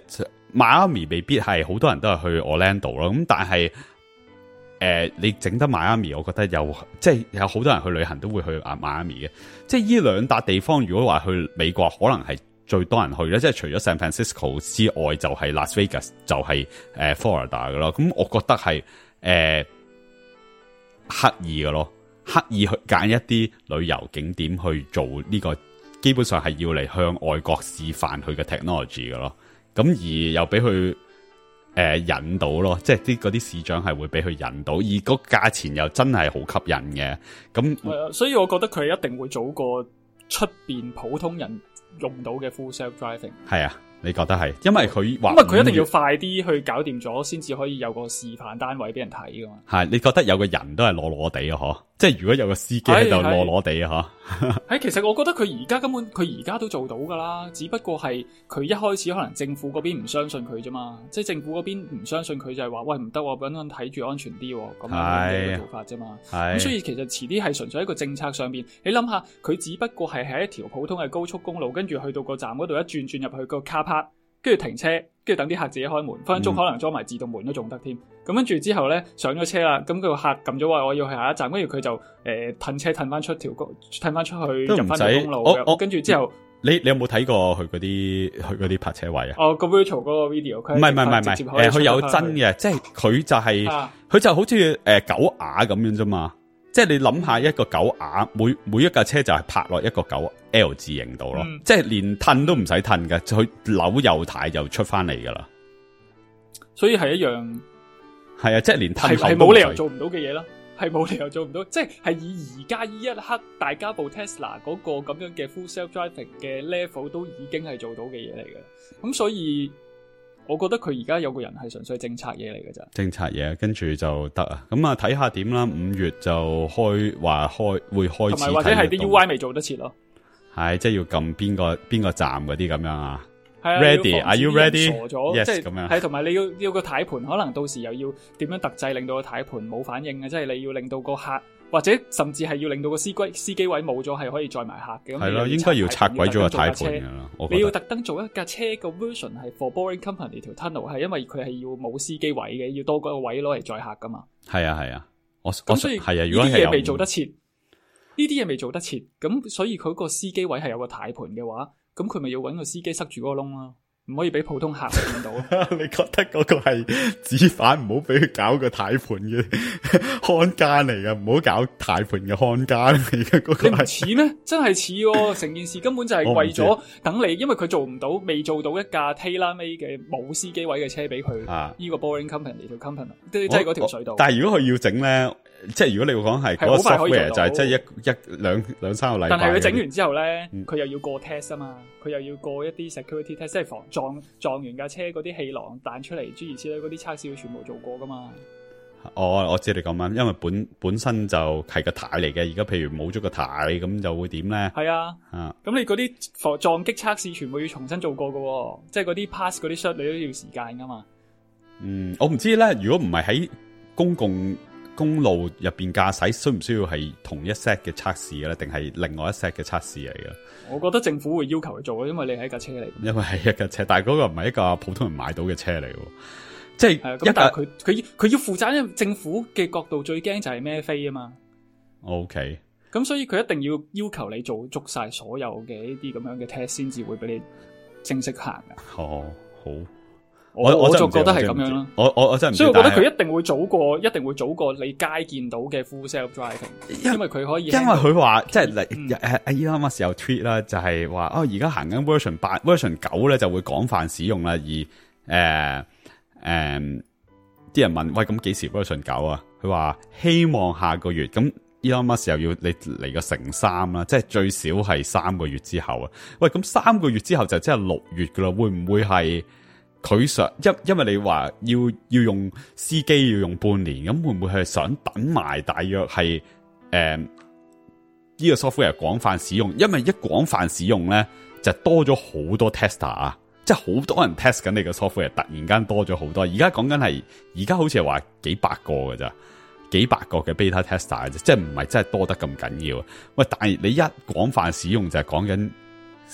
邁阿密未必係好多人都係去 Orlando 咯，咁但係誒、呃、你整得邁阿密，我覺得有即係有好多人去旅行都會去啊邁阿密嘅，即係呢兩笪地方，如果話去美國，可能係最多人去咧，即係除咗 San Francisco 之外，就係 Las Vegas，就係誒 Florida 嘅咯。咁我覺得係誒、呃、刻意嘅咯，刻意去揀一啲旅遊景點去做呢、這個，基本上係要嚟向外國示範佢嘅 technology 嘅咯。咁而又俾佢誒引到咯，即係啲嗰啲市長係會俾佢引到，而個價錢又真係好吸引嘅。咁係啊，所以我覺得佢一定會早過出邊普通人用到嘅 full self driving。 係啊，你覺得係？因為佢話， 因為佢一定要快啲去搞掂咗，先至可以有個示範單位俾人睇噶嘛。 係，你覺得有個人都係裸裸地啊？嗬，即係如果有個司機喺度裸裸地啊？嗬。 係，其實我覺得佢而家根本佢而家都做到噶啦，只不過係佢一開始可能政府嗰邊唔相信佢啫嘛，即係政府嗰邊唔相信佢就係話，喂唔得，我搵搵睇住安全啲咁樣嘅做法啫嘛。咁所以其實遲啲係純粹喺個政策上邊，你諗下，佢只不過係喺一條普通嘅高速公路，跟住去到個站嗰度一轉轉入去個 car park，跟住停車，跟住等啲客自己開門，分分鐘可能裝埋自動門都仲得添。咁跟住之後咧上咗車啦，咁個客撳咗話我要去下一站，跟住佢就誒褪車褪翻出條公，褪翻出去入翻條公路。跟住之後， 你你有冇睇過佢嗰啲去嗰啲泊車位啊？ 哦，個 virtual 嗰個 video，佢唔係唔係唔係，誒佢有真嘅，即係佢就係、是、佢、啊、就好似誒狗牙咁樣啫嘛。即係你諗下一個狗牙，每每一架車就係泊落一個狗 L 字形度咯，嗯、即係連褪都唔使褪嘅，佢扭右軚就出翻嚟噶啦。所以係一樣，係啊，即係連褪係冇理由做唔到嘅嘢咯，係冇理由做唔到，即係係以而家呢一刻大家部 Tesla 嗰個咁樣嘅 full self driving 嘅 level 都已經係做到嘅嘢嚟嘅，咁所以。我覺得佢而家有個人係純粹政策嘢嚟嘅咋，政策嘢跟住就得啊。咁啊睇下點啦，五月就開話開會開始，同埋或者係啲 U I 未做得切咯，係即係要撳邊個邊個站嗰啲咁樣啊。Ready？Are you ready？ 傻咗，yes，即係咁樣。係同埋你要要個軚盤，可能到時又要點樣特製令到個軚盤冇反應嘅，即係你要令到個客。或者甚至係要令到個司機司機位冇咗，係可以載埋客嘅。係咯，應該要拆鬼咗個軚盤㗎啦。你要特登做一架車個 version 係 for Boring Company 條 tunnel，係因為佢係要冇司機位嘅，要多個位攞嚟載客噶嘛。係啊係啊，我咁所以係啊，如果呢啲嘢未做得切，呢啲嘢未做得切，咁所以佢個司機位係有個軚盤嘅話，咁佢咪要搵個司機塞住嗰個窿咯。唔可以俾普通客見到。你覺得嗰個係指反，唔好俾佢搞個軚盤嘅看更嚟嘅，唔好搞軚盤嘅看更嚟嘅。嗰個你唔似咩？真係似喎！成件事根本就係為咗等你，因為佢做唔到，未做到一架 tailor-made 嘅冇司機位嘅車俾佢。啊，呢個 Boring Company 條 company，即係嗰條隧道。但係如果佢要整咧，即係如果你會講係嗰個 software 就係即係一一兩兩三個禮拜。但係佢整完之後咧，佢、嗯、又要過 test 啊嘛，佢又要過一啲 security test，即係防撞撞完架車嗰啲氣囊彈出嚟，諸如此類嗰啲測試要全部做過噶嘛。哦，我知你講緊，因為本本身就係個軚嚟嘅，而家譬如冇咗個軚，咁就會點咧？係啊，啊，咁你嗰啲防撞擊測試全部要重新做過噶，即係嗰啲 pass 嗰啲 cert 你都要時間噶嘛。嗯，我唔知咧，如果唔係喺公共公路入邊駕駛，需唔需要係同一 set 嘅測試咧，定係另外一 set 嘅測試嚟嘅？我覺得政府會要求佢做，因為你係一架車嚟。因為係一架車，但係嗰個唔係一架普通人買到嘅車嚟，即係一架佢佢佢要負責，因為政府嘅角度最驚就係孭飛啊嘛。OK，咁所以佢一定要要求你做足晒所有嘅呢啲咁樣嘅 test，先至會俾你正式行噶。哦，好。我我，我就覺得係咁樣咯，我我我真係唔知，所以我覺得佢一定會早過，一定會早過你街見到嘅 full self driving，因為佢可以，因為佢話即係你誒誒 Elon Musk有 tweet 啦，就係話哦而家行緊 version 八 version 九咧就會廣泛使用啦，而誒誒啲人問喂咁幾時 version 九啊？佢話希望下個月，咁 Elon Musk 又要你嚟個乘三啦，即係最少係三個月之後啊！喂，咁三個月之後就即係六月噶啦，會唔會係？佢想因因為你話要要用司機要用半年，咁會唔會係想等埋大約係誒呢個 software 廣泛使用？因為一廣泛使用咧，就多咗好多 tester 啊，即係好多人 test 緊你個 software，突然間多咗好多。而家講緊係而家好似係話幾百個㗎咋，幾百個嘅 beta tester 啫，即係唔係真係多得咁緊要。喂，但係你一廣泛使用就係講緊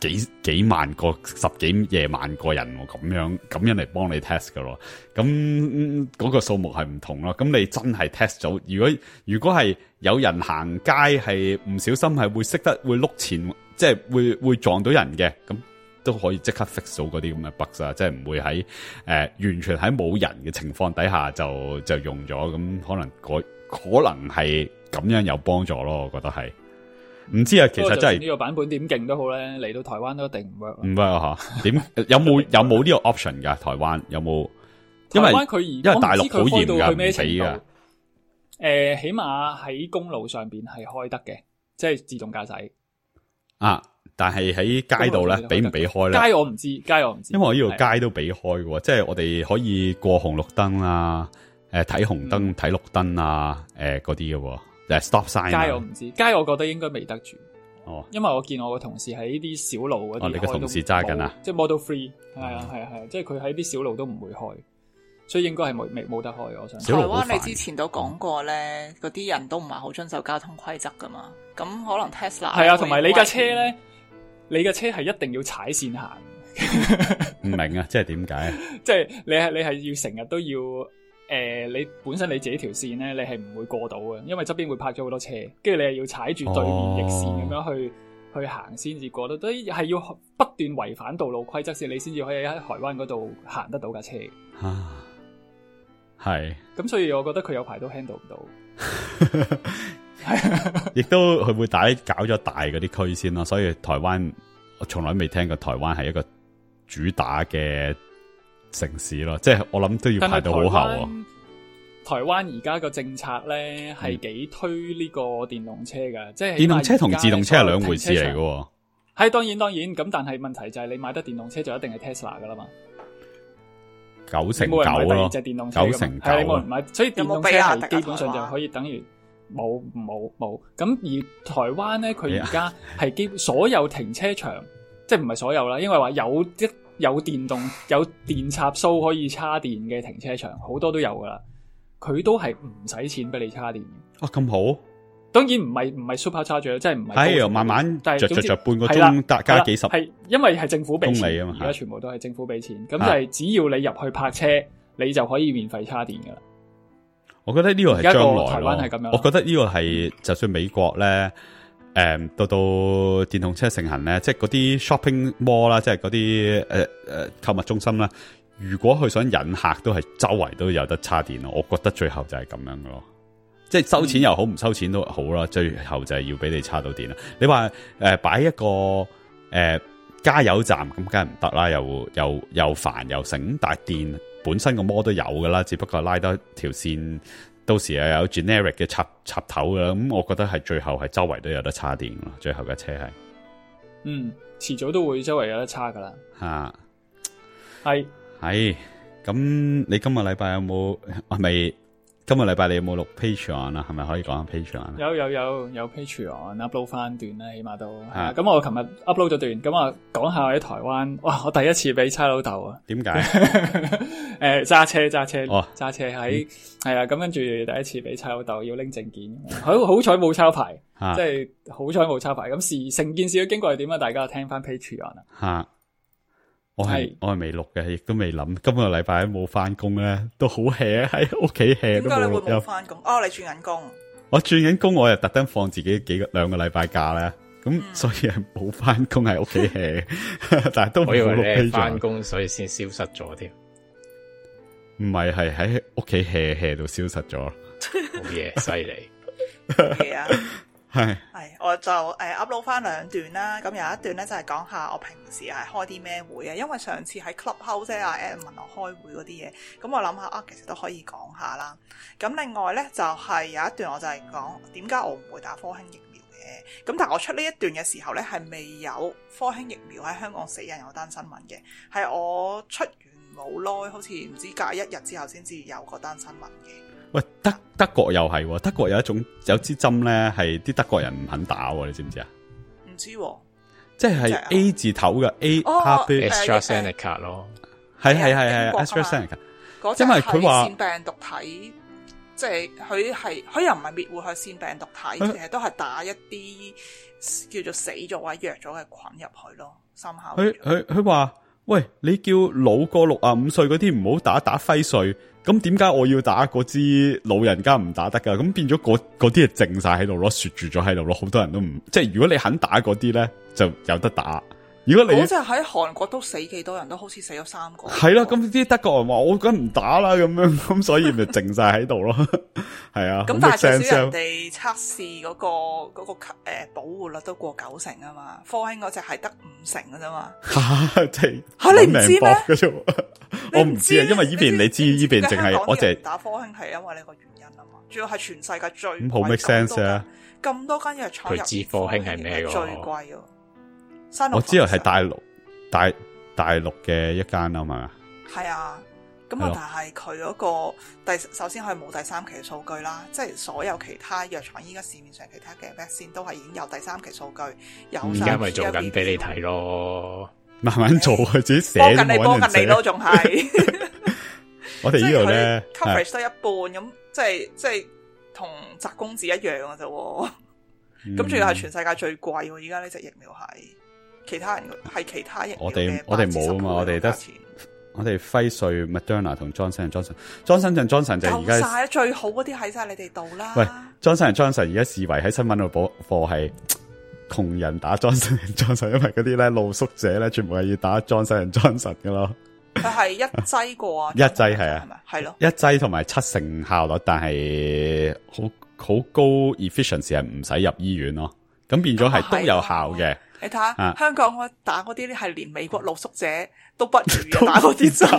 幾幾萬個、十幾廿萬個人喎，咁樣咁樣嚟幫你 test 噶咯。咁嗰、嗯嗰個數目係唔同咯。咁你真係 test 咗，如果如果係有人行街係唔小心係會識得會碌前，即係會會撞到人嘅，咁都可以即刻 fix 到嗰啲咁嘅 bug 啊，即係唔會喺誒、呃、完全喺冇人嘅情況底下就就用咗，咁可能改可能係咁樣有幫助咯，我覺得係。唔知啊，其實真係呢個版本點勁都好咧，嚟到台灣都一定唔 work。 唔 work 吓？點有冇有冇呢個 option 噶？台灣有冇？因為台灣佢而因為大陸好嚴噶，唔俾噶。 誒、呃，起碼喺公路上邊係開得嘅，即係自動駕駛。啊， 但係喺街度咧，俾唔俾開咧？ 街我唔知，街我唔知。 因為我呢度街都俾開嘅，即係我哋可以過紅綠燈啊，誒、呃、睇紅燈睇綠燈啊，誒嗰啲嘅。就係 stop sign。 街我唔知，街我覺得應該未得住。 哦， 因為我見我個同事喺啲小路嗰啲， 哦，你個同事揸緊啊， 即係 Model Three，係啊係啊係啊，即係佢喺啲小路都唔會開，所以應該係冇未冇得開。我想台灣你之前都講過咧，嗰啲人都唔係好遵守交通規則噶嘛，咁可能 Tesla 係啊，同埋你架車咧，你架車係一定要踩線行。 唔明啊，即係點解啊？ 即係你係你係要成日都要。誒、呃，你本身你自己條線咧，你係唔會過到嘅，因為側邊會泊咗好多車，跟住你係要踩住對面逆線咁樣去、哦、去行先至過到，都係要不斷違反道路規則先，你先至可以喺台灣嗰度行得到架車。 啊，係。咁所以我覺得佢有排都 handle 唔到。 亦都佢會打搞咗大嗰啲區先咯，所以台灣我從來未聽過台灣係一個主打嘅城市咯，即係我諗都要排到好後啊！ 台灣而家個政策咧係幾推呢個電動車噶，即係電動車同自動車係兩回事嚟噶。 係當然當然，咁但係問題就係你買得電動車就一定係 Tesla 噶啦嘛， 九成九咯， 九成九， 係你冇人買，所以電動車係基本上就可以等於冇冇冇。咁而台灣咧，佢而家係基本所有停車場，即係唔係所有啦，因為話有一。有電動有電插蘇可以叉電嘅停車場，好多都有噶啦。佢都係唔使錢俾你叉電嘅。 哇，咁好！ 當然唔係唔係 super charger，即係唔係。 係慢慢着着着半個鐘加加幾十。 係因為係政府俾錢啊嘛，而家全部都係政府俾錢。咁就係只要你入去泊車，你就可以免費叉電噶啦。 我覺得呢個係將來咯。 台灣係咁樣。 我覺得呢個係就算美國咧。誒、嗯，到到電動車盛行咧，即係嗰啲 shopping mall 啦，即係嗰啲誒誒購物中心啦。如果佢想引客，都係周圍都有得叉電咯。我覺得最後就係咁樣咯，即係收錢又好，唔、嗯、收錢都好啦。最後就係要俾你叉到電啦。你話誒擺一個誒、呃、加油站咁，梗係唔得啦，又又又煩又省。但係電本身個 mall 都有噶啦，只不過拉多條線。到時又有 generic 嘅插插頭噶啦，咁我覺得係最後係周圍都有得叉電咯。最後嘅車係，嗯， 遲早都會周圍有得叉噶啦。 吓， 係係，咁你今日禮拜有冇係咪？今日禮拜你有冇錄 Patreon 啊？係咪可以講下 Patreon 啊？ 有有有有 Patreon upload 翻段啦，起碼都係。咁我琴日 upload 咗段，咁啊講下喺台灣，哇！我第一次俾差老豆啊。點解？誒，揸車揸車，揸、哦、車喺係啊，咁跟住第一次俾差老豆要拎證件，好好彩冇抄牌，即係好彩冇抄牌。咁事成件事嘅經過係點啊？大家聽翻 Patreon 啊。吓。我係我係未錄嘅，亦都未諗。今個禮拜冇翻工咧，都好 hea 喺屋企 hea 都冇。點解你會冇翻工？哦，你轉緊工。我轉緊工，我又特登放自己幾個兩個禮拜假咧，咁、嗯、所以係冇翻工喺屋企 hea，但係都冇錄 Patreon。翻工所以先消失咗添。唔係，係喺屋企 hea hea 到消失咗。好嘢，犀利。係啊。係，係，我就誒 upload 翻兩段啦。咁有一段咧就係講下我平時係開啲咩會啊。因為上次喺 Clubhouse 即係阿 Adam 問我開會嗰啲嘢，咁我諗下啊，其實都可以講下啦。咁另外咧就係有一段我就係講點解我唔會打科興疫苗嘅。咁但係我出呢一段嘅時候咧係未有科興疫苗喺香港死人有單新聞嘅，係我出完冇耐，好似唔知隔一日之後先至有嗰單新聞嘅。喂，德德國又係，德國有一種有支針咧，係啲德國人唔肯打，你知唔知啊？唔知，即係 A 字頭嘅 A，哦 AstraZeneca 咯，係係係係 AstraZeneca，因為佢話腺病毒體，即係佢係佢又唔係滅活係腺病毒體，其實都係打一啲叫做死咗或者弱咗嘅菌入去咯。 深考。 佢佢佢話：喂，你叫老過六啊五歲嗰啲唔好打打輝瑞，咁點解我要打嗰支老人家唔打得噶？咁變咗嗰嗰啲係靜晒喺度咯，雪住咗喺度咯，好多人都唔即係如果你肯打嗰啲咧，就有得打。如果你嗰隻喺韓國都死幾多人，都好似死咗三個。 係啦，咁啲德國人話我梗唔打啦，咁樣咁所以咪靜晒喺度咯。係啊， 咁但係至少人哋測試嗰個嗰、嗰個誒、呃、保護率都過九成啊嘛，科興嗰隻係得五成嘅啫嘛。 吓，即係吓你唔知咩？ 我唔知啊，因為呢邊你知呢邊淨係我淨係打科興係因為呢個原因啊嘛，主要係全世界最咁好 make sense 啊！ 咁多間藥廠入佢知科興係咩最貴啊！ 我知道係大陸大大陸嘅一間啊嘛。 係啊，咁啊，但係佢嗰個第首先佢冇第三期嘅數據啦，即係所有其他藥廠依家市面上其他嘅 vaccine 都係已經有第三期數據，有而家咪做緊俾你睇咯， 慢慢做佢自己寫幫緊你幫緊你咯，仲係我哋呢度咧 coverage 得一半咁，即係即係同擲公字一樣嘅啫。咁仲要係全世界最貴喎，而家呢隻疫苗係。其他人係其他疫苗嘅， 我哋我哋冇啊嘛，我哋得我哋輝瑞、Moderna 同 Johnson and Johnson。Johnson and Johnson 就而家夠晒最好嗰啲喺晒你哋度啦。 喂 ，Johnson and Johnson 而家視為喺新聞度播貨係窮人打 Johnson and Johnson， 因為嗰啲咧露宿者咧全部係要打 Johnson and Johnson 噶咯。 佢係一劑過啊， 一劑係啊， 係咪？係咯， 一劑同埋七成效率，但係好好高 efficiency 係唔使入醫院咯。咁變咗係都有效嘅。 你睇下、 啊、 香港我打嗰啲咧，係連美國露宿者都不如嘅打嗰啲針，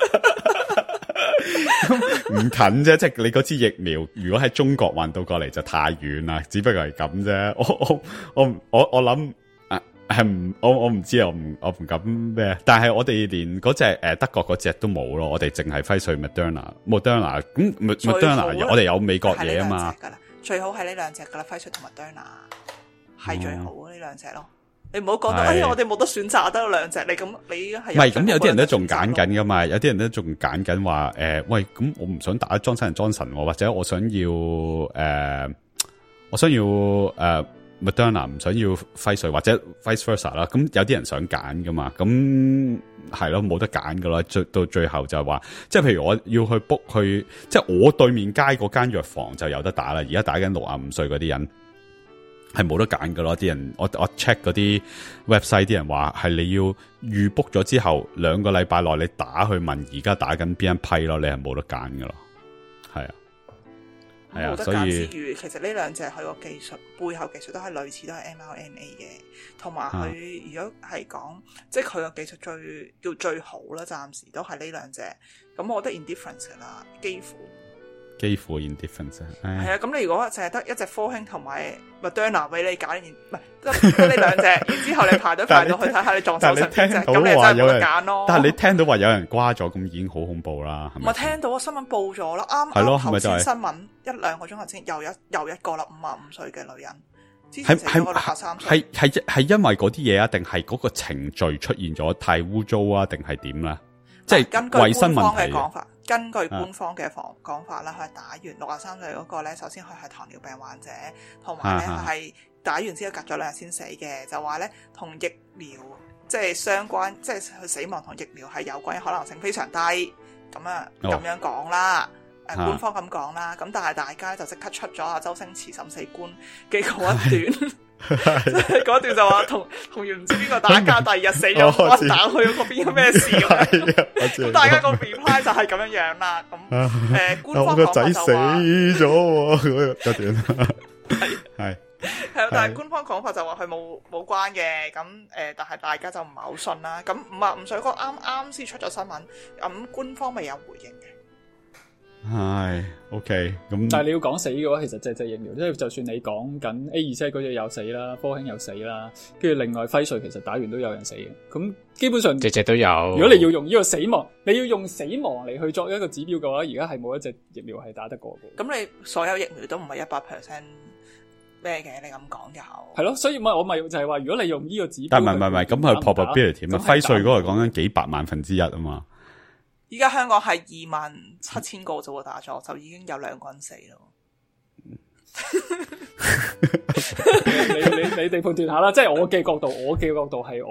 唔近啫。即係你嗰支疫苗，如果喺中國運到過嚟就太遠啦。只不過係咁啫。我我我我我諗誒係唔我我唔知啊，我唔我唔敢咩。但係我哋連嗰隻誒德國嗰隻都冇咯。我哋淨係輝瑞 Moderna，Moderna 咁 Moderna 我哋有美國嘢啊嘛。 最好係呢兩隻噶啦，輝瑞同 Moderna 係最好呢兩隻咯。你唔好講到，哎呀，我哋冇得選擇，得兩隻。你咁，你係唔係咁？ 有啲人都仲揀緊噶嘛？有啲人都仲揀緊話，誒、呃，喂，咁我唔想打 Johnson and Johnson，或者我想要，誒、呃，我想要誒、呃、Moderna， 唔想要輝瑞或者 vice versa 啦。咁有啲人想揀噶嘛？咁係咯，冇得揀噶啦。最到最後就係話，即係譬如我要去 book 去，即係我對面街嗰間藥房就有得打啦。而家打緊六十五歲嗰啲人。係冇得揀噶咯，啲人我我 check 嗰啲 website， 啲人話係你要預 book 咗之後兩個禮拜內你打去問而家打緊邊一批咯，你係冇得揀噶咯，係啊，係啊，所以之餘，其實呢兩隻佢個技術背後技術都係類似，都係 M R N A 嘅，同埋佢如果係講即係佢個技術最叫最好啦，暫時都係呢兩隻，咁我覺得 indifference 噶啦，幾乎。 幾乎 indifference 係啊，咁你如果淨係得一隻科興同埋 Moderna 俾你揀，唔係得呢兩隻，然之後你排隊排到去睇下你撞手神邊隻，咁你真係冇得揀咯。 但係你聽到話有人瓜咗，咁已經好恐怖啦，係咪？ 我聽到新聞報咗啦，啱啱頭先新聞一兩個鐘頭先又一又一個啦，五十五歲嘅女人，之前死咗六十三歲， 係係係因為嗰啲嘢啊，定係嗰個程序出現咗太污糟啊，定係點啦？即係根據衛生官方問題嘅講法，根據官方嘅講講法啦，佢係打完六十三歲嗰個咧，首先佢係糖尿病患者，同埋咧佢係打完之後隔咗兩日先死嘅，就話咧同疫苗即係相關，即係佢死亡同疫苗係有關嘅可能性非常低，咁啊咁樣講啦，誒、哦、官方咁講啦，咁但係大家就即刻出咗阿周星馳審死官嘅嗰一段。嗰段就話同同完唔知邊個打架，第二日死咗，關打去嗰邊有咩事咁？咁大家個 reply 就係咁樣樣啦。咁誒、呃，官方講法就話我個仔死咗嗰段係係係，但係官方講法就話佢冇冇關嘅。咁誒、呃，但係大家就唔係好信啦。咁五啊五歲嗰個啱啱先出咗新聞，咁官方未有回應嘅。 係 ，OK，咁但係你要講死嘅話，其實隻隻疫苗，即係就算你講緊 A 二七嗰隻有死啦，科興有死啦，跟住另外輝瑞其實打完都有人死嘅，咁基本上隻隻都有。如果你要用呢個死亡，你要用死亡嚟去作一個指標嘅話，而家係冇一隻疫苗係打得過嘅。 咁你所有疫苗都唔係一百 percent 咩嘅？你咁講就係咯，所以咪我咪就係話，如果你用呢個指標， 但係唔係唔係，咁係 probability 嘛？輝瑞嗰個講緊幾百萬分之一啊嘛。 依家香港係二萬七千個啫喎，打咗就已經有兩個人死咯。你你你哋判斷下啦，即係我嘅角度，我嘅角度係我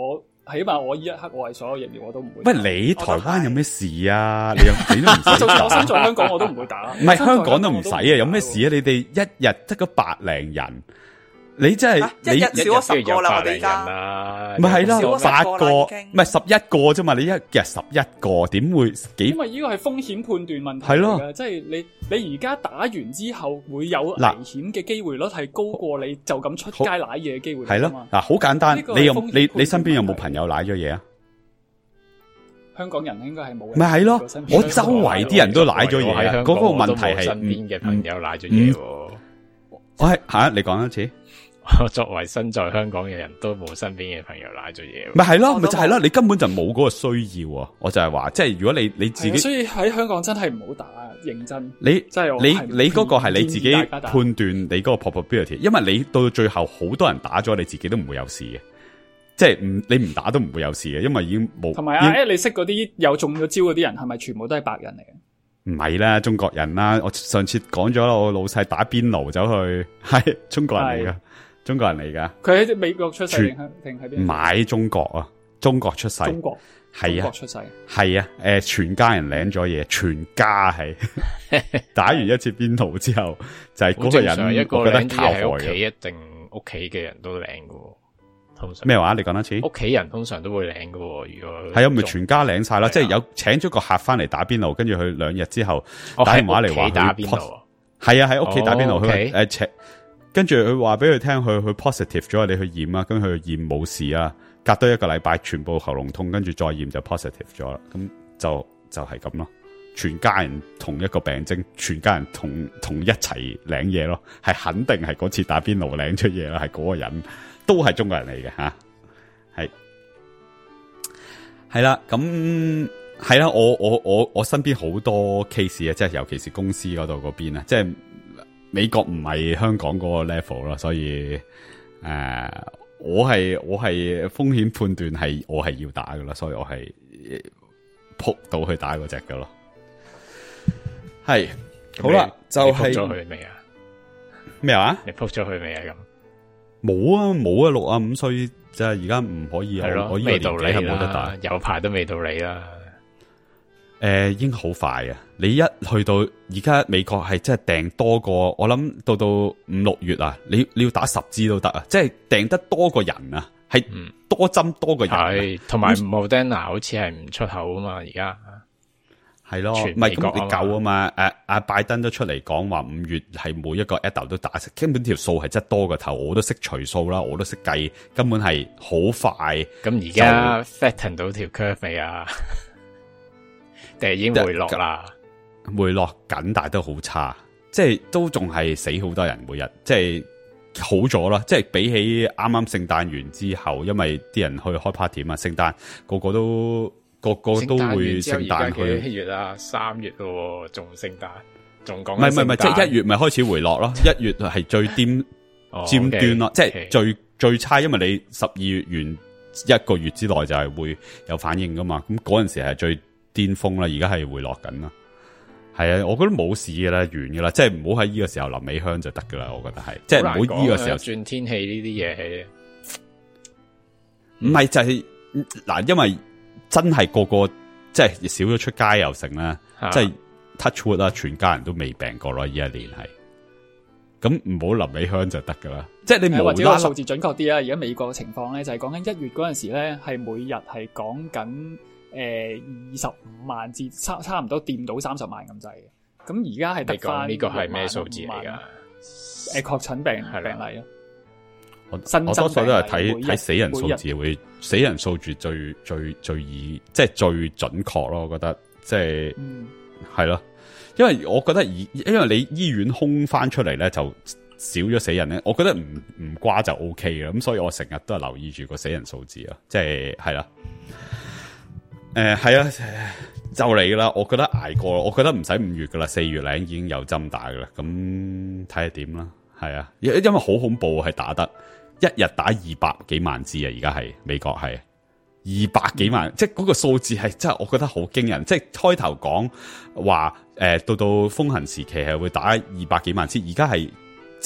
起碼我依一刻我係所有疫苗我都唔會喂， 打。 你台灣有咩事啊？你有你都唔使就算我打身在香港我都唔會打。 唔係香港都唔使啊，有咩事啊？你哋一日得個百零人，你真係、 啊、 你一日少咗十個啦，我哋而家啦， 咪係咯，八個唔係十一個啫嘛？你一日十一個，點會幾因？為呢個係風險判斷問題係咯嚟㗎，即係你你而家打完之後會有危嗱險嘅機會率係高過你就咁出街舐嘢嘅機會率係咯啊嘛。 嗱，好簡單呢個，係你有風險你你判斷身邊有冇問題朋友舐咗嘢啊？ 香港人應該係冇人。 咪係咯身邊我周圍啲人都舐咗嘢啊喺香嗰個港我都問題係冇身邊嘅朋友舐咗嘢喎。 我係吓你講一次。 我作為身在香港嘅人都冇身邊嘅朋友舐咗嘢喎。 咪係咯， 我都咪就係咯，你根本就冇嗰個需要啊！我就係話，即係如果你你自己， 係啊所以喺香港真係唔好打，認真。 你即係我你係唔你嗰個係你自己建議大家打判斷你嗰個 probability，因為你到最後好多人打咗，你自己都唔會有事嘅，即係唔你唔打都唔會有事嘅，因為已經冇。 同埋啊， 已經誒，你識嗰啲有中咗招嗰啲人，係咪全部都係白人嚟嘅？ 唔係啦，中國人啦，我上次講咗啦，我老細打邊爐走去，係中國人嚟噶，中國人嚟噶， 佢喺美國出世全定係定喺邊？ 唔係中國啊，中國出世， 中國係啊中國，出世。 係啊，誒，全家人領咗嘢，全家係打完一次邊爐之後，就係嗰個人， 一個我覺得領靠害喺屋企， 嘅。 一定屋企嘅人都領嘅喎。通常咩話？你講多次？ 屋企人通常都會領嘅喎。如果係啊，咪全家領晒啦， 係啊即係有請咗個客翻嚟打邊爐，跟住佢兩日之後哦打電話嚟話喺屋企打佢邊爐啊。 係啊，喺屋企打邊爐， 哦佢 ，OK 誒請，跟住佢話俾佢聽，佢佢 positive 咗，你去驗啊，跟住佢驗冇事啊，隔多一個禮拜全部喉嚨痛，跟住再驗就 positive 咗啦，咁就就係咁咯。全家人同一個病徵，全家人同同一齊領嘢咯，係肯定係嗰次打邊爐領出嘢啦，係嗰個人都係中國人嚟嘅吓，係係啦，咁係啦，我我我我身邊好多 case 啊，即係尤其是公司嗰度嗰邊啊，即係美國唔係香港嗰個 level 啦，所以誒、呃，我係我係風險判斷係我係要打噶啦，所以我係撲到去打嗰隻噶咯。係好啦，就係撲咗佢未啊？ 咩話？ 你撲咗佢未啊？咁冇啊冇啊，六啊五歲就係而家唔可以啊！ 係咯， 我呢個未到你年紀係冇得打啦，。有排都未到你啦。 誒、呃，已經好快啊！你一去到而家美國係真係訂多過，我諗到到五六月啊，你你要打十支都得啊！即係訂得多個人啊，係多針多個人、啊。 係，同埋 Moderna 好似係唔出口啊嘛，而家係咯， 全唔係美國啊嘛咁你夠啊嘛？誒、阿拜登都出嚟講話五月係每一個 adult 都打，根本條數係真係多過頭，我都識除數啦，我都識計，根本係好快。 咁而家 fatten 到條 curve 未啊？定係已經回落啦？ 回落緊，但係都好差，即係都仲係死好多人每日，即係好咗啦。即係比起啱啱聖誕完之後，因為啲人去開 party 嘛，聖誕個個都個個都會聖誕去。 幾月啊？三月咯，仲聖誕，仲講唔係唔係唔係，即係一月咪開始回落咯。一月係最尖尖端咯， 哦 okay， 即係 okay 最最差，因為你十二月完一個月之內就係會有反應噶嘛。咁嗰陣時係最巔峰啦，而家係回落緊啦。係啊，我覺得冇事噶啦，完噶啦，即係唔好喺呢個時候臨尾香就得噶啦。我覺得係，即係唔好呢個時候轉天氣呢啲嘢。 唔係就係、是、嗱，因為真係個個即係少咗出街又成啦， 啊即係 touch wood 啦，全家人都未病過咯，呢一年係。咁唔好臨尾香就得噶啦，即係你無或者啦啦個數字準確啲啦。而家美國嘅情況咧，就係講緊一月嗰陣時咧，係每日係講緊誒二十五萬至差差唔多掂到三十萬咁滯嘅。咁而家係得你講翻呢個係咩數字嚟㗎？ 誒確診病係啦病例咯。 我新增我多數都係睇病例每日睇死人數字會死人數字最最最易，即係最準確咯。我覺得即係係咯，因為我覺得而因為你醫院空翻出嚟咧，就少咗死人咧。我覺得唔唔瓜就 O K 嘅，咁所以我成日都係留意住個死人數字啊，即係係啦。誒係啊，就嚟啦！我覺得捱過啦，我覺得唔使五月噶啦，四月咧已經有針打噶啦。咁睇下點啦，係啊，因因為好恐怖係打得。一日打二百幾萬支啊！而家係美國係二百幾萬，嗯、即係嗰個數字係真係我覺得好驚人。即係開頭講話誒，到到風行時期係會打二百幾萬支，而家係即係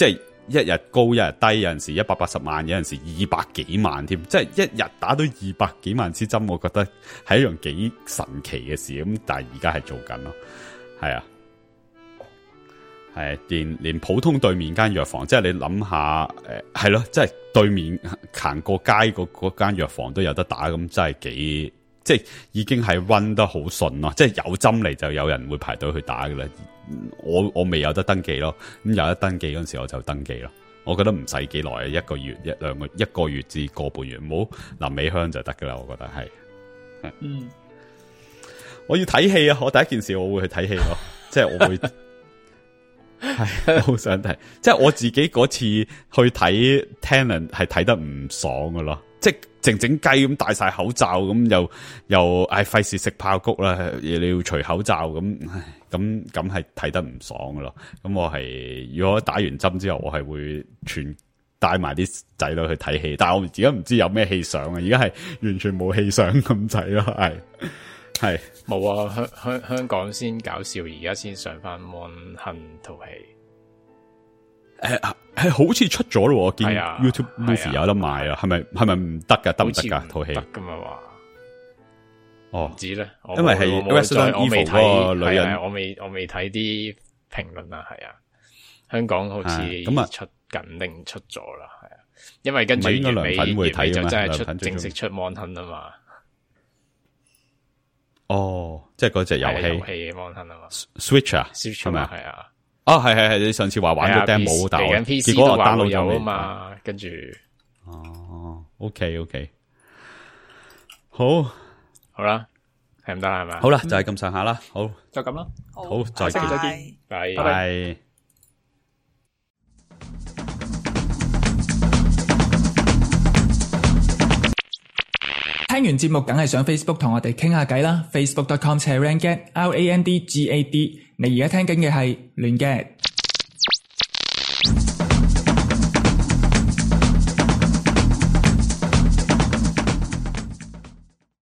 一日高一日低，有陣時一百八十萬，有陣時二百幾萬添，即係一日打到二百幾萬支針，我覺得係一樣幾神奇嘅事。咁但係而家係做緊咯，係啊，係連連普通對面間藥房，即係你諗下，誒係咯，即係對面行過街嗰嗰間藥房都有得打，咁真係幾，即係已經係 run 得好順咯，即係有針嚟就有人會排隊去打噶啦。我我未有得登記咯，咁有得登記嗰陣時我就登記咯。我覺得唔使幾耐，一個月一兩個一個月至個半月，唔好臨尾香就得噶啦。我覺得係，嗯，我要睇戲啊！我第一件事我會去睇戲咯，即係我會係好想睇，即係我自己嗰次去睇 Tenet 係睇得唔爽噶咯，即係靜靜雞咁戴晒口罩咁，又又唉費事食爆谷啦，你要除口罩咁，咁咁係睇得唔爽噶咯。咁我係如果打完針之後，我係會全帶埋啲仔女去睇戲，但係我而家唔知有咩戲上啊，而家係完全冇戲上咁滯咯，係係冇啊，香香香港先搞笑，而家先上翻 Mon Hun 套戲。 誒，係好似出咗咯，我見啊 YouTube movie 有得賣啊，係咪係咪唔得噶？得唔得噶套戲？ 得噶嘛話？ 哦， 唔知咧， 因為係 Resident Evil 嗰個女人， 我未我未睇啲評論啊，係啊，香港好似咁啊出緊定出咗啦，係啊，因為跟住月尾月尾就真係出正式出 Mon Hun 啊嘛。 哦，即係嗰隻遊戲遊戲 Mon Hun 啊嘛 ，Switch 啊， 係咪係啊？ 哦，係係係，你上次話玩咗 demo，但係結果我 download 咗啊嘛， 跟住哦 ，OK OK，好， 好啦，係唔得啦係嘛？ 好啦，就係咁上下啦，好， 就咁啦， 好，再見再見， 拜拜。 聽完節目梗係上 Facebook 同我哋傾下偈啦 ，facebook dot com slash randgad R A N D G A D。你而家聽緊嘅係亂 gad。